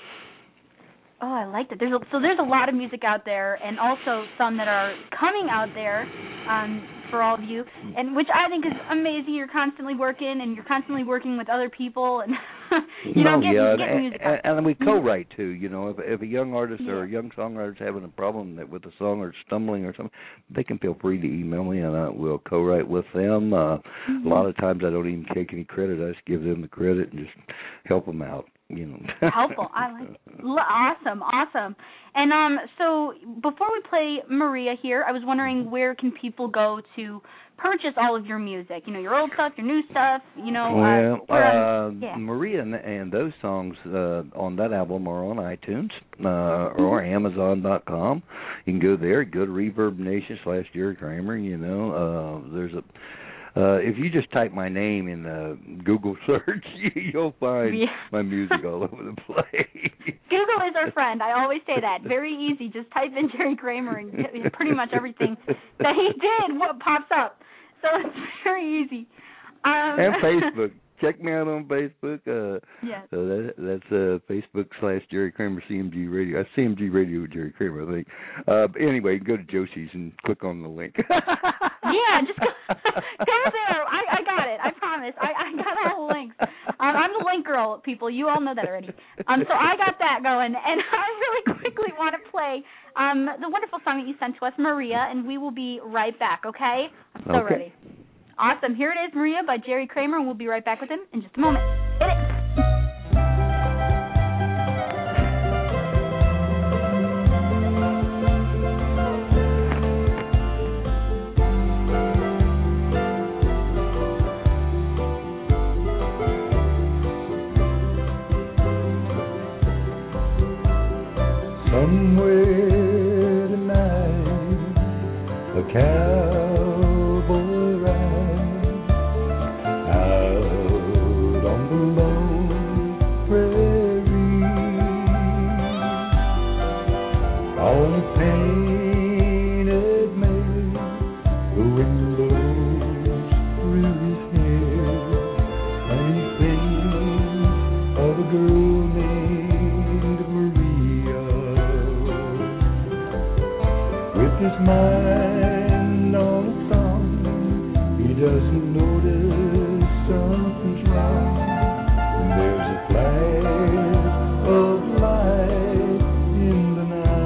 Speaker 3: Oh, I like that. There's a, so there's a lot of music out there, and also some that are coming out there um, for all of you, and which I think is amazing. You're constantly working, and you're constantly working with other people, and you know,
Speaker 14: oh,
Speaker 3: get,
Speaker 14: yeah,
Speaker 3: get
Speaker 14: and,
Speaker 3: music
Speaker 14: and,
Speaker 3: out.
Speaker 14: and we co-write too. You know, if if a young artist
Speaker 3: Yeah.
Speaker 14: or a young songwriter's having a problem that with a song or stumbling or something, they can feel free to email me, and I will co-write with them. Uh,
Speaker 3: Mm-hmm.
Speaker 14: A lot of times I don't even take any credit. I just give them the credit and just help them out. You know.
Speaker 3: Helpful. I like it. L- Awesome, awesome. And um, so before we play Maria here, I was wondering where can people go to purchase all of your music? You know, your old stuff, your new stuff. You know,
Speaker 14: Well,
Speaker 3: uh, where,
Speaker 14: uh,
Speaker 3: um, yeah.
Speaker 14: Maria and, and those songs uh, on that album are on iTunes uh, or Amazon dot com. You can go there, go to Reverb Nation slash Jerry Kramer. You know, uh, there's a. Uh, if you just type my name in the Google search, you'll find
Speaker 3: Yeah.
Speaker 14: my music all over the place.
Speaker 3: Google is our friend. I always say that. Very easy. Just type in Jerry Kramer, and pretty much everything that he did what pops up. So it's very easy. Um,
Speaker 14: And Facebook. Check me out on Facebook. Uh,
Speaker 3: yes.
Speaker 14: So that, that's uh, Facebook slash Jerry Kramer C M G Radio. That's C M G Radio with Jerry Kramer, I think. Uh, but anyway, go to Josie's and click on the link.
Speaker 3: Yeah, just go, go there. I, I got it. I promise. I, I got all the links. Um, I'm the link girl, people. You all know that already. Um, so I got that going, and I really quickly want to play um, the wonderful song that you sent to us, Maria, and we will be right back, okay? I'm so
Speaker 14: Okay.
Speaker 3: ready. Awesome. Here it is, Maria, by Jerry Kramer, and we'll be right back with him in just a moment. Hit it.
Speaker 13: Somewhere tonight, a cowboy rides out on the lone prairie, on a painted his mind on a song. He doesn't notice something's wrong. And there's a flash of light in the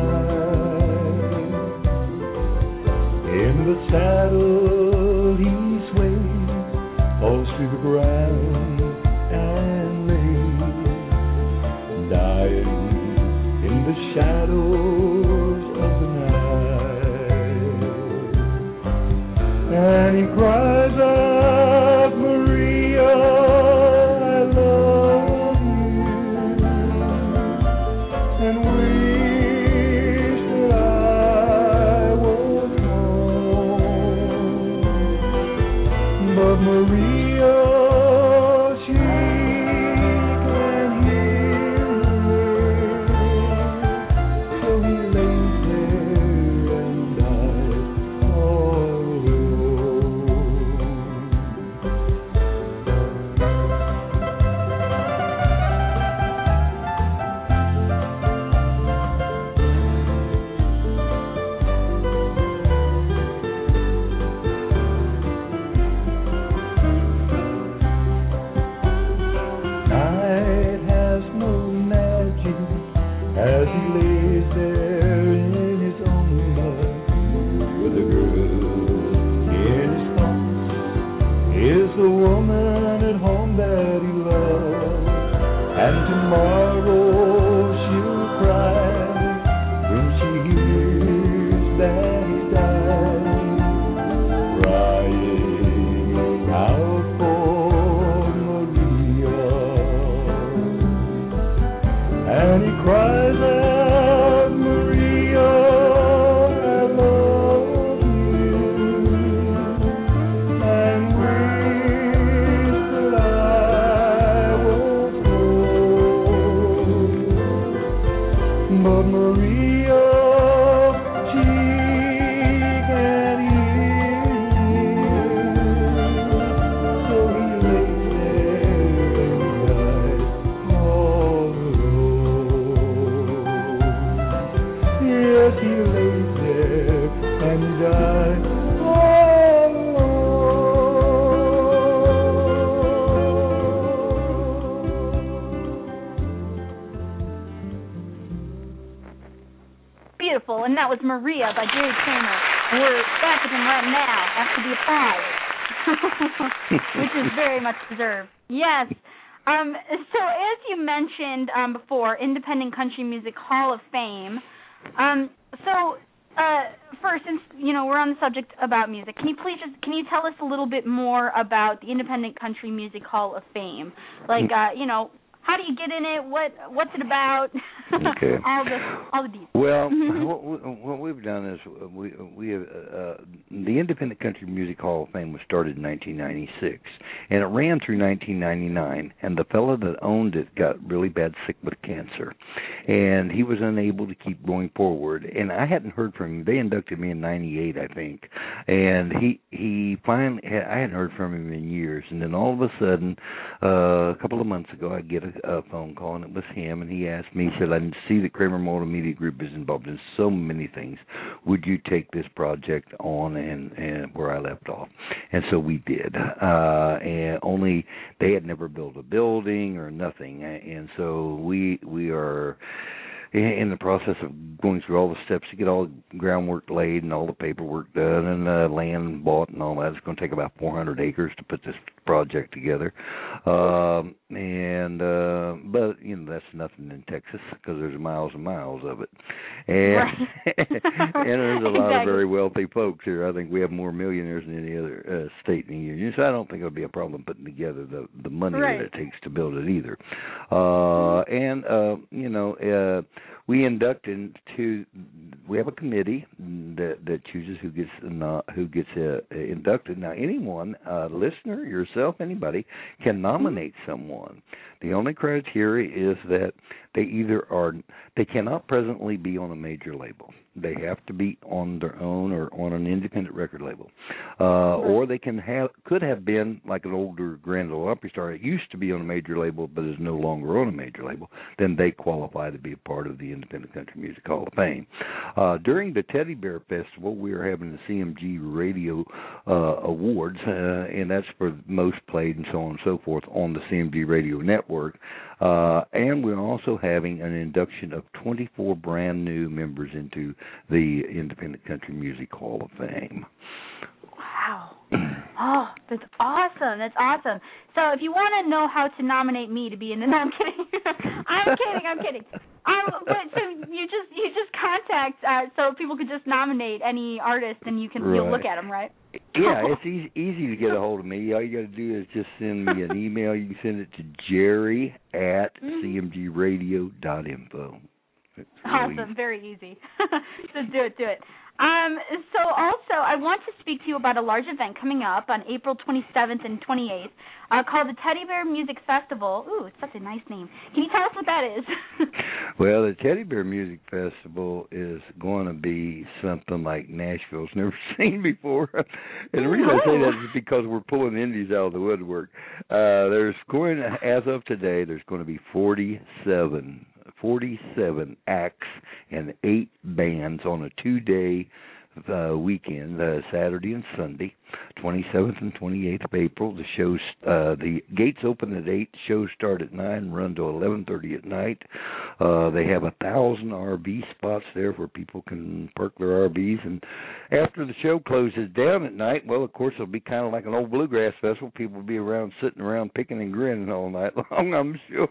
Speaker 13: night. In the saddle he sways, falls to the ground and lays, dying in the shadows of the night. And he cries out, Maria, I love you, and wish that I was home. But Maria, she can't hear me, so he lays there and dies all alone. Night has no magic as he lays there in his own blood, with a girl in his thoughts is the woman at home that he loves. And tomorrow she'll cry when she hears that he's died, crying out for Maria. And he cries out, Maria, I love you, and wish that I was home. But Maria, she can't hear me, so he lays there and dies all alone. Yes, he lays there and dies all
Speaker 3: Beautiful, and that was Maria by Jerry Kramer. We're back with him right now after the applause, which is very much deserved. Yes. Um, so as you mentioned um, before, Independent Country Music Hall of Fame. Um, so uh, first, since you know we're on the subject about music, can you please just can you tell us a little bit more about the Independent Country Music Hall of Fame? Like, uh, you know, how do you get in it? What what's it about?
Speaker 14: Okay.
Speaker 3: all the all the details.
Speaker 14: Well, what, we, what we've done is we we have, uh, the Independent Country Music Hall of Fame was started in nineteen ninety-six, and it ran through nineteen ninety-nine. And the fellow that owned it got really bad sick with cancer, and he was unable to keep going forward. And I hadn't heard from him. They inducted me in ninety-eight, I think, and he he finally I hadn't heard from him in years. And then all of a sudden, uh, a couple of months ago, I get a, a phone call, and it was him, and he asked me, he said, I see that Kramer Multimedia Group is involved in so many things. Would you take this project on and, and where I left off? And so we did. Uh, and only they had never built a building or nothing. And so we we are in the process of going through all the steps to get all the groundwork laid and all the paperwork done and uh, land bought and all that. It's going to take about four hundred acres to put this project together. Um, and uh, but, you know, that's nothing in Texas because there's miles and miles of it. And, right. and there's a lot exactly. of very wealthy folks here. I think we have more millionaires than any other uh, state in the union. So I don't think it'll be a problem putting together the, the money right. that it takes to build it either. Uh, and, uh, you know, uh, we induct into, we have a committee that, that chooses who gets not, who gets uh, inducted. Now, anyone, uh, listener, yourself, anybody, can nominate someone. The only criteria is that they either are, they cannot presently be on a major label. They have to be on their own or on an independent record label. Uh, right. Or they can have, could have been like an older Grand Ole Opry star. It used to be on a major label but is no longer on a major label. Then they qualify to be a part of the Independent Country Music Hall of Fame. Uh, during the Teddy Bear Festival, we are having the C M G Radio uh, Awards, uh, and that's for most played and so on and so forth on the C M G Radio Network. Uh, and we're also having an induction of twenty-four brand new members into the Independent Country Music Hall of Fame.
Speaker 3: Wow. Oh, that's awesome. That's awesome. So if you want to know how to nominate me to be in the... No, I'm kidding. I'm kidding. I'm kidding. Um, but so you just you just contact uh, so people could just nominate any artist and you can
Speaker 14: Right.
Speaker 3: you'll look at them, right?
Speaker 14: Yeah, it's easy, easy to get a hold of me. All you got to do is just send me an email. You can send it to Jerry at c m g radio dot info. It's really
Speaker 3: Awesome. Very easy. So do it. Do it. Um, so also, I want to speak to you about a large event coming up on April twenty-seventh and twenty-eighth uh, called the Teddy Bear Music Festival. Ooh, it's such a nice name. Can you tell us what that is?
Speaker 14: Well, the Teddy Bear Music Festival is going to be something like Nashville's never seen before. And the reason I say that is because we're pulling indies out of the woodwork. Uh, there's going to, as of today, there's going to be forty-seven, forty-seven acts and eight bands on a two-day uh, weekend, uh, Saturday and Sunday, twenty-seventh and twenty-eighth of April. The shows, uh, the gates open at eight. Shows start at nine, run to eleven thirty at night. Uh, they have a thousand R V spots there where people can park their R Vs. And after the show closes down at night, well, of course, it'll be kind of like an old bluegrass festival. People will be around, sitting around, picking and grinning all night long, I'm sure.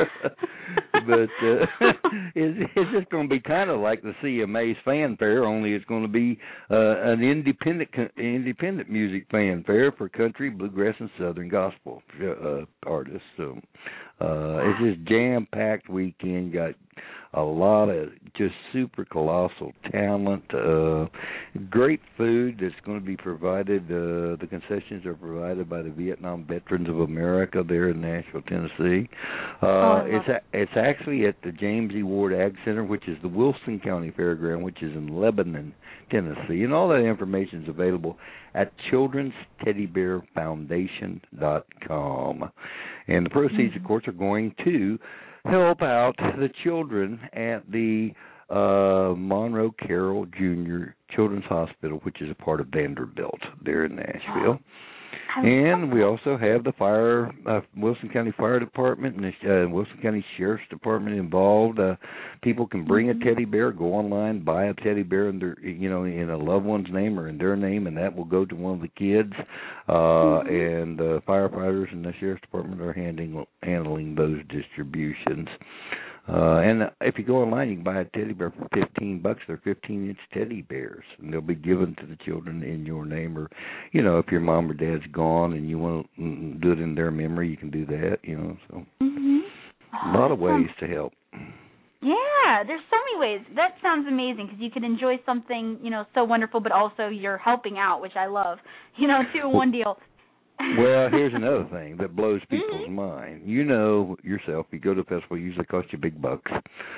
Speaker 14: But uh, it's, it's just going to be kind of like the C M A's fanfare, only it's going to be uh, an independent independent music fanfare for country, bluegrass, and southern gospel uh, artists. So uh, it's just jam-packed weekend. Got a lot of just super colossal talent, uh, great food that's going to be provided. Uh, the concessions are provided by the Vietnam Veterans of America there in Nashville, Tennessee. Uh,
Speaker 15: Oh,
Speaker 14: it's a, it's actually at the James E. Ward Ag Center, which is the Wilson County Fairground, which is in Lebanon, Tennessee. And all that information is available at children's teddy bear foundation dot com. And the proceeds, of course, are going to help out the children at the uh, Monroe Carroll Junior Children's Hospital, which is a part of Vanderbilt there in Nashville. And we also have the fire, uh, Wilson County Fire Department and the uh, Wilson County Sheriff's Department involved. Uh, people can bring a teddy bear, go online, buy a teddy bear in their, you know, in a loved one's name or in their name, and that will go to one of the kids. Uh, and uh, firefighters and the Sheriff's Department are handling handling those distributions. Uh, and if you go online, you can buy a teddy bear for fifteen bucks. They're fifteen-inch teddy bears, and they'll be given to the children in your name. Or, you know, if your mom or dad's gone and you want to do it in their memory, you can do that. You know, so
Speaker 3: Mm-hmm.
Speaker 14: a lot of ways to help.
Speaker 3: Yeah, there's so many ways. That sounds amazing because you can enjoy something, you know, so wonderful, but also you're helping out, which I love. You know, two in one deal.
Speaker 14: Well, here's another thing that blows people's mind. You know yourself, you go to a festival, it usually costs you big bucks.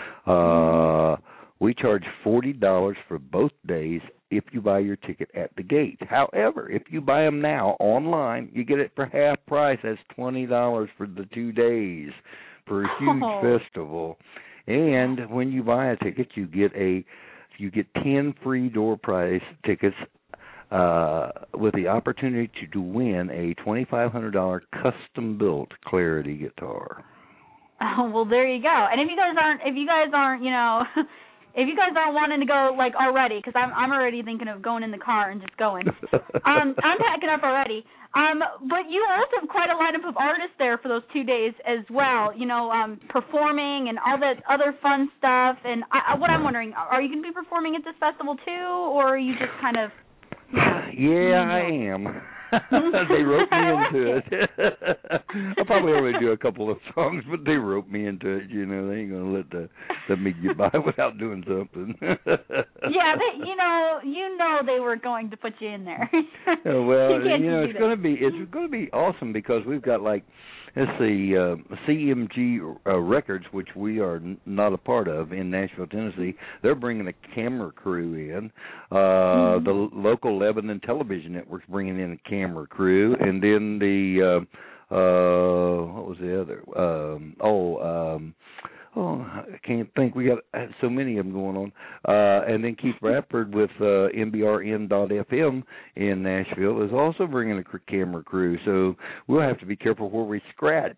Speaker 14: Uh, we charge forty dollars for both days if you buy your ticket at the gate. However, if you buy them now online, you get it for half price. That's twenty dollars for the two days for a huge
Speaker 15: Oh.
Speaker 14: festival. And when you buy a ticket, you get a you get ten free door prize tickets uh, with the opportunity to, to win a twenty-five hundred dollars custom-built Clarity guitar.
Speaker 3: Oh, well, there you go. And if you guys aren't, if you guys aren't, you know, if you guys aren't wanting to go like already, because I'm I'm already thinking of going in the car and just going. um, I'm packing up already. Um, but you also have quite a lineup of artists there for those two days as well. You know, um, performing and all that other fun stuff. And I, I, what I'm wondering, are you going to be performing at this festival too, or are you just kind of?
Speaker 14: Yeah, I am. They wrote me into it. I'll probably only do a couple of songs, but they wrote me into it. You know, they ain't gonna let the let me get by without doing something.
Speaker 3: Yeah, they, you know, you know they were going to put you in there.
Speaker 14: Uh, well,
Speaker 3: You can't
Speaker 14: you know,
Speaker 3: do
Speaker 14: it's
Speaker 3: that.
Speaker 14: gonna be it's gonna be awesome because we've got like let's see, uh, C M G uh, Records, which we are n- not a part of in Nashville, Tennessee. They're bringing a camera crew in. Uh,
Speaker 15: Mm-hmm.
Speaker 14: The l- local Lebanon Television Network's bringing in a camera crew, and then the uh, uh, what was the other? Um, oh. Um, oh, I can't think. We got so many of them going on. Uh, and then Keith Bradford with uh, M B R N dot F M in Nashville is also bringing a camera crew. So we'll have to be careful where we scratch.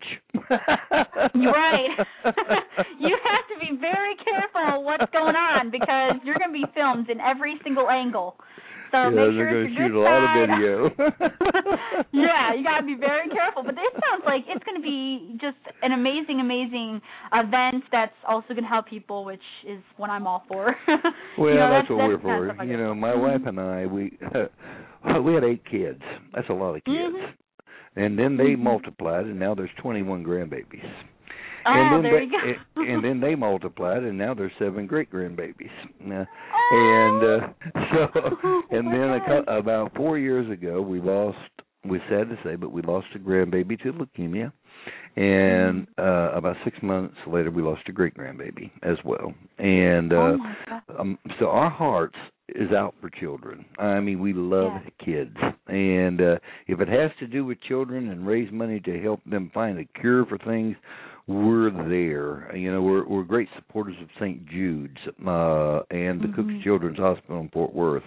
Speaker 3: You're right. You have to be very careful what's going on because you're going to be filmed in every single angle. So
Speaker 14: yeah,
Speaker 3: make sure
Speaker 14: they're
Speaker 3: it's
Speaker 14: going to
Speaker 3: your
Speaker 14: shoot
Speaker 3: good
Speaker 14: a lot
Speaker 3: side.
Speaker 14: of video.
Speaker 3: Yeah, you got to be very careful. But this sounds like it's going to be just an amazing, amazing event that's also going to help people, which is what I'm all for.
Speaker 14: Well,
Speaker 3: you know,
Speaker 14: that's,
Speaker 3: that's
Speaker 14: what
Speaker 3: that's
Speaker 14: we're for. You know, my mm-hmm. wife and I, we uh, we had eight kids. That's a lot of kids. Mm-hmm. And then they mm-hmm. multiplied, and now there's twenty-one grandbabies.
Speaker 3: Oh,
Speaker 14: and then
Speaker 3: there
Speaker 14: they,
Speaker 3: you go.
Speaker 14: and, and then they multiplied, and now there's seven great grandbabies. Uh, and uh, so, and then a, about four years ago, we lost. We're sad to say, but we lost a grandbaby to leukemia. And uh, about six months later, we lost a great grandbaby as well. And uh,
Speaker 3: oh
Speaker 14: um, so our hearts is out for children. I mean, we love yeah. kids. And uh, if it has to do with children and raise money to help them find a cure for things, we're there. You know, we're we're great supporters of Saint Jude's uh, and the mm-hmm. Cook Children's Hospital in Fort Worth.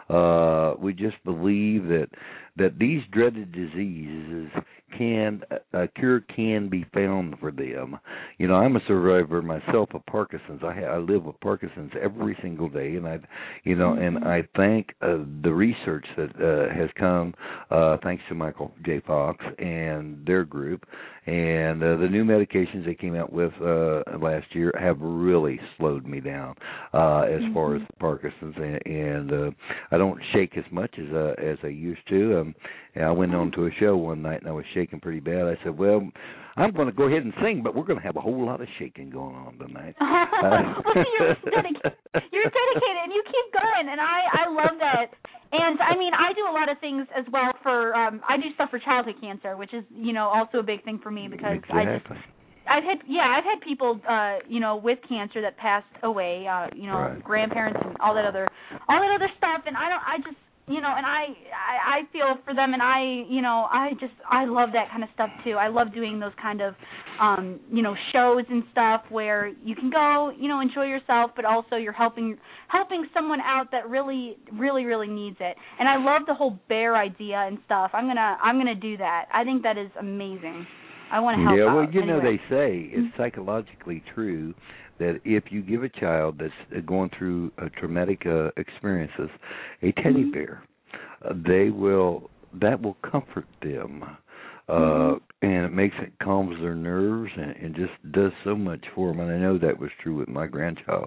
Speaker 14: Uh, we just believe that that these dreaded diseases can a cure can be found for them. You know, I'm a survivor myself of Parkinson's. I, I live with Parkinson's every single day, and I, you know, mm-hmm. and I thank uh, the research that uh, has come uh, thanks to Michael J. Fox and their group, and uh, the new medications they came out with uh, last year have really slowed me down uh, as mm-hmm. far as Parkinson's, and, and uh, I don't shake as much as uh, as I used to. Um, and I went on to a show one night and I was shaking pretty bad. I said, well, I'm going to go ahead and sing, but we're going to have a whole lot of shaking going on tonight.
Speaker 3: Uh, well, you're, dedicated. you're dedicated, and you keep going, and I, I love that. And, I mean, I do a lot of things as well for, um, I do stuff for childhood cancer, which is, you know, also a big thing for me because
Speaker 14: exactly.
Speaker 3: I just, I've had, yeah, I've had people, uh, you know, with cancer that passed away, uh, you know,
Speaker 14: right.
Speaker 3: grandparents and all that other, all that other stuff, and I don't, I just, you know, and I, I I feel for them, and I, you know, I just, I love that kind of stuff, too. I love doing those kind of, um, you know, shows and stuff where you can go, you know, enjoy yourself, but also you're helping helping someone out that really, really, really needs it. And I love the whole bear idea and stuff. I'm going to, I'm going to do that. I think that is amazing. I want to help
Speaker 14: yeah,
Speaker 3: out.
Speaker 14: well, you
Speaker 3: anyway.
Speaker 14: know, they say it's psychologically true that if you give a child that's going through uh, traumatic uh, experiences a teddy mm-hmm. bear, uh, they will that will comfort them, uh, mm-hmm. and it makes it calms their nerves and, and just does so much for them. And I know that was true with my grandchild.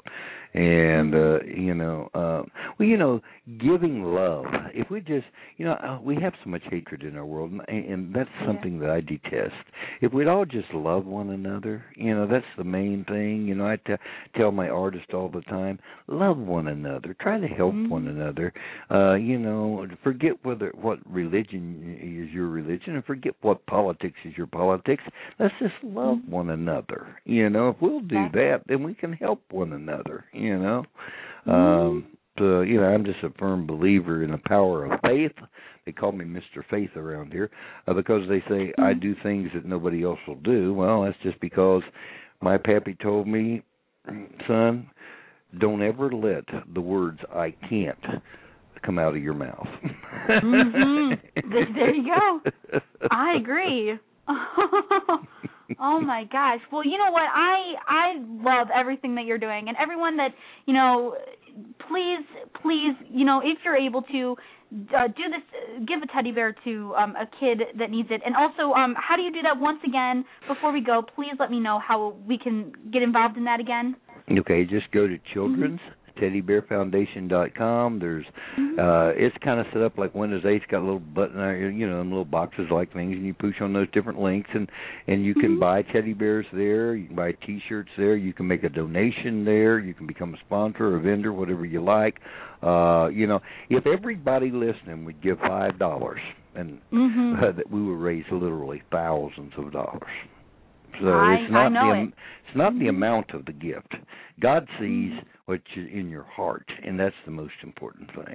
Speaker 14: And uh, you know, uh, well, you know, giving love. If we just, you know, uh, we have so much hatred in our world, and, and that's
Speaker 3: yeah.
Speaker 14: something that I detest. If we'd all just love one another, you know, that's the main thing. You know, I t- tell my artists all the time, love one another, try to help mm-hmm. one another. Uh, you know, forget whether what religion is your religion, and forget what politics is your politics. Let's just love mm-hmm. one another. You know, if we'll do
Speaker 3: exactly.
Speaker 14: that, then we can help one another. You know,
Speaker 3: mm-hmm.
Speaker 14: um, so you know, I'm just a firm believer in the power of faith. They call me Mister Faith around here uh, because they say mm-hmm. I do things that nobody else will do. Well, that's just because my pappy told me, son, don't ever let the words "I can't" come out of your mouth.
Speaker 3: mm-hmm. There you go. I agree. Oh my gosh. Well, you know what? I I love everything that you're doing, and everyone that, you know, please, please, you know, if you're able to uh, do this, give a teddy bear to um, a kid that needs it. And also, um, how do you do that? Once again, before we go, please let me know how we can get involved in that again.
Speaker 14: Okay, just go to children's teddy bear foundation dot com. There's, uh, it's kind of set up like Windows eight's got a little button, you know, and little boxes like things, and you push on those different links, and, and you can mm-hmm. buy teddy bears there, you can buy T-shirts there, you can make a donation there, you can become a sponsor or a vendor, whatever you like. Uh, you know, if everybody listening would give five dollars, and
Speaker 3: mm-hmm.
Speaker 14: uh, that we would raise literally thousands of dollars. So
Speaker 3: I,
Speaker 14: it's not
Speaker 3: I know
Speaker 14: the
Speaker 3: it.
Speaker 14: it's not the amount of the gift. God sees what's in your heart, and that's the most important thing.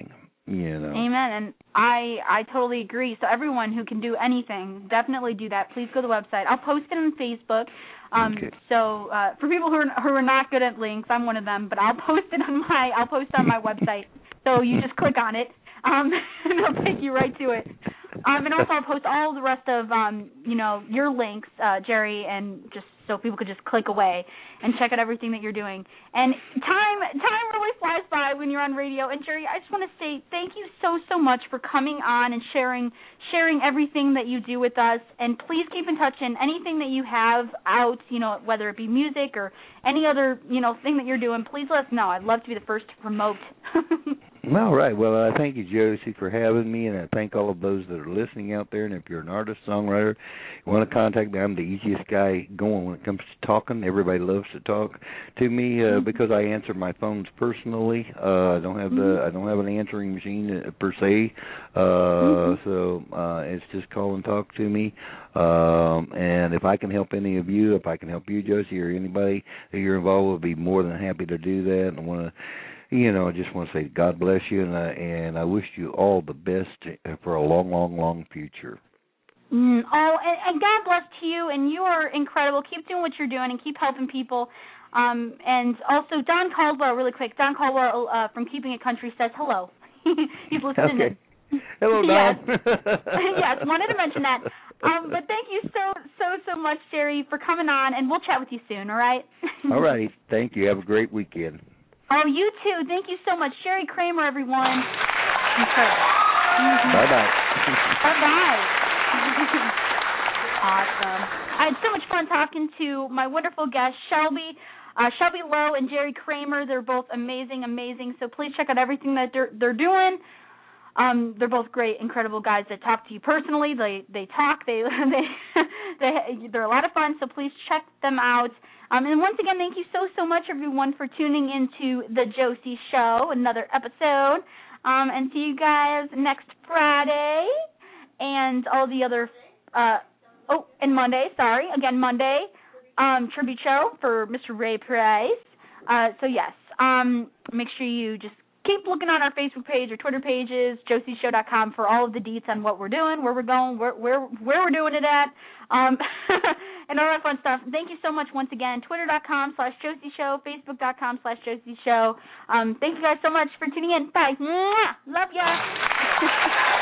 Speaker 14: You know.
Speaker 3: Amen. And I I totally agree. So everyone who can do anything, definitely do that. Please go to the website. I'll post it on Facebook. Um,
Speaker 14: okay.
Speaker 3: So uh, for people who are who are not good at links, I'm one of them. But I'll post it on my I'll post it on my website. So you just click on it, um, and it'll take you right to it. Um, and also I'll post all the rest of um, you know your links, uh, Jerry, and just so people could just click away and check out everything that you're doing. And time time really flies by when you're on radio. And Jerry, I just want to say thank you so so much for coming on and sharing sharing everything that you do with us. And please keep in touch. And anything that you have out, you know, whether it be music or any other you know thing that you're doing, please let us know. I'd love to be the first to promote.
Speaker 14: All right. Well, I thank you, Josie, for having me, and I thank all of those that are listening out there. And if you're an artist, songwriter, you want to contact me, I'm the easiest guy going when it comes to talking. Everybody loves to talk to me uh, mm-hmm. because I answer my phones personally. Uh, I don't have the mm-hmm. I don't have an answering machine uh, per se, uh, mm-hmm. so uh, it's just call and talk to me. Um, and if I can help any of you, if I can help you, Josie, or anybody that you're involved with, I'll be more than happy to do that. And I want to. You know, I just want to say God bless you, and I, and I wish you all the best for a long, long, long future.
Speaker 3: Mm, oh, and, and God bless to you, and you are incredible. Keep doing what you're doing and keep helping people. Um, and also, Don Caldwell, really quick, Don Caldwell uh, from Keeping It Country says hello. He's listening.
Speaker 14: Okay. Hello, Don.
Speaker 3: Yes. yes, wanted to mention that. Um, but thank you so, so, so much, Jerry, for coming on, and we'll chat with you soon, all right?
Speaker 14: All right. Thank you. Have a great weekend.
Speaker 3: Oh, you too. Thank you so much. Sherry Kramer, everyone. Incredible. Mm-hmm.
Speaker 14: Bye-bye.
Speaker 3: Bye-bye. Awesome. I had so much fun talking to my wonderful guests, Shelby, uh, Shelby Lowe and Jerry Kramer. They're both amazing, amazing. So please check out everything that they're, they're doing. Um, they're both great, incredible guys that talk to you personally. They they talk. They they they they're a lot of fun. So please check them out. Um, and once again, thank you so so much, everyone, for tuning into the Josie Show, another episode. Um, and see you guys next Friday and all the other. Uh, oh, and Monday. Sorry, again Monday. Um, tribute show for Mister Ray Price. Uh, so yes, um, make sure you just. Keep looking on our Facebook page or Twitter pages, josie show dot com, for all of the deets on what we're doing, where we're going, where where, where we're doing it at, um, and all that fun stuff. Thank you so much once again. Twitter dot com slash Josie Show, Facebook dot com slash Josie Show. Um, thank you guys so much for tuning in. Bye. Mwah! Love ya.